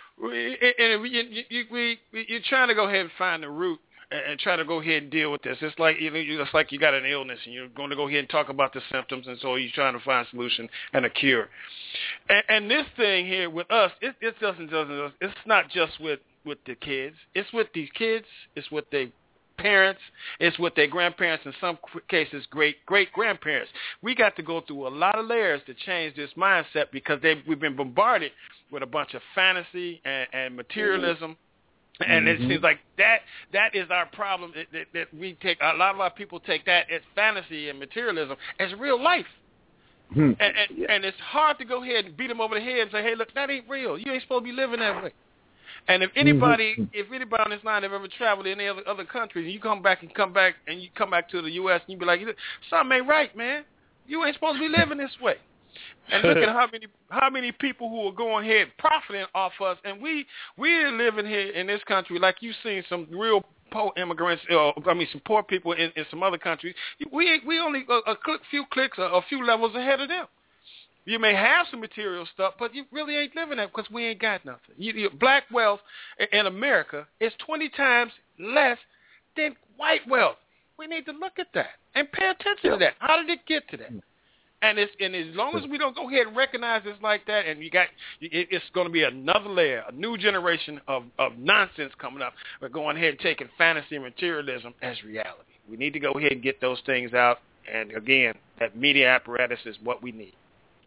You're trying to go ahead and find the root and try to go ahead and deal with this. It's like you got an illness and you're going to go ahead and talk about the symptoms, and so you're trying to find a solution and a cure. And this thing here with us, it doesn't. It's not just with the kids. It's with these kids. It's with their parents. It's with their grandparents. In some cases, great grandparents. We got to go through a lot of layers to change this mindset, because we've been bombarded with a bunch of fantasy and materialism. And it seems like that is our problem, that we take. A lot of our people take that as fantasy and materialism as real life. And it's hard to go ahead and beat them over the head and say, hey, look, that ain't real. You ain't supposed to be living that way. And if anybody on this line have ever traveled to any other countries, and you come back to the U.S. and you be like, something ain't right, man. You ain't supposed to be living this way. And look at how many people who are going ahead profiting off us, and we're living here in this country like you've seen some real poor immigrants, some poor people in some other countries. We only a few clicks, a few levels ahead of them. You may have some material stuff, but you really ain't living that, because we ain't got nothing. Black wealth in America is 20 times less than white wealth. We need to look at that and pay attention to that. How did it get to that? And as long as we don't go ahead and recognize this like that, and it's going to be another layer, a new generation of nonsense coming up. We're going ahead and taking fantasy and materialism as reality. We need to go ahead and get those things out. And again, that media apparatus is what we need.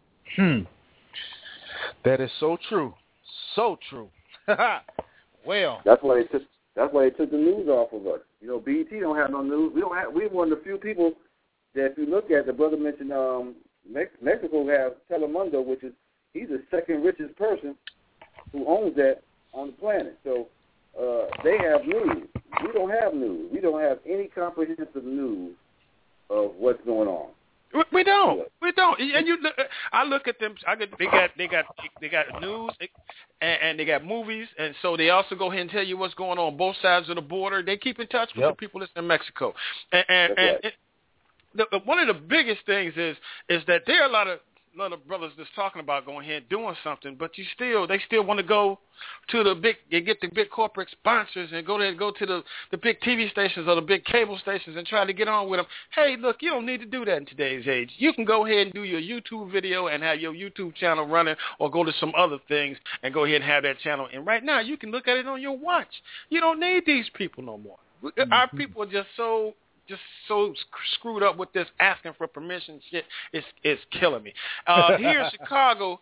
That is so true. So true. Well, that's why they took the news off of us. BET don't have no news. We're one of the few people that, if you look at, the brother mentioned Mexico have Telemundo, which is, he's the second richest person who owns that on the planet. So they have news. We don't have news. We don't have any comprehensive news of what's going on. We don't. And I look at them. They got news, and they got movies, and so they also go ahead and tell you what's going on both sides of the border. They keep in touch with the people that's in Mexico, one of the biggest things is that there are a lot of brothers that's talking about going ahead and doing something, but they still want to go to get the big corporate sponsors and go to the big TV stations or the big cable stations and try to get on with them. Hey, look, you don't need to do that in today's age. You can go ahead and do your YouTube video and have your YouTube channel running, or go to some other things and go ahead and have that channel. And right now, you can look at it on your watch. You don't need these people no more. Our people are just so screwed up with this asking for permission shit. It's killing me. Here in Chicago,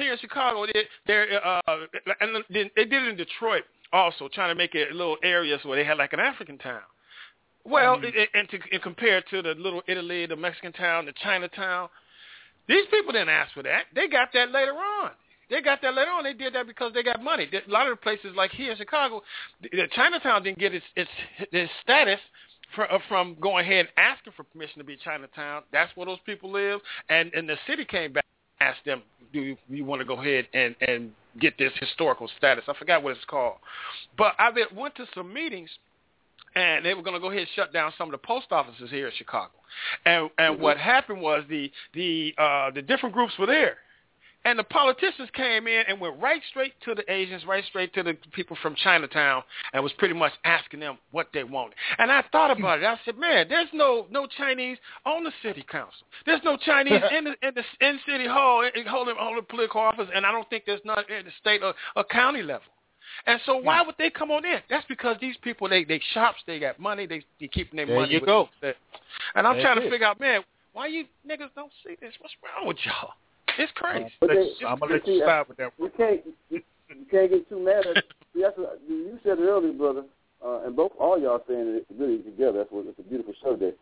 and they did it in Detroit also, trying to make it little areas where they had like an African town. Well, and compared to the little Italy, the Mexican town, the Chinatown, these people didn't ask for that. They got that later on. They did that because they got money. A lot of the places like here in Chicago, the Chinatown didn't get its status from going ahead and asking for permission to be Chinatown. That's where those people live. And the city came back and asked them, do you want to go ahead and get this historical status? I forgot what it's called. But I went to some meetings, and they were going to go ahead and shut down some of the post offices here in Chicago. And what happened was the different groups were there. And the politicians came in and went right straight to the Asians, right straight to the people from Chinatown, and was pretty much asking them what they wanted. And I thought about it. I said, man, there's no Chinese on the city council. There's no Chinese in City Hall holding political office, and I don't think there's none in the state or county level. And so why would they come on in? That's because these people, they shops, they got money, they keeping their money. There you go. And I'm trying to figure out, man, why you niggas don't see this? What's wrong with y'all? It's crazy. I'm gonna let you start with that. You can't get too mad at. That's what you said it earlier, brother, and all y'all saying it really together. It's a beautiful show today.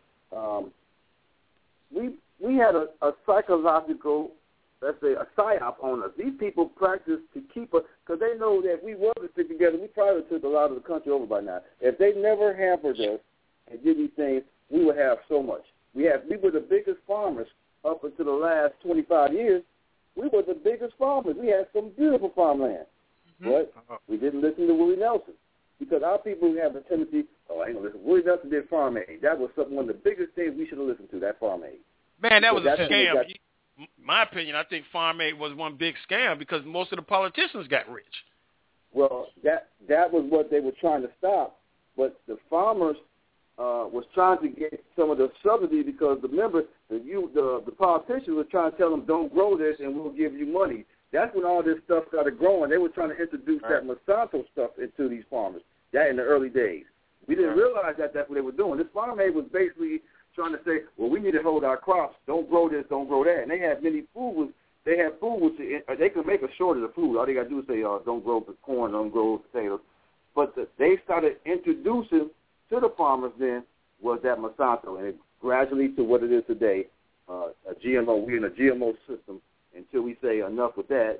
We had a psychological, let's say, a psyop on us. These people practice to keep us because they know that if we were to stick together, we probably took a lot of the country over by now. If they never hampered us and did these things, we would have so much. We were the biggest farmers. Up until the last 25 years, we were the biggest farmers. We had some beautiful farmland. But we didn't listen to Willie Nelson because our people have a tendency, I ain't going to listen. Willie Nelson did Farm Aid. That was one of the biggest things we should have listened to, that Farm Aid. Man, that was a scam. My opinion, I think Farm Aid was one big scam because most of the politicians got rich. Well, that was what they were trying to stop. But the farmers was trying to get some of the subsidy because remember the politicians were trying to tell them don't grow this and we'll give you money. That's when all this stuff started growing. They were trying to introduce that Monsanto stuff into these farmers. That in the early days, we didn't realize that that's what they were doing. This Farm Aid was basically trying to say, well, we need to hold our crops. Don't grow this, don't grow that. And they had food which they could make a shortage of food. All they got to do is say, don't grow corn, don't grow potatoes. But they started introducing to the farmers then was that Monsanto, and it gradually to what it is today, a GMO. We're in a GMO system until we say enough with that.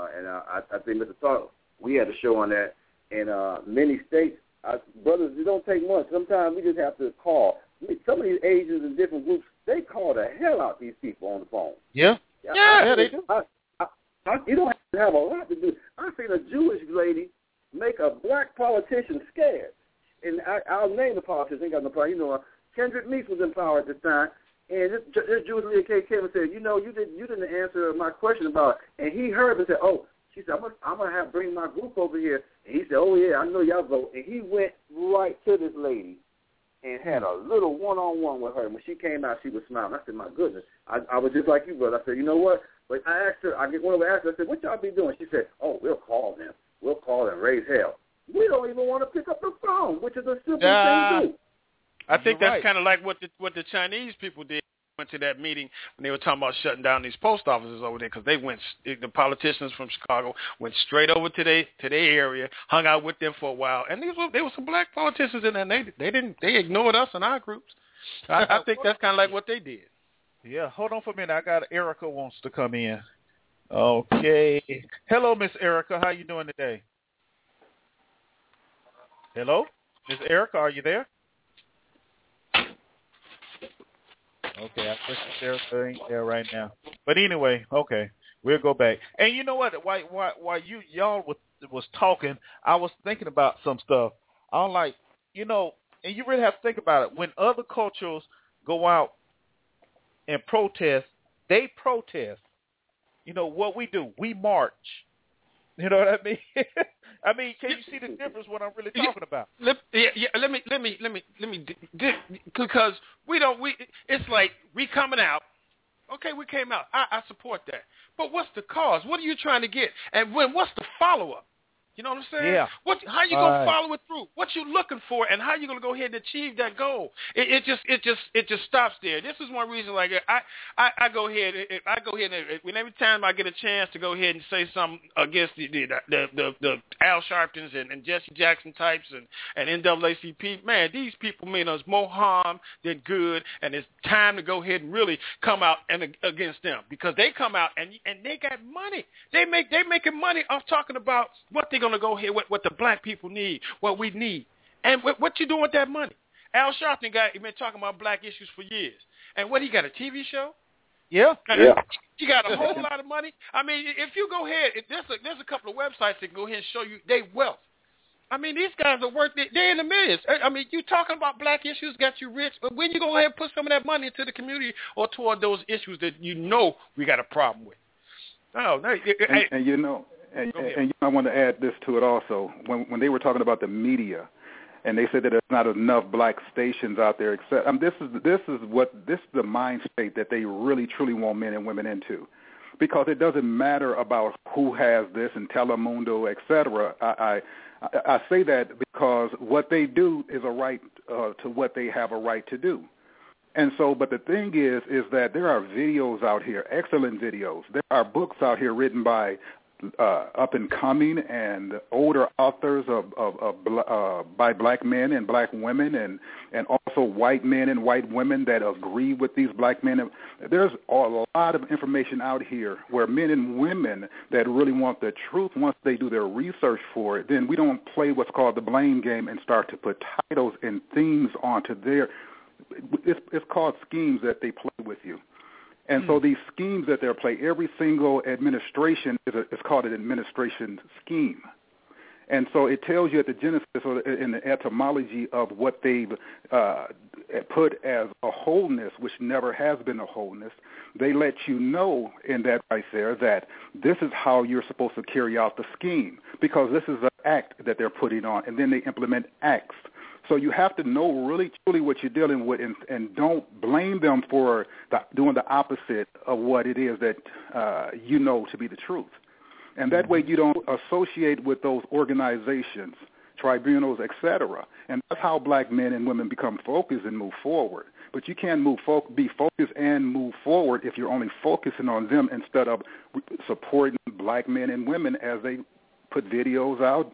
I think Mr. Tartle, we had a show on that. In many states, brothers, it don't take much. Sometimes we just have to call. Some of these Asians in different groups, they call the hell out these people on the phone. Yeah, they do. You don't have to have a lot to do. I've seen a Jewish lady make a black politician scared. And I'll name the politician. Ain't got no problem. You know, Kendrick Meeks was in power at this time, and this Jewish lady came and said, you didn't answer my question about it. And he heard and said, she said, I'm gonna bring my group over here. And he said, oh yeah, I know y'all vote. And he went right to this lady and had a little one-on-one with her. And when she came out, she was smiling. I said, my goodness, I was just like you, brother. I said, you know what? But I asked her, I said, what y'all be doing? She said, we'll call them. We'll call them, raise hell. We don't even want to pick up the phone, which is a simple thing to do. I think that's kind of like what the Chinese people did. Went to that meeting when they were talking about shutting down these post offices over there because the politicians from Chicago went straight over to their area, hung out with them for a while, and there were some black politicians in there. And they ignored us and our groups. I think that's kind of like what they did. Yeah, hold on for a minute. I got Erica wants to come in. Okay, hello, Miss Erica. How you doing today? Hello, Miss Erica, are you there? Okay, I guess Erica ain't there right now. But anyway, okay, we'll go back. And you know what? While y'all was talking, I was thinking about some stuff. I'm like, and you really have to think about it. When other cultures go out and protest, they protest. What we do? We march. You know what I mean? I mean, can you see the difference what I'm really talking about? Let me, because it's like we coming out. Okay, we came out. I support that. But what's the cause? What are you trying to get? And what's the follow-up? You know what I'm saying? Yeah. How you gonna follow it through? What you looking for, and how you gonna go ahead and achieve that goal? It just stops there. This is one reason. Like I go ahead and every time I get a chance to go ahead and say something against the Al Sharptons and Jesse Jackson types and NAACP, man, these people mean us more harm than good, and it's time to go ahead and really come out and against them because they come out and they got money. They're making money off talking about what they're going to go here, what the black people need, what we need. And what you doing with that money? Al Sharpton been talking about black issues for years. And what, he got a TV show? Yeah. He got a whole lot of money. I mean, if you go ahead, there's a couple of websites that can go ahead and show you their wealth. I mean, these guys are worth it. They're in the millions. I mean, you talking about black issues got you rich, but when you go ahead and put some of that money into the community or toward those issues that you know we got a problem with? Oh, no. And I want to add this to it also. When they were talking about the media, and they said that there's not enough black stations out there, except this is the mind state that they really truly want men and women into, because it doesn't matter about who has this and Telemundo, etc. I say that because what they do is a right to what they have a right to do. And so, but the thing is that there are videos out here, excellent videos. There are books out here written by up-and-coming and older authors by black men and black women, and also white men and white women that agree with these black men. There's a lot of information out here where men and women that really want the truth, once they do their research for it, then we don't play what's called the blame game and start to put titles and themes onto their it's called schemes that they play with you. And so these schemes that they play, every single administration is called an administration scheme. And so it tells you at the genesis or in the etymology of what they've put as a wholeness, which never has been a wholeness. They let you know in that right there that this is how you're supposed to carry out the scheme, because this is an act that they're putting on, and then they implement acts. So you have to know really truly what you're dealing with, and don't blame them for doing the opposite of what it is that you know to be the truth. And that way you don't associate with those organizations, tribunals, etc. And that's how black men and women become focused and move forward. But you can't be focused and move forward if you're only focusing on them instead of supporting black men and women as they put videos out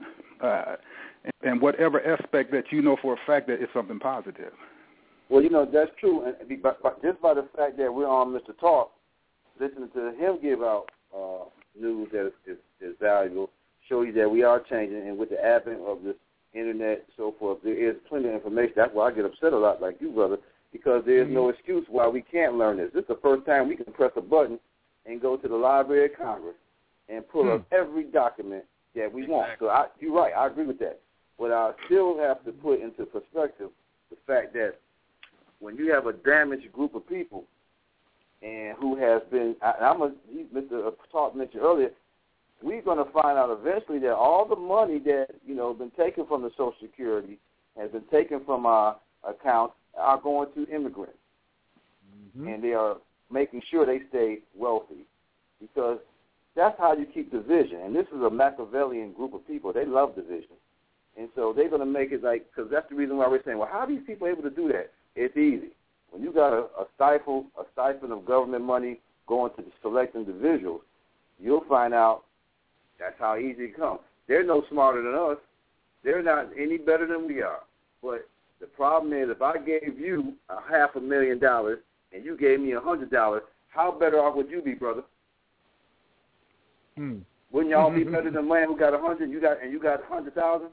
and whatever aspect that you know for a fact that it's something positive. Well, that's true. And just by the fact that we're on Mr. Talk, listening to him give out news that is valuable, show you that we are changing. And with the advent of this internet and so forth, there is plenty of information. That's why I get upset a lot like you, brother, because there is no excuse why we can't learn this. This is the first time we can press a button and go to the Library of Congress and pull up every document that we want. So you're right. I agree with that. But I still have to put into perspective the fact that when you have a damaged group of people and who has been, Mr. Talk mentioned earlier, we're going to find out eventually that all the money that, been taken from the Social Security has been taken from our accounts are going to immigrants. Mm-hmm. And they are making sure they stay wealthy, because that's how you keep division. And this is a Machiavellian group of people. They love division. And so they're going to make it because that's the reason why we're saying, well, how are these people able to do that? It's easy. When you got a stipend of government money going to select individuals, you'll find out that's how easy it comes. They're no smarter than us. They're not any better than we are. But the problem is, if I gave you $500,000 and you gave me $100, how better off would you be, brother? Wouldn't y'all be better than a man who got 100? You got 100,000?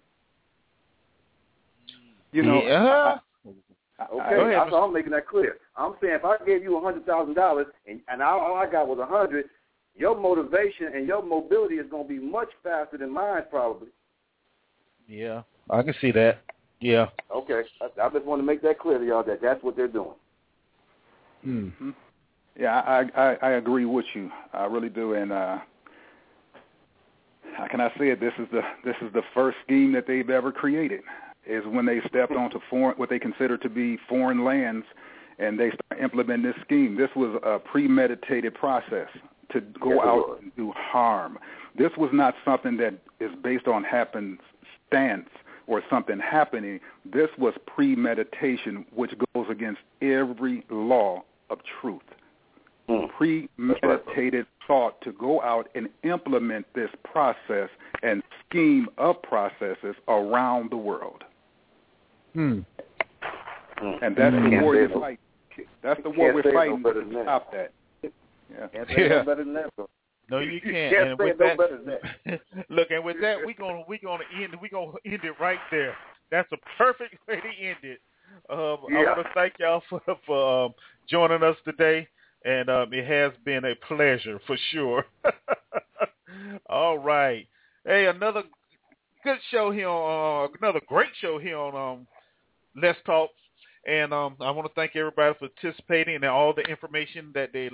Yeah. Okay, I'm making that clear. I'm saying if I gave you $100,000 and all I got was 100, your motivation and your mobility is going to be much faster than mine, probably. Yeah, I can see that. Yeah. Okay, I just want to make that clear to y'all that that's what they're doing. Mm-hmm. Yeah, I agree with you. I really do. And how can I say it? This is the first scheme that they've ever created. Is when they stepped onto what they consider to be foreign lands, and they started implementing this scheme. This was a premeditated process to go out and do harm. This was not something that is based on happenstance or something happening. This was premeditation, which goes against every law of truth. Premeditated thought to go out and implement this process and scheme of processes around the world. And that's the war you're fighting. That's the war we're fighting to stop that. Can't say no better than that, bro. No, you can't. Can't say no better than that. Look, and with that, we're gonna end it right there. That's a perfect way to end it. I want to thank y'all for joining us today, and it has been a pleasure for sure. All right. Hey, another good show here on another great show here on Let's Talk, and I want to thank everybody for participating and all the information that they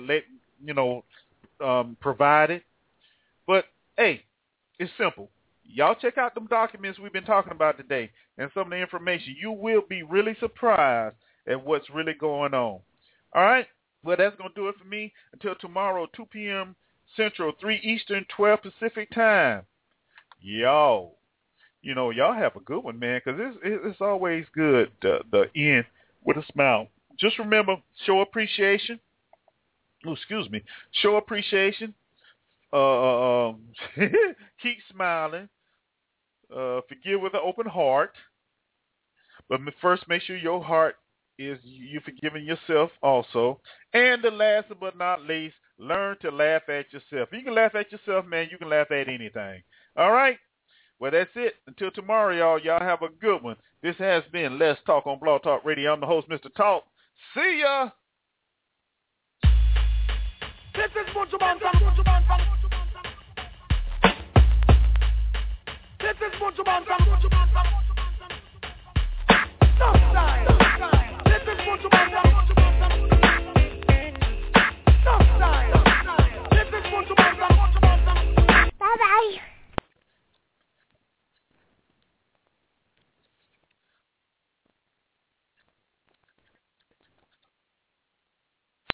provided. But hey, it's simple. Y'all check out them documents we've been talking about today and some of the information. You will be really surprised at what's really going on. All right? Well, that's going to do it for me. Until tomorrow, 2 p.m. Central, 3 Eastern, 12 Pacific time. Y'all have a good one, man, because it's always good the end with a smile. Just remember, show appreciation. Oh, excuse me. Show appreciation. Keep smiling. Forgive with an open heart. But first, make sure your heart is you forgiving yourself also. And the last but not least, learn to laugh at yourself. If you can laugh at yourself, man, you can laugh at anything. All right? Well, that's it. Until tomorrow, y'all. Y'all have a good one. This has been Let's Talk on Blog Talk Radio. I'm the host, Mr. Talk. See ya. This is Mucho Bantam. This is Mucho Bantam.